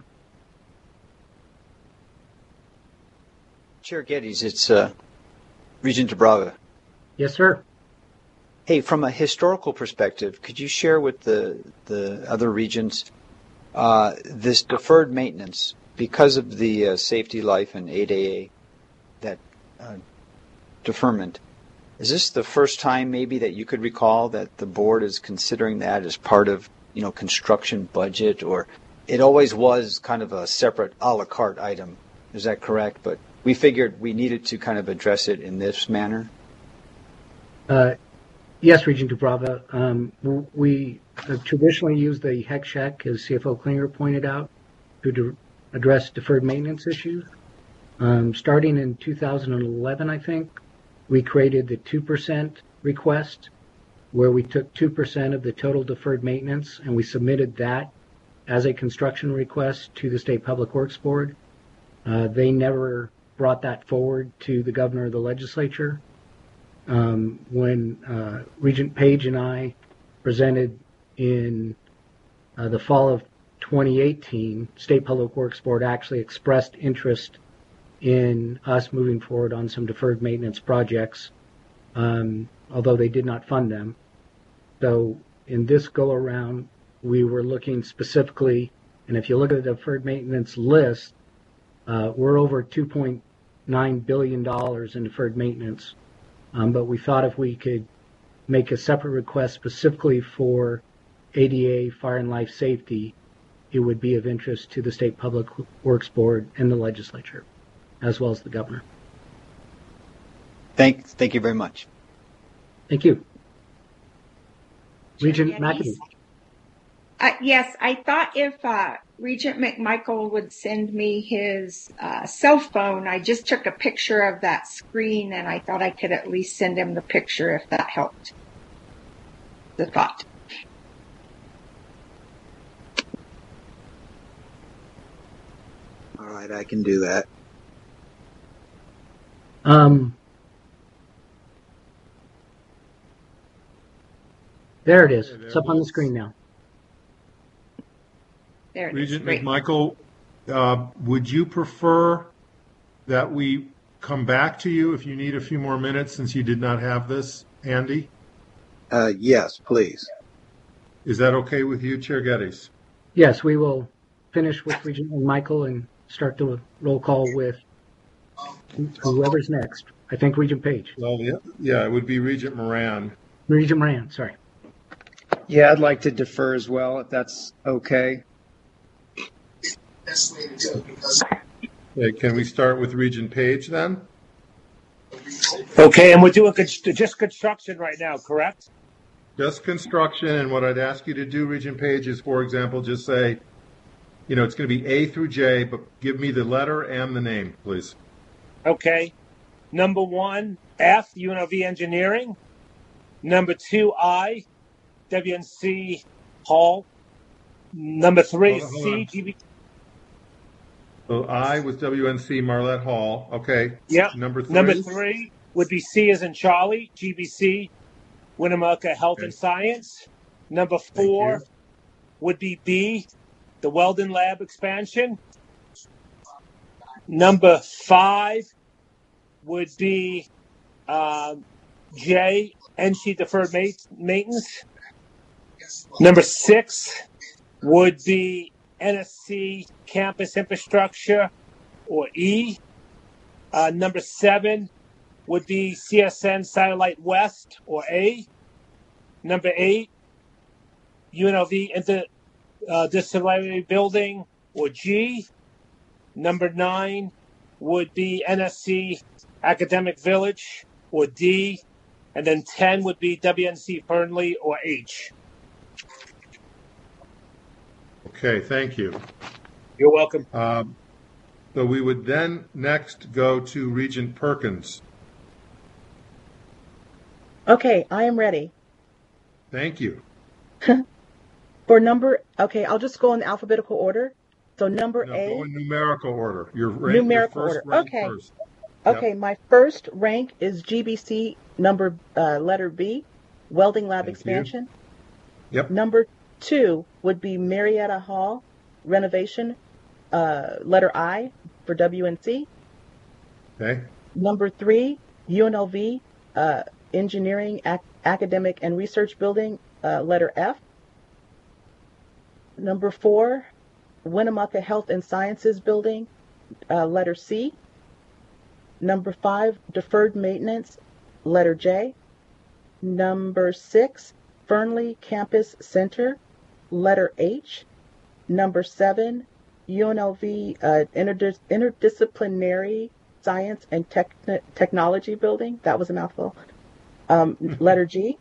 Chair Geddes, it's uh, Regent DeBrava. Yes, sir. Hey, from a historical perspective, could you share with the, the other regents uh, this deferred maintenance because of the uh, safety, life, and eight A A, that uh, deferment? Is this the first time maybe that you could recall that the board is considering that as part of, you know, construction budget, or it always was kind of a separate a la carte item? Is that correct? But we figured we needed to kind of address it in this manner. Uh, yes, Regent DeBrava. Um, w- we uh, traditionally use the HEC check, as C F O Klinger pointed out, to de- address deferred maintenance issues. Um, starting in two thousand eleven, I think, we created the two percent request, where we took two percent of the total deferred maintenance and we submitted that as a construction request to the State Public Works Board. Uh, they never brought that forward to the governor or the legislature. Um, when uh, Regent Page and I presented in uh, the fall of twenty eighteen, State Public Works Board actually expressed interest in us moving forward on some deferred maintenance projects, um, although they did not fund them. So in this go-around, we were looking specifically, and if you look at the deferred maintenance list, uh, we're over two point nine billion dollars in deferred maintenance. Um, but we thought if we could make a separate request specifically for A D A, fire and life safety, it would be of interest to the State Public Works Board and the legislature, as well as the governor. Thank, thank you very much. Thank you. Regent McAdoo. Uh, yes, I thought if uh, Regent McMichael would send me his uh, cell phone, I just took a picture of that screen, and I thought I could at least send him the picture if that helped. The thought. All right, I can do that. Um, there it is. Okay, there It's up it on the is. screen now. There it is. Regent Great. McMichael, uh, would you prefer that we come back to you if you need a few more minutes since you did not have this handy? Uh, yes, please. Is that okay with you, Chair Geddes? Yes, we will finish with Regent Michael and start the roll call with whoever's next. I think Regent Page. Well, yeah, yeah, it would be Regent Moran. Regent Moran, sorry. Yeah, I'd like to defer as well, if that's okay. Okay, can we start with Regent Page then? Okay, and we're doing const- just construction right now, correct? Just construction, and what I'd ask you to do, Regent Page, is, for example, just say, you know, it's going to be A through J, but give me the letter and the name, please. Okay. Number one, F, U N L V Engineering. Number two, I, W N C Hall. Number three, Hold on, hold C, on. G B. So I was W N C Marlette Hall. Okay. Yep. Number three. Number three would be C as in Charlie, G B C, Winnemucca Health Okay. and Science. Number four would be B, the Weldon Lab expansion. Number five would be uh, J, N C Deferred ma- Maintenance. Number six would be N S C Campus Infrastructure, or E. Uh, number seven would be C S N Satellite West, or A. Number eight, U N L V Interdisciplinary Building, or G. Number nine would be N S C Academic Village, or D. And then ten would be W N C Fernley, or H. Okay, thank you. You're welcome. Um, so we would then next go to Regent Perkins. Okay, I am ready. Thank you. For number, okay, I'll just go in alphabetical order. So number No, A, go in numerical order. Your rank, numerical your first order. rank Okay. first. Yep. Okay, my first rank is G B C number uh, letter B, Welding Lab Thank you. expansion. Yep. Number two would be Marietta Hall renovation, uh, letter I for W N C. Okay. Number three, U N L V uh, engineering ac- academic and research building, uh, letter F. Number four, Winnemucca Health and Sciences building, uh, letter C. Number five, deferred maintenance, letter J. Number six, Fernley Campus Center, letter H. Number seven, U N L V uh, interdis- Interdisciplinary Science and Techn- Technology Building. That was a mouthful. Um, letter G.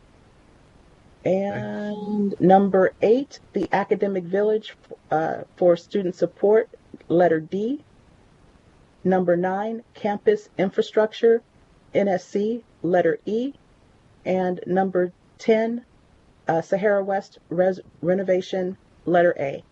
And number eight, the Academic Village uh, for Student Support, letter D. Number nine, Campus Infrastructure, N S C, letter E. And number ten, uh, Sahara West Res- Renovation, letter A.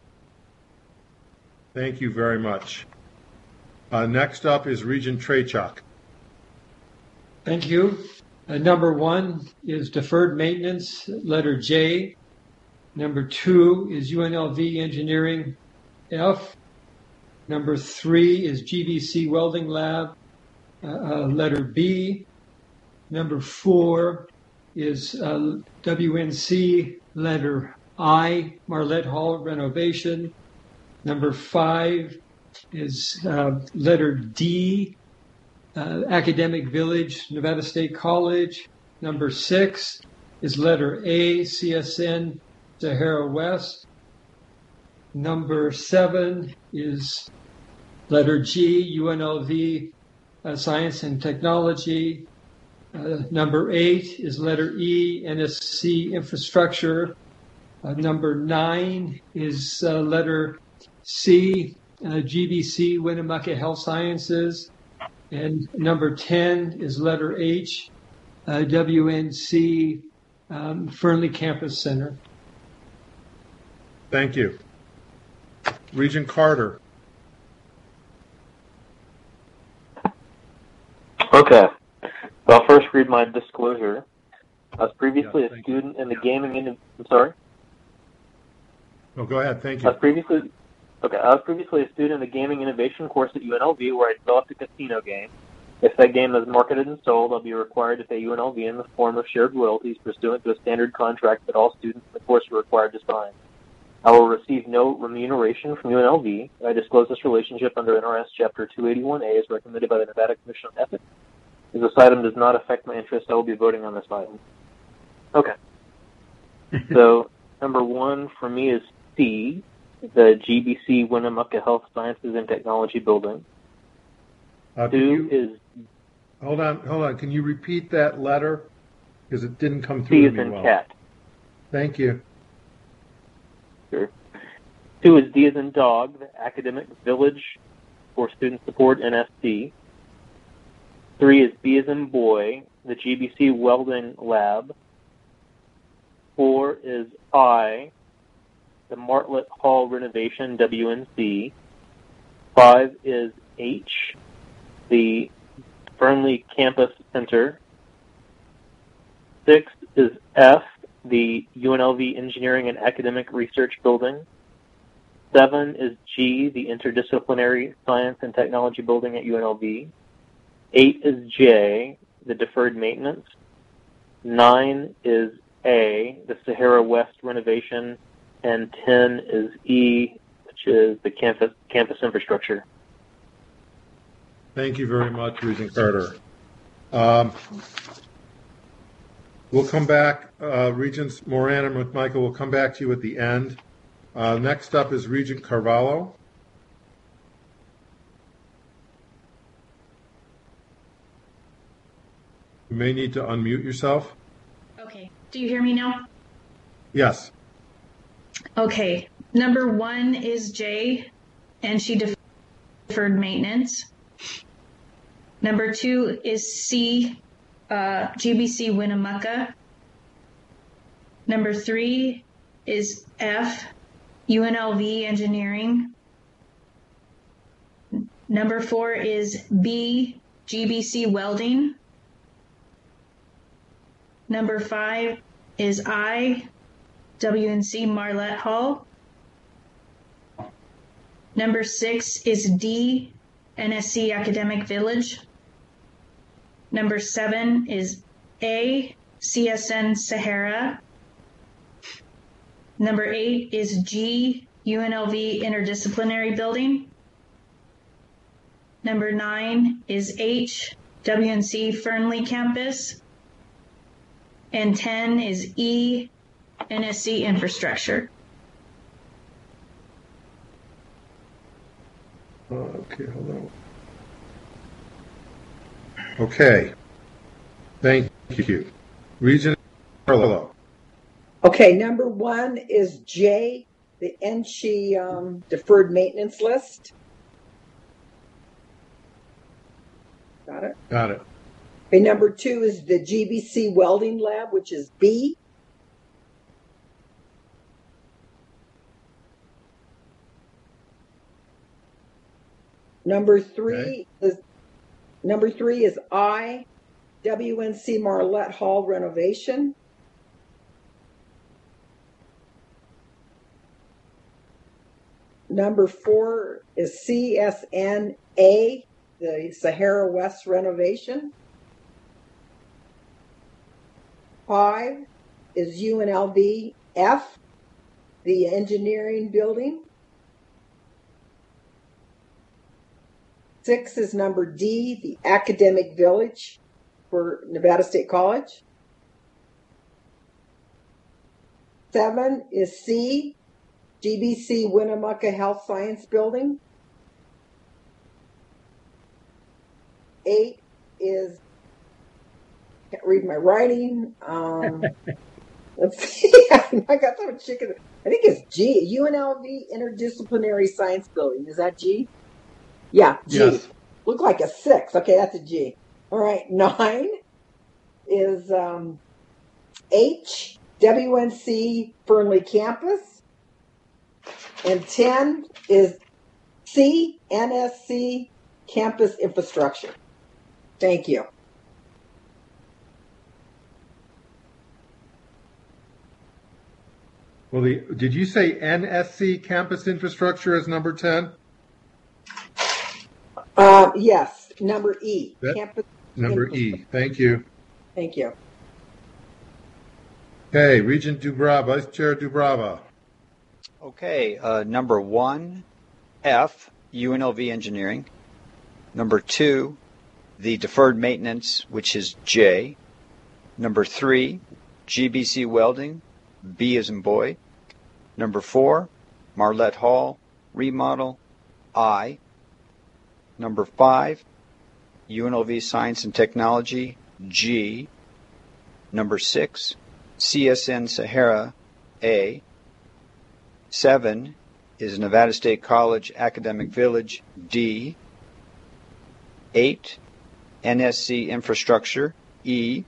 Thank you very much. Uh, next up is Regent Trachuk. Thank you. Uh, number one is deferred maintenance, letter J. Number two is U N L V engineering, F. Number three is G B C welding lab, uh, uh, letter B. Number four is uh, W N C, letter I, Marlette Hall renovation. Number five is uh, letter D, uh, Academic Village, Nevada State College. Number six is letter A, C S N, Sahara West. Number seven is letter G, U N L V uh, Science and Technology. Uh, number eight is letter E, N S C Infrastructure. Uh, number nine is uh, letter C, uh, G B C Winnemucca Health Sciences. And number ten is letter H, uh, W N C um, Fernley Campus Center. Thank you. Regent Carter. Okay. So I'll first read my disclosure. I was previously Yes, a thank student in the gaming industry. I'm sorry? No, go ahead. Thank I you. was previously okay. I was previously a student in the gaming innovation course at U N L V, where I developed a casino game. If that game is marketed and sold, I'll be required to pay U N L V in the form of shared royalties pursuant to a standard contract that all students in the course are required to sign. I will receive no remuneration from U N L V. I disclose this relationship under N R S Chapter two eighty-one A as recommended by the Nevada Commission on Ethics. If this item does not affect my interest, I will be voting on this item. Okay. So number one for me is C, the G B C Winnemucca Health Sciences and Technology Building. Uh, Two you, is Hold on, hold on. Can you repeat that letter? Because it didn't come C through is to me in well. cat. Thank you. Sure. Two is D as in dog, the Academic Village for Student Support, N S C. Three is B as in boy, the G B C Welding Lab. Four is I, the Martlet Hall Renovation, W N C. Five is H, the Fernley Campus Center. Six is F, the U N L V Engineering and Academic Research Building. Seven is G, the Interdisciplinary Science and Technology Building at U N L V. Eight is J, the Deferred Maintenance. Nine is A, the Sahara West Renovation. And ten is E, which is the campus, campus infrastructure. Thank you very much, Regent Carter. Um, we'll come back, uh, Regents Moran and McMichael, we'll come back to you at the end. Uh, next up is Regent Carvalho. You may need to unmute yourself. Okay. Do you hear me now? Yes. Okay. Number one is J, and she deferred maintenance. Number two is C, uh, G B C Winnemucca. Number three is F, U N L V Engineering. Number four is B, G B C Welding. Number five is I, W N C Martlet Hall. Number six is D, N S C Academic Village. Number seven is A, C S N Sahara. Number eight is G, U N L V Interdisciplinary Building. Number nine is H, W N C Fernley Campus. And ten is E, N S C Infrastructure. Okay, hold on. Okay. Thank you. Regent Carvalho. Okay, number one is J, the N S C um, deferred maintenance list. Got it? Got it. Okay, number two is the G B C Welding Lab, which is B. Number three okay. is number three is I, W N C Martlet Hall Renovation. Number four is C S N A, the Sahara West Renovation. Five is U N L V F, the Engineering Building. Six is number D, the Academic Village for Nevada State College. Seven is C, G B C Winnemucca Health Science Building. Eight is, can't read my writing. Um, let's see, I got some chicken. I think it's G, U N L V Interdisciplinary Science Building. Is that G? Yeah, G. Yes. Look like a six. Okay, that's a G. All right, nine is um, H, W N C Fernley Campus. And ten is C, N S C Campus Infrastructure. Thank you. Well, the, did you say N S C Campus Infrastructure as number ten? Uh, yes, number E. That, Campus number E. Thank you. Thank you. Okay, Regent Dubrava, Vice Chair Dubrava. Okay, uh, number one, F, U N L V Engineering. Number two, the deferred maintenance, which is J. Number three, G B C Welding, B as in boy. Number four, Martlet Hall, remodel, I. Number five, U N L V Science and Technology, G. Number six, C S N Sahara, A. Seven is Nevada State College Academic Village, D. Eight, N S C Infrastructure, E.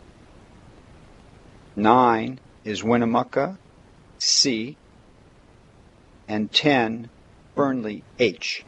Nine is Winnemucca, C. And ten, Fernley, H.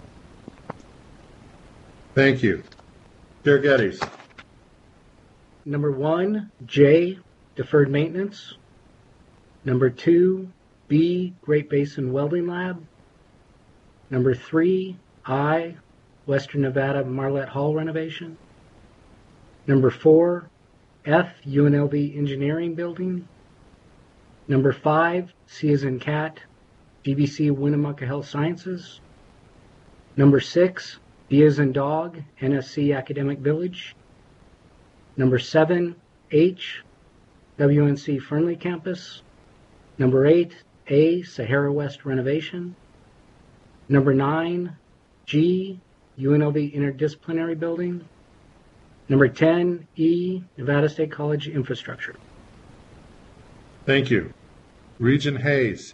Thank you. Chair Geddes. Number one, J, deferred maintenance. Number two, B, Great Basin Welding Lab. Number three, I, Western Nevada Marlette Hall renovation. Number four, F, U N L V Engineering Building. Number five, C as in cat, G B C Winnemucca Health Sciences. Number six, D as in dog, N S C Academic Village. Number seven, H, W N C Fernley Campus. Number eight, A, Sahara West renovation. Number nine, G, U N L V Interdisciplinary Building. Number ten, E, Nevada State College Infrastructure. Thank you. Regent Hayes.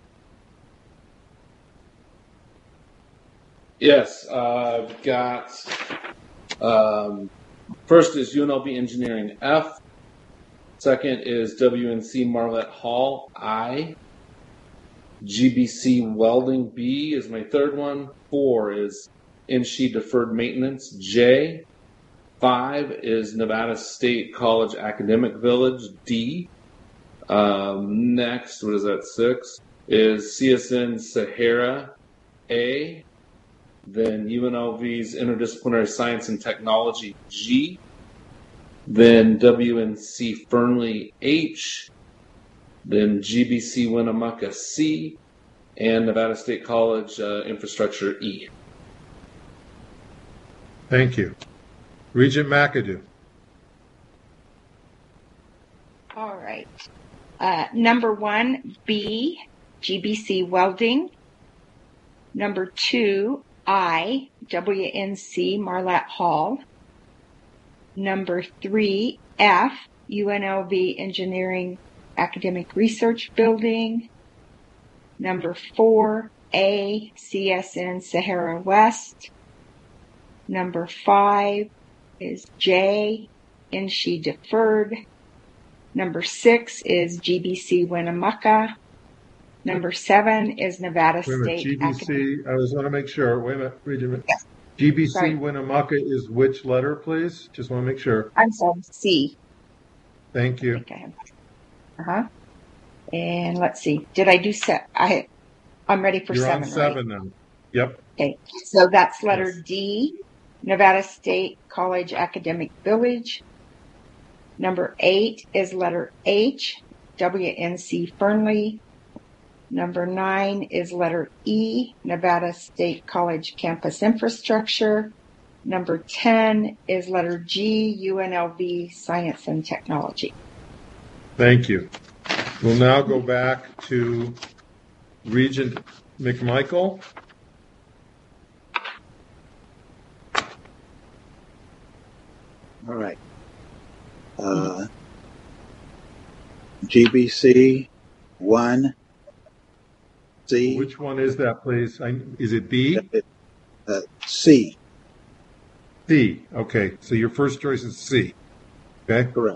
Yes, uh, I've got, um, first is U N L V Engineering, F. Second is W N C Marlette Hall, I. G B C Welding, B is my third one. Four is N S C E Deferred Maintenance, J. Five is Nevada State College Academic Village, D. Um, next, what is that, six, is C S N Sahara, A. Then U N L V's Interdisciplinary Science and Technology, G. Then W N C Fernley, H. Then G B C Winnemucca, C. And Nevada State College uh, Infrastructure, E. Thank you. Regent McAdoo. All right. Uh, number one, B, G B C Welding. Number two, I, W N C Marlette Hall. Number three, F, U N L V Engineering Academic Research Building. Number four, A, C S N Sahara West. Number five is J, N S C E Deferred. Number six is G B C Winnemucca. Number seven is Nevada Wait a minute, State G B C, Academic. I just want to make sure. Wait a minute, wait a minute. Yes. G B C Sorry. Winnemucca is which letter, please? Just want to make sure. I'm sorry, C. Thank you. Uh huh. And let's see. Did I do set? I, I'm ready for You're seven. on seven now. Yep. Okay. So that's letter D, Nevada State College Academic Village. Number eight is letter H, W N C Fernley. Number nine is letter E, Nevada State College Campus Infrastructure. Number ten is letter G, U N L V Science and Technology. Thank you. We'll now go back to Regent McMichael. All right. Uh, G B C one C. Which one is that, please? I, is it B? Uh, C. C. Okay. So your first choice is C. Okay. Correct.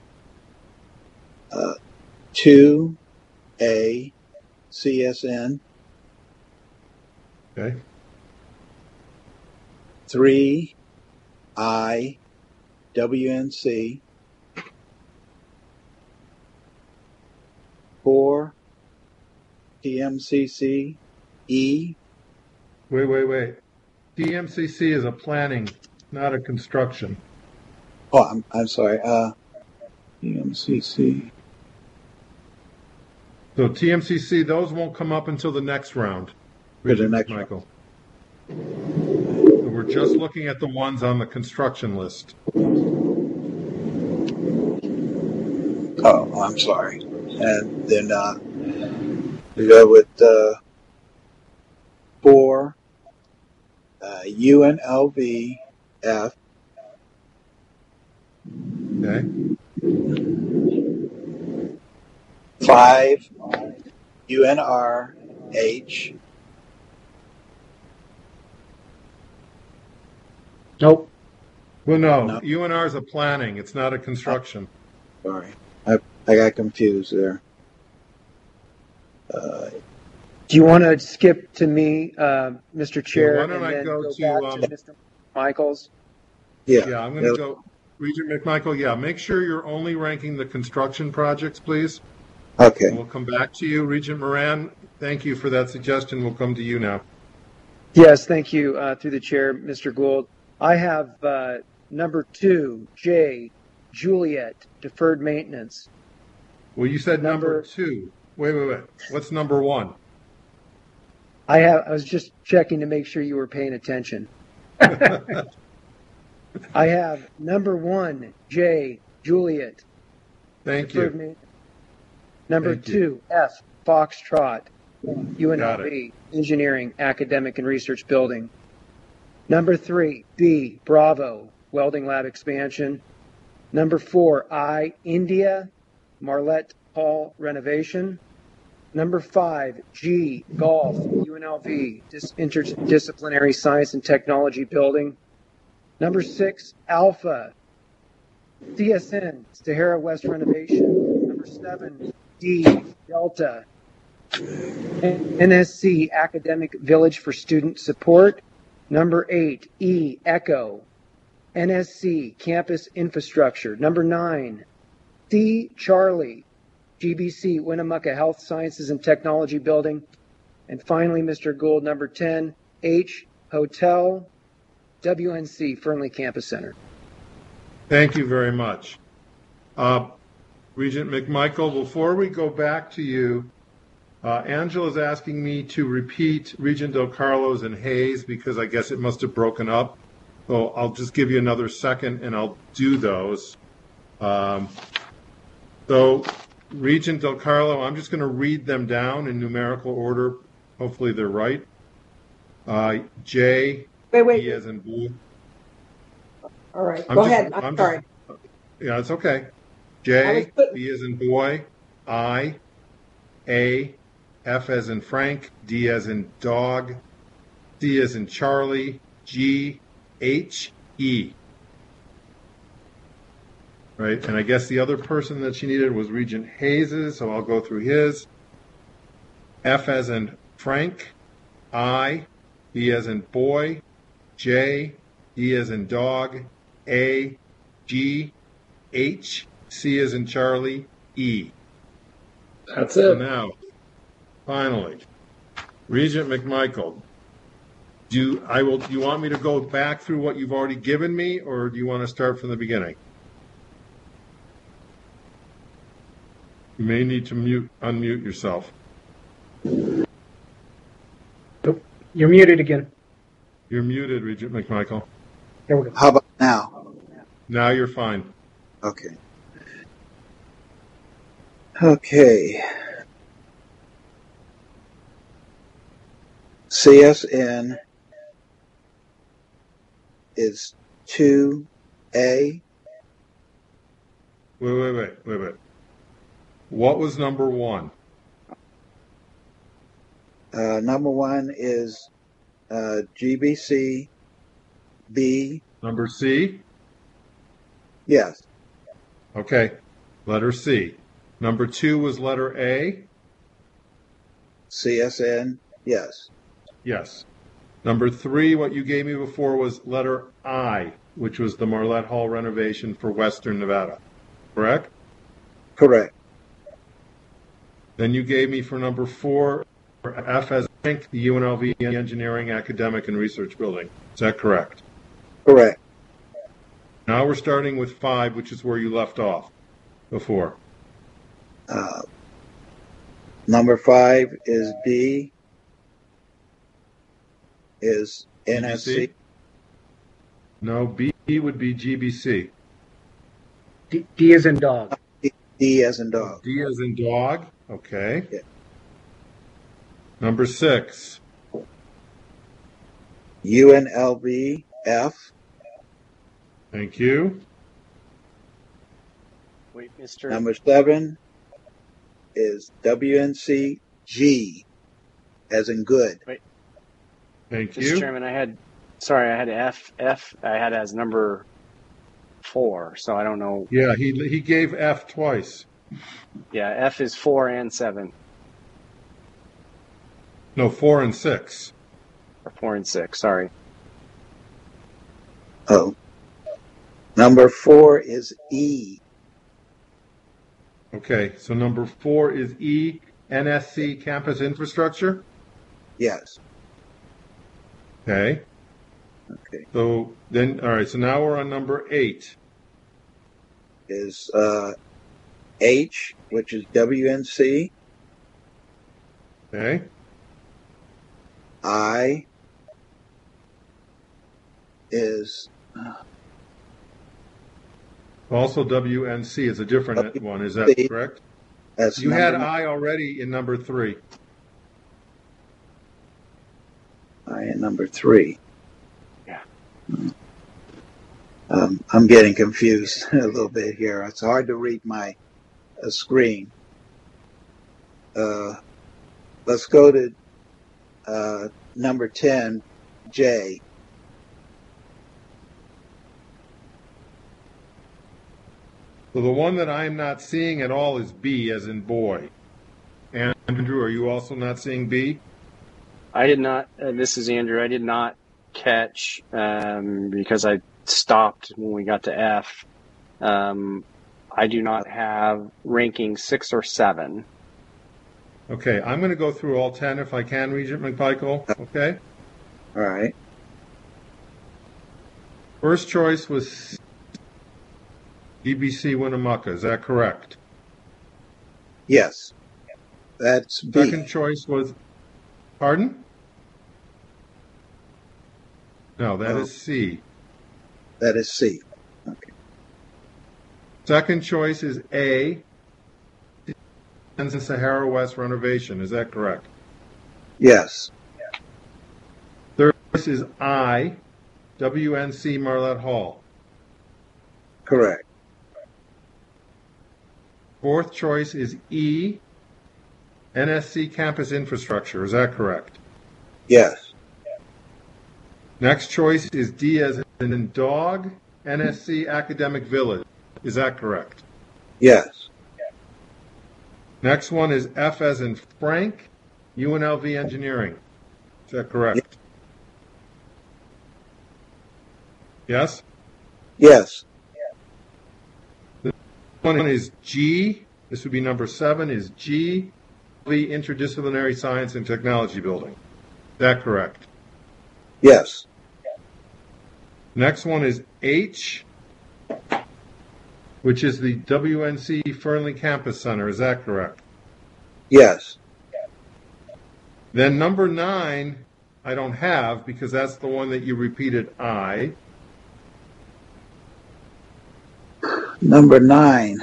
Uh, two A, C S N. Okay. Three I, W N C. Four T M C C E. Wait, wait, wait. T M C C is a planning, not a construction. Oh, I'm I'm sorry. Uh, T M C C. So T M C C, those won't come up until the next round. For the next Michael. So we're just looking at the ones on the construction list. Oh, I'm sorry. And then uh, we go with uh, four uh, U N L V F, Okay. Five, U N R H. Nope. Well, no, No. U N R is a planning. It's not a construction. Sorry, I I got confused there. Uh, Do you want to skip to me, uh, Mister Chair, why don't and I then go go, to, back um, to Mister Michaels? yeah. Yeah, I'm going to Yeah. go. Regent McMichael, yeah, make sure you're only ranking the construction projects, please. Okay. And we'll come back to you. Regent Moran, thank you for that suggestion. We'll come to you now. Yes, thank you, uh, through the chair, Mister Gould. I have uh, number two, J, Juliet, deferred maintenance. Well, you said number, Number- two. Wait, wait, wait. What's number one? I have. I was just checking to make sure you were paying attention. I have number one, J, Juliet, Thank deferred you. maintenance. Number Thank you. two, F, Foxtrot, U N L Got V, Engineering, Academic and Research Building. Number three, B, Bravo, Welding Lab Expansion. Number four, I, India, Marlette Hall Renovation. Number five, G, Golf, U N L V, Dis- Interdisciplinary Science and Technology Building. Number six, Alpha, C S N, Sahara West Renovation. Number seven, D, Delta, N S C, Academic Village for Student Support. Number eight, E, Echo, N S C, Campus Infrastructure. Number nine, C, Charlie, G B C, Winnemucca Health Sciences and Technology Building. And finally, Mister Gould, number ten, H, Hotel, W N C, Fernley Campus Center. Thank you very much. Uh, Regent McMichael, before we go back to you, uh, Angela is asking me to repeat Regent Del Carlos and Hayes because I guess it must have broken up. So I'll just give you another second and I'll do those. Um, so Regent Del Carlo, I'm just going to read them down in numerical order. Hopefully they're right. Uh, J, Wait, wait. E as in blue. All right, I'm go just- ahead. I'm, I'm sorry. just- yeah, it's okay. I J, was put- B as in boy, I, A, F as in Frank, D as in dog, C as in Charlie, G, H, E. Right, and I guess the other person that she needed was Regent Hayes's, so I'll go through his. F as in Frank, I, B as in boy, J, D as in dog, A, G, H, C as in Charlie, E. That's So it. now, finally, Regent McMichael, do I will. Do you want me to go back through what you've already given me, or do you want to start from the beginning? You may need to mute, unmute yourself. Nope. You're muted again. You're muted, Regent McMichael. Here we go. How about now? Now you're fine. Okay. Okay. C S N is two A. Wait, wait, wait, wait, wait. What was number one? Uh, number one is uh, G B C. B. Number C? Yes. Okay. Letter C. Number two was letter A? C S N. Yes. Yes. Number three, what you gave me before was letter I, which was the Marlette Hall renovation for Western Nevada. Correct? Correct. Then you gave me for number four, F as Frank, the U N L V Engineering, Academic, and Research Building. Is that correct? Correct. Now we're starting with five, which is where you left off before. Uh, number five is B. Is N S C. No, B would be G B C. D, D is in dog. D as in dog. D as in dog. Okay. Yeah. Number six. U N L V F. Thank you. Wait, Mister Number seven is W N C G, as in good. Wait. Thank Mister you. Chairman, I had, sorry, I had F, F, I had as number four, so I don't know. Yeah, he he gave F twice. Yeah, F is four and seven, No, four and six. or four and six, sorry. Oh. Number four is E. Okay, so number four is E, N S C campus infrastructure. Yes. Okay. Okay. So then, all right. So now we're on number eight. Is uh, H, which is W N C. Okay. I is Also W N C is a different one. Is that W N C. correct? That's You had number I already in number three. I in number three. Yeah. Um, I'm getting confused a little bit here. It's hard to read my uh, screen. Uh, let's go to uh, number ten, J. So the one that I'm not seeing at all is B, as in boy. And Andrew, are you also not seeing B? I did not, uh, this is Andrew, I did not catch, um, because I stopped when we got to F. Um, I do not have ranking six or seven. Okay, I'm going to go through all ten if I can, Regent McMichael. Okay. All right. First choice was G B C Winnemucca. Is that correct? Yes. That's B. Second choice was, pardon? No, that Oh. is C. That is C. Second choice is A, and Sahara West renovation. Is that correct? Yes. Third choice is I, W N C Marlette Hall. Correct. Fourth choice is E, N S C campus infrastructure. Is that correct? Yes. Next choice is D as in dog, N S C academic village. Is that correct? Yes. Next one is F as in Frank, U N L V engineering. Is that correct? Yes? Yes. The one is G, this would be number seven, is G, the Interdisciplinary Science and Technology Building. Is that correct? Yes. Next one is H, which is the W N C Fernley Campus Center. Is that correct? Yes. Then number nine, I don't have because that's the one that you repeated I. Number nine.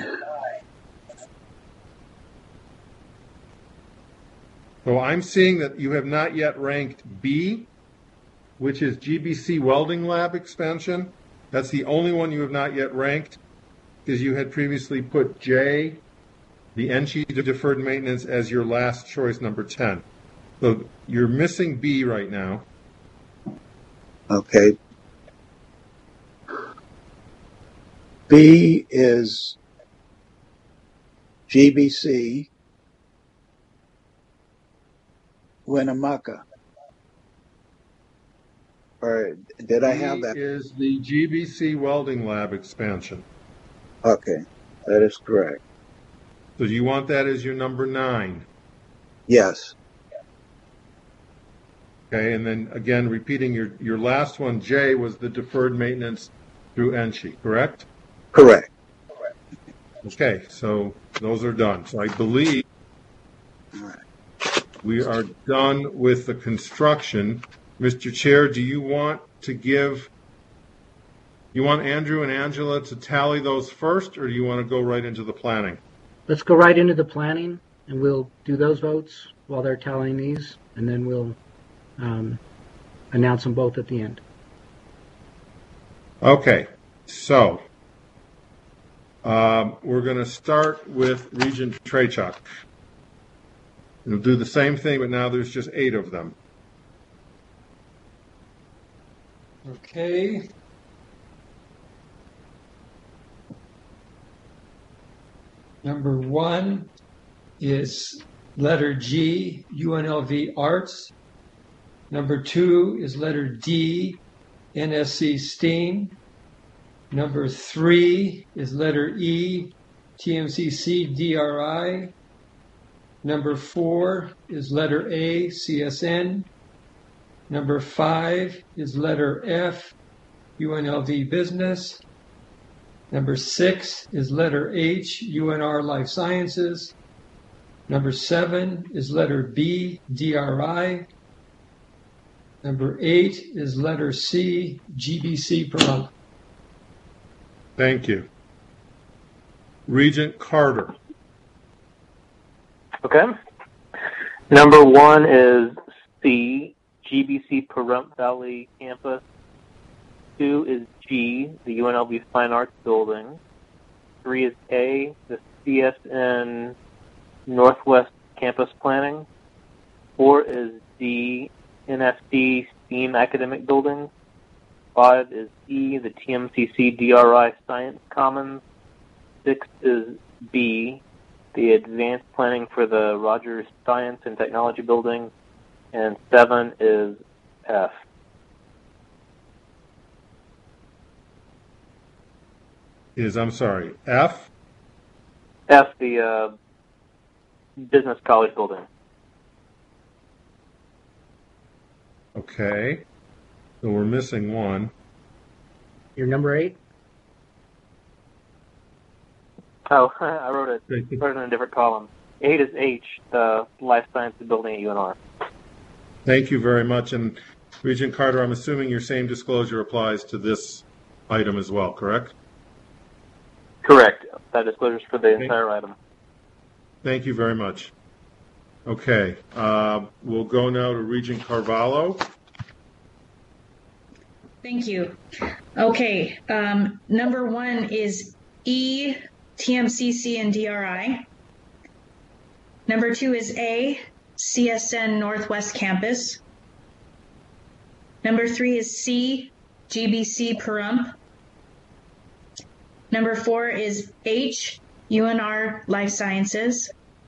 So I'm seeing that you have not yet ranked B, which is G B C Welding Lab expansion. That's the only one you have not yet ranked because you had previously put J, the N G deferred maintenance, as your last choice, number ten. So you're missing B right now. Okay. B is G B C Winnemucca. Or did I have that? B is the G B C Welding Lab expansion. Okay, that is correct. So do you want that as your number nine? Yes. Okay, and then again, repeating your, your last one, J, was the deferred maintenance through N S C I, correct? Correct. Okay, so those are done. So I believe we are done with the construction. Mister Chair, do you want to give, you want Andrew and Angela to tally those first, or do you want to go right into the planning? Let's go right into the planning, and we'll do those votes while they're tallying these, and then we'll um, announce them both at the end. Okay, so Um, we're going to start with Regent Trachuk. We'll do the same thing, but now there's just eight of them. Okay. Number one is letter G, U N L V Arts. Number two is letter D, N S C STEAM. Number three is letter E, T M C C D R I. Number four is letter A, C S N. Number five is letter F, U N L V Business. Number six is letter H, U N R Life Sciences. Number seven is letter B, D R I. Number eight is letter C, G B C Pahrump. Thank you. Regent Carter. Okay. Number one is C, G B C Pahrump Valley Campus. Two is G, the U N L V Fine Arts Building. Three is A, the C S N Northwest Campus Planning. Four is D, N S D STEAM Academic Building. Five is E, the T M C C D R I Science Commons. Six is B, the Advanced Planning for the Rogers Science and Technology Building. And seven is F. Is, I'm sorry, F? F, the uh, Business College Building. Okay. So we're missing one. Your number eight? Oh, I wrote it, wrote it in a different column. Eight is H, the Life Sciences Building at U N R. Thank you very much. And Regent Carter, I'm assuming your same disclosure applies to this item as well, correct? Correct. That disclosure is for the entire item. Thank you very much. Okay. Uh, we'll go now to Regent Carvalho. Thank you. Okay. Um, number one is E, T M C C and D R I. Number two is A, C S N Northwest Campus. Number three is C, G B C Pahrump. Number four is H, U N R Life Sciences.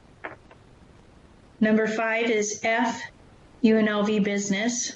Number five is F, U N L V Business.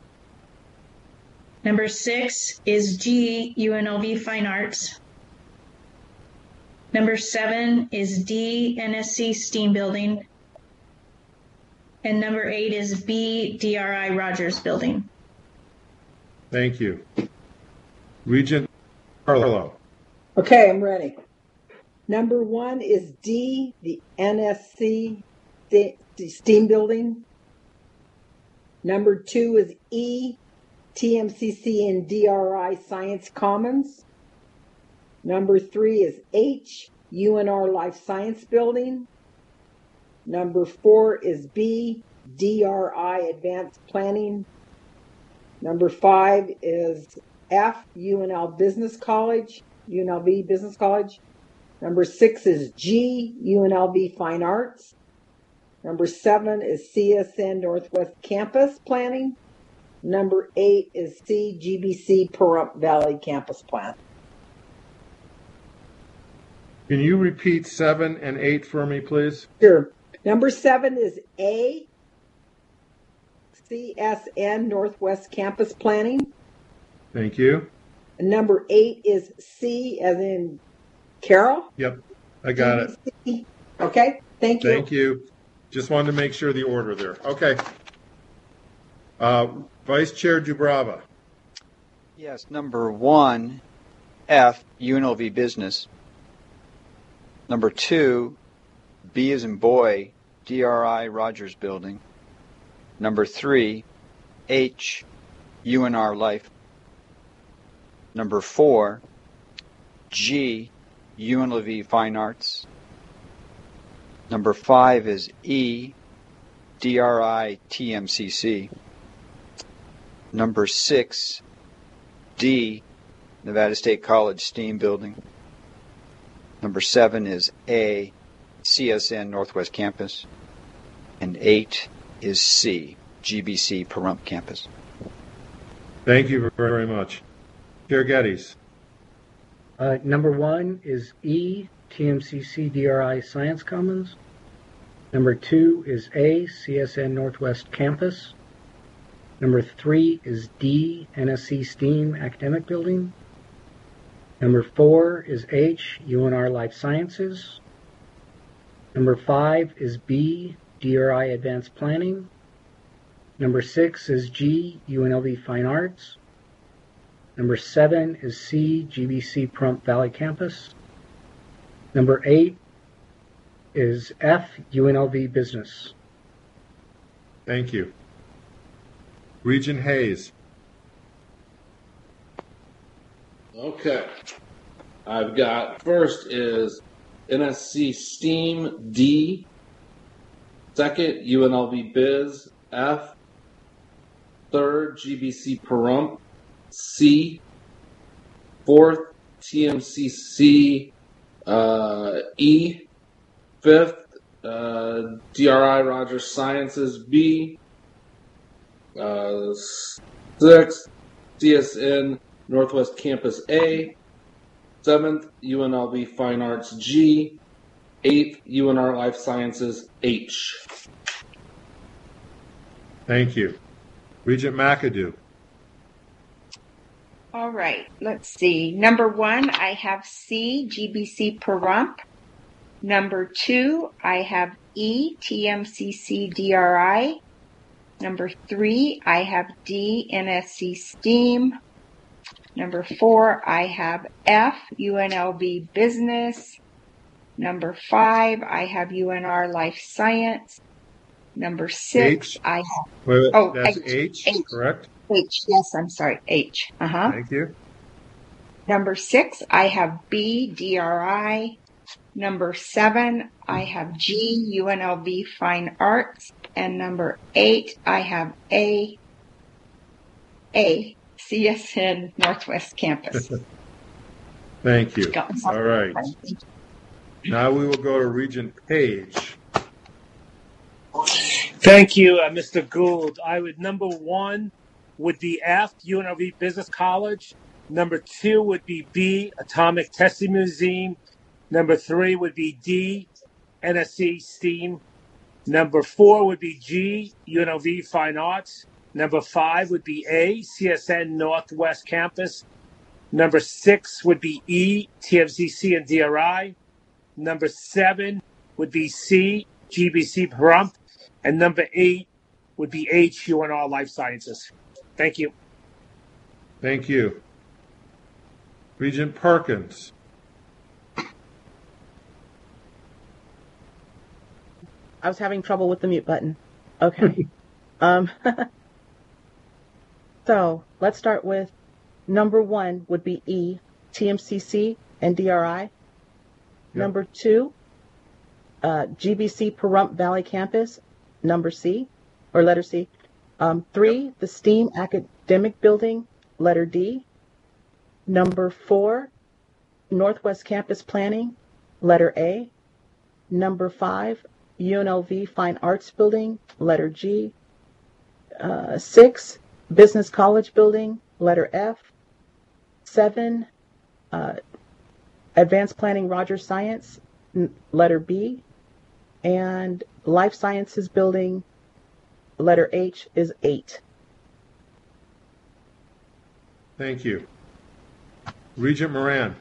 Number six is G, U N L V Fine Arts. Number seven is D, N S C STEAM Building. And number eight is B, D R I Rogers Building. Thank you. Regent Carvalho. Okay, I'm ready. Number one is D, the N S C STEAM Building. Number two is E, T M C C and D R I Science Commons. Number three is H, U N R Life Science Building. Number four is B, D R I Advanced Planning. Number five is F, U N L Business College, U N L V Business College. Number six is G, U N L V Fine Arts. Number seven is C S N Northwest Campus Planning. Number eight is C, G B C Pahrump Valley Campus Plan. Can you repeat seven and eight for me, please? Sure. Number seven is A, C S N Northwest Campus Planning. Thank you. And number eight is C, as in Carol. Yep, I got it. it. Okay, thank you. Thank you. Just wanted to make sure the order there. Okay. Uh, Vice Chair Dubrava. Yes, number one, F, U N L V Business. Number two, B as in boy, D R I Rogers Building. Number three, H, U N R Life. Number four, G, U N L V Fine Arts. Number five is E, D R I T M C C. Number six, D, Nevada State College STEAM Building. Number seven is A, C S N Northwest Campus. And eight is C, G B C Pahrump Campus. Thank you very much. Chair Geddes. Uh, number one is E, T M C C D R I Science Commons. Number two is A, C S N Northwest Campus. Number three is D, N S C STEAM Academic Building. Number four is H, U N R Life Sciences. Number five is B, D R I Advanced Planning. Number six is G, U N L V Fine Arts. Number seven is C, G B C Pahrump Valley Campus. Number eight is F, U N L V Business. Thank you. Regent Hayes. Okay. I've got first is N S C STEAM D. Second, U N L V Biz F. Third, G B C Pahrump C. Fourth, T M C C uh, E. Fifth, uh, D R I Rogers Sciences B. Uh, sixth, C S N Northwest Campus A. Seventh, U N L V Fine Arts G. Eighth, U N R Life Sciences H. Thank you. Regent McAdoo. All right, let's see. Number one, I have C, G B C Pahrump. Number two, I have E, T M C C D R I. Number three, I have D, N S C STEAM. Number four, I have F, U N L V Business. Number five, I have U N R Life Science. Number six, H? I have... Wait, wait, oh, that's H, H, H, correct? H, yes, I'm sorry, H. Uh-huh. Thank you. Number six, I have B, D R I. Number seven, I have G, U N L V Fine Arts. And number eight, I have A, A, C S N Northwest Campus. Thank you. All right. Now we will go to Regent Page. Thank you, uh, Mister Gould. I would, number one would be F, U N L V Business College. Number two would be B, Atomic Testing Museum. Number three would be D, N S C STEAM. Number four would be G, U N L V Fine Arts. Number five would be A, C S N Northwest Campus. Number six would be E, T M C C and D R I. Number seven would be C, G B C Pahrump. And number eight would be H, U N R Life Sciences. Thank you. Thank you. Regent Perkins. I was having trouble with the mute button. Okay. um, so let's start with number one would be E, T M C C and D R I. Yep. Number two, uh, G B C Pahrump Valley Campus. Number C, or letter C. Um, three, yep. The STEAM Academic Building, letter D. Number four, Northwest Campus Planning, letter A. Number five, U N L V Fine Arts Building, letter G. Uh, six, Business College Building, letter F. Seven, uh, Advanced Planning Rogers Science, n- letter B. And Life Sciences Building, letter H, is eight. Thank you. Regent Moran.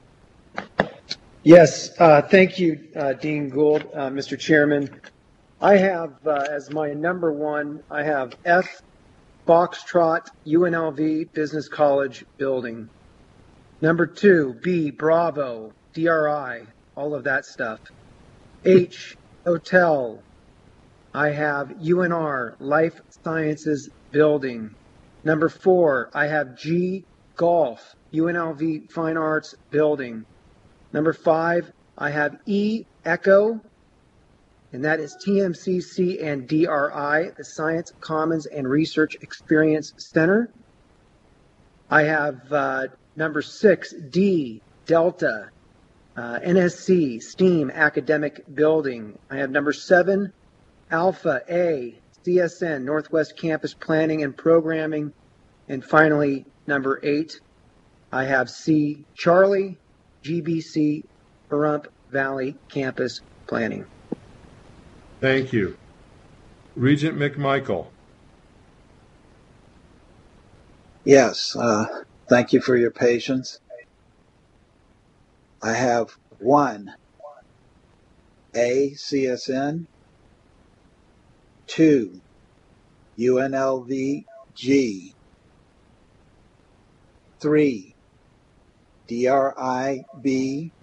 Yes, uh, thank you, uh, Dean Gould, uh, Mister Chairman. I have uh, as my number one, I have F, Foxtrot, U N L V Business College Building. Number two, B, Bravo, D R I, all of that stuff. H, Hotel. I have U N R, Life Sciences Building. Number four, I have G, Golf, U N L V Fine Arts Building. Number five, I have E, Echo, and that is T M C C and D R I, the Science Commons and Research Experience Center. I have uh, number six, D, Delta, uh, N S C STEAM Academic Building. I have number seven, Alpha A, C S N Northwest Campus Planning and Programming. And finally, number eight, I have C, Charlie, G B C, Pahrump Valley Campus Planning. Thank you. Regent McMichael. Yes, uh, thank you for your patience. I have one, A, C S N, two, U N L V G, three, D R I B,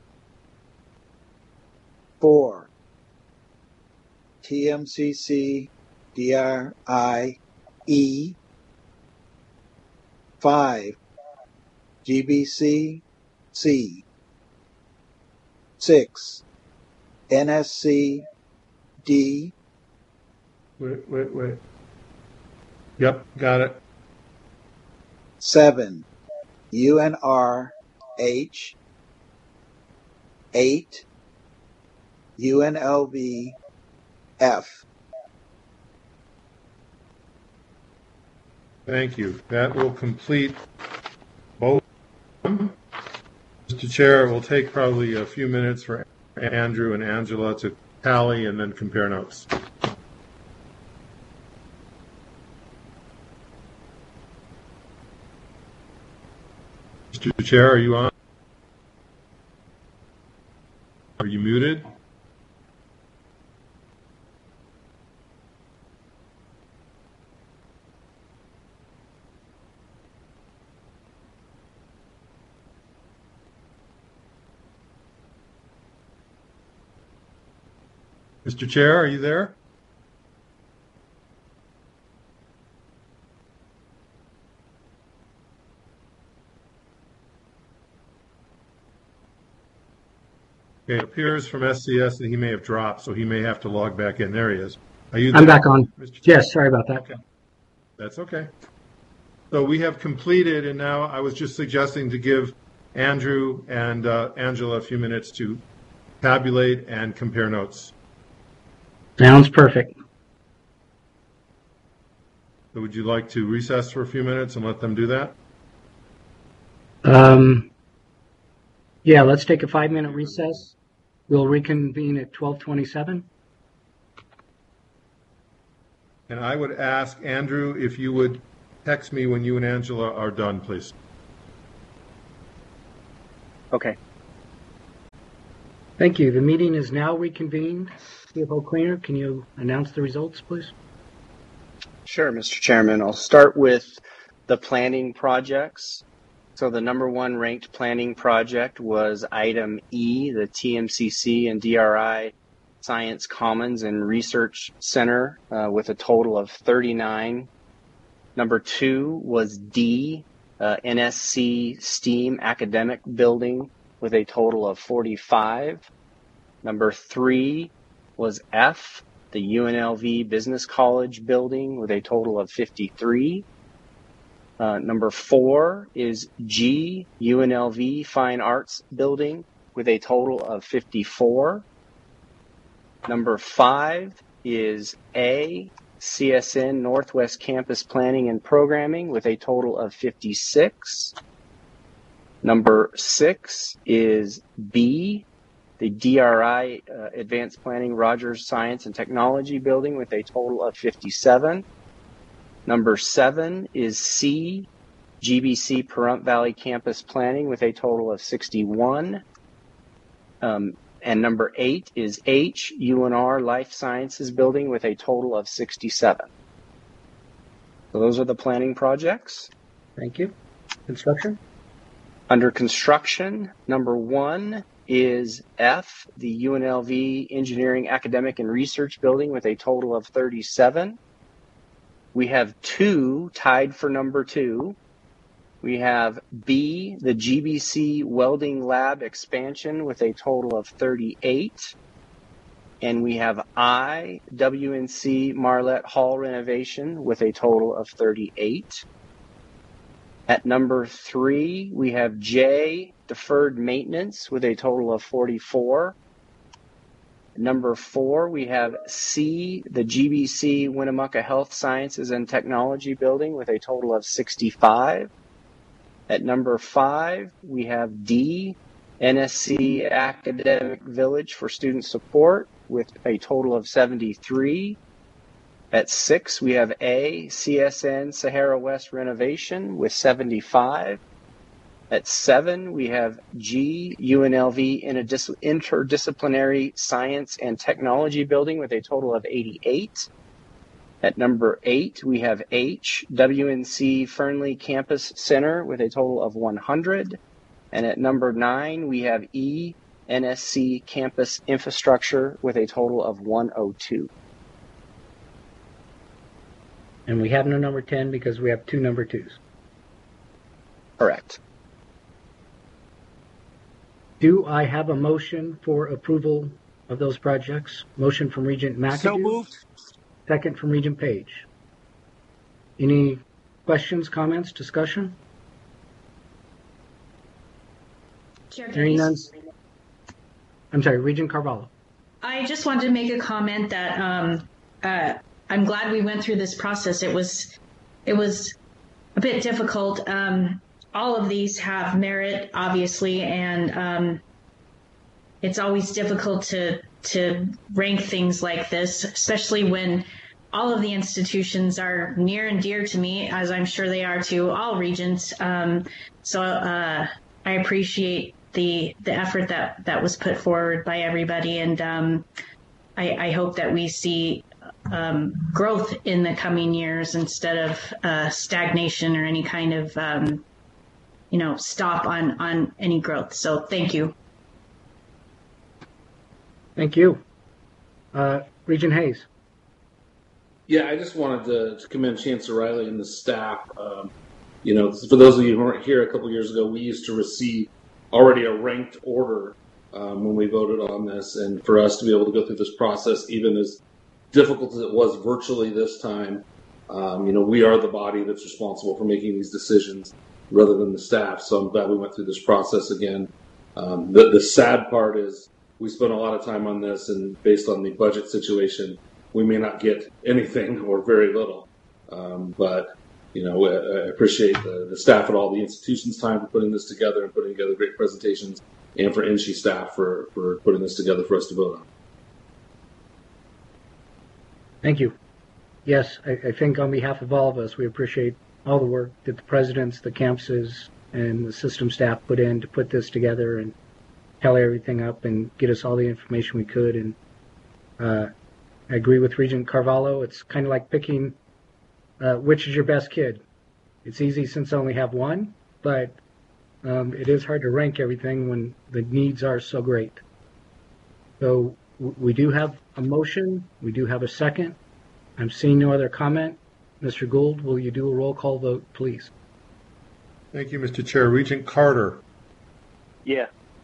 four, T M C C, D R I E, five, G B C, C, six, N S C, D. Wait, wait, wait. Yep, got it. seven, U N R H, eight, U N L V F. Thank you. That will complete both. Mister Chair, it will take probably a few minutes for Andrew and Angela to tally and then compare notes. Mister Chair, are you on? Are you muted? Mister Chair, are you there? Okay, it appears from S C S that he may have dropped, so he may have to log back in. There he is. Are you there? I'm back on. Mister Chair? Yes, sorry about that. Okay. That's okay. So we have completed, and now I was just suggesting to give Andrew and uh, Angela a few minutes to tabulate and compare notes. Sounds perfect. So would you like to recess for a few minutes and let them do that? Um, yeah, let's take a five-minute recess. We'll reconvene at twelve twenty-seven. And I would ask Andrew if you would text me when you and Angela are done, please. Okay. Thank you. The meeting is now reconvened. C F O Cleaner, can you announce the results, please? Sure, Mister Chairman. I'll start with the planning projects. So the number one ranked planning project was item E, the T M C C and D R I Science Commons and Research Center uh, with a total of thirty-nine. Number two was D, uh, N S C STEAM Academic Building with a total of forty-five. Number three was F, the U N L V Business College Building with a total of fifty-three. Uh, number four is G, U N L V Fine Arts Building with a total of fifty-four. Number five is A, C S N Northwest Campus Planning and Programming with a total of fifty-six. Number six is B, the D R I uh, Advanced Planning Rogers Science and Technology Building with a total of fifty-seven. Number seven is C, G B C Pahrump Valley Campus Planning with a total of sixty-one. Um, and number eight is H, U N R Life Sciences Building with a total of sixty-seven. So those are the planning projects. Thank you. Construction? Under construction, number one is F, the U N L V Engineering Academic and Research Building with a total of thirty-seven. We have two tied for number two. We have B, the G B C Welding Lab Expansion with a total of thirty-eight. And we have I, W N C Marlette Hall Renovation with a total of thirty-eight. At number three, we have J, deferred maintenance, with a total of forty-four. Number four, we have C, the G B C Winnemucca Health Sciences and Technology Building, with a total of sixty-five. At number five, we have D, N S C Academic Village for Student Support, with a total of seventy-three. At six, we have A, C S N Sahara West Renovation with seventy-five. At seven, we have G, U N L V Interdis- Interdisciplinary Science and Technology Building with a total of eighty-eight. At number eight, we have H, W N C Fernley Campus Center with a total of one hundred. And at number nine, we have E, N S C Campus Infrastructure with a total of one hundred two. And we have no number ten because we have two number twos. Correct. Do I have a motion for approval of those projects? Motion from Regent McAdoo. So moved. Second from Regent Page. Any questions, comments, discussion? Chair Hearing none. Geddes? I'm sorry, Regent Carvalho. I just wanted to make a comment that um, uh, I'm glad we went through this process. It was, it was a bit difficult. Um, all of these have merit, obviously, and um, it's always difficult to to rank things like this, especially when all of the institutions are near and dear to me, as I'm sure they are to all regents. Um, so uh, I appreciate the the effort that that was put forward by everybody, and um, I, I hope that we see um, growth in the coming years instead of uh, stagnation or any kind of um, you know stop on on any growth. So thank you. Thank you. Uh, Regent Hayes. Yeah, I just wanted to, to commend Chancellor Riley and the staff. Um, you know, for those of you who weren't here a couple years ago, we used to receive already a ranked order um, when we voted on this, and for us to be able to go through this process, even as difficult as it was virtually this time, um, you know, we are the body that's responsible for making these decisions rather than the staff. So I'm glad we went through this process again. Um, the, the sad part is we spent a lot of time on this, and based on the budget situation, we may not get anything or very little. Um, but, you know, I, I appreciate the, the staff at all the institutions' time for putting this together and putting together great presentations, and for N S C I staff for, for putting this together for us to vote on. Thank you. Yes, I, I think on behalf of all of us, we appreciate all the work that the presidents, the campuses, and the system staff put in to put this together and tally everything up and get us all the information we could. And uh, I agree with Regent Carvalho. It's kind of like picking uh, which is your best kid. It's easy since I only have one, but um, it is hard to rank everything when the needs are so great. So w- we do have a motion. We do have a second. I'm seeing no other comment. Mister Gould, will you do a roll call vote, please? Thank you, Mister Chair. Regent Carter. Yeah.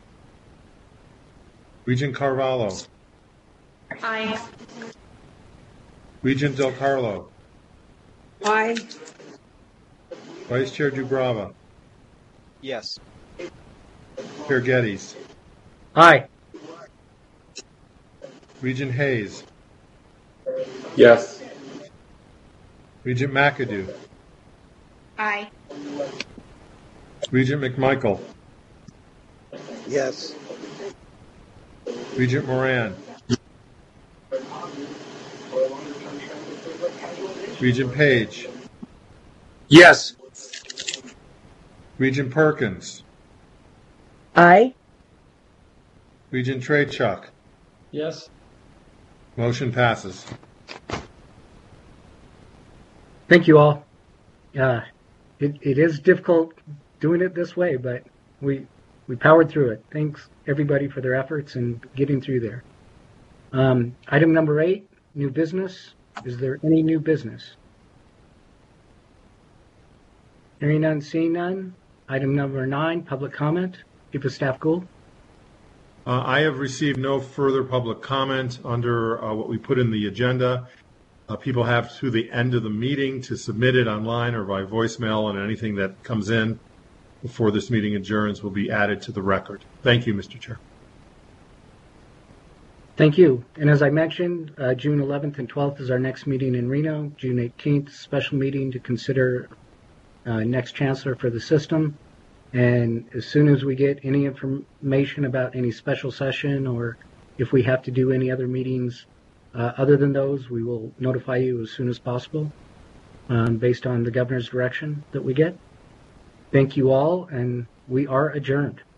Regent Carvalho. Aye. Regent Del Carlo. Aye. Vice Chair Dubrava. Yes. Chair Geddes. Aye. Regent Hayes. Yes. Regent McAdoo. Aye. Regent McMichael. Yes. Regent Moran. Regent Page. Yes. Regent Perkins. Aye. Regent Trachuk. Yes. Motion passes. Thank you all. Uh, it, it is difficult doing it this way, but we we powered through it. Thanks everybody for their efforts in getting through there. Um, item number eight, new business. Is there any new business? Hearing none, seeing none. Item number nine, public comment. Chief of Staff Gould. Uh, I have received no further public comment under uh, what we put in the agenda. Uh, people have to the end of the meeting to submit it online or by voicemail, and anything that comes in before this meeting adjourns will be added to the record. Thank you, Mister Chair. Thank you. And as I mentioned, uh, June eleventh and twelfth is our next meeting in Reno. June eighteenth, special meeting to consider uh, next chancellor for the system. And as soon as we get any information about any special session, or if we have to do any other meetings uh, other than those, we will notify you as soon as possible um, based on the governor's direction that we get. Thank you all, and we are adjourned.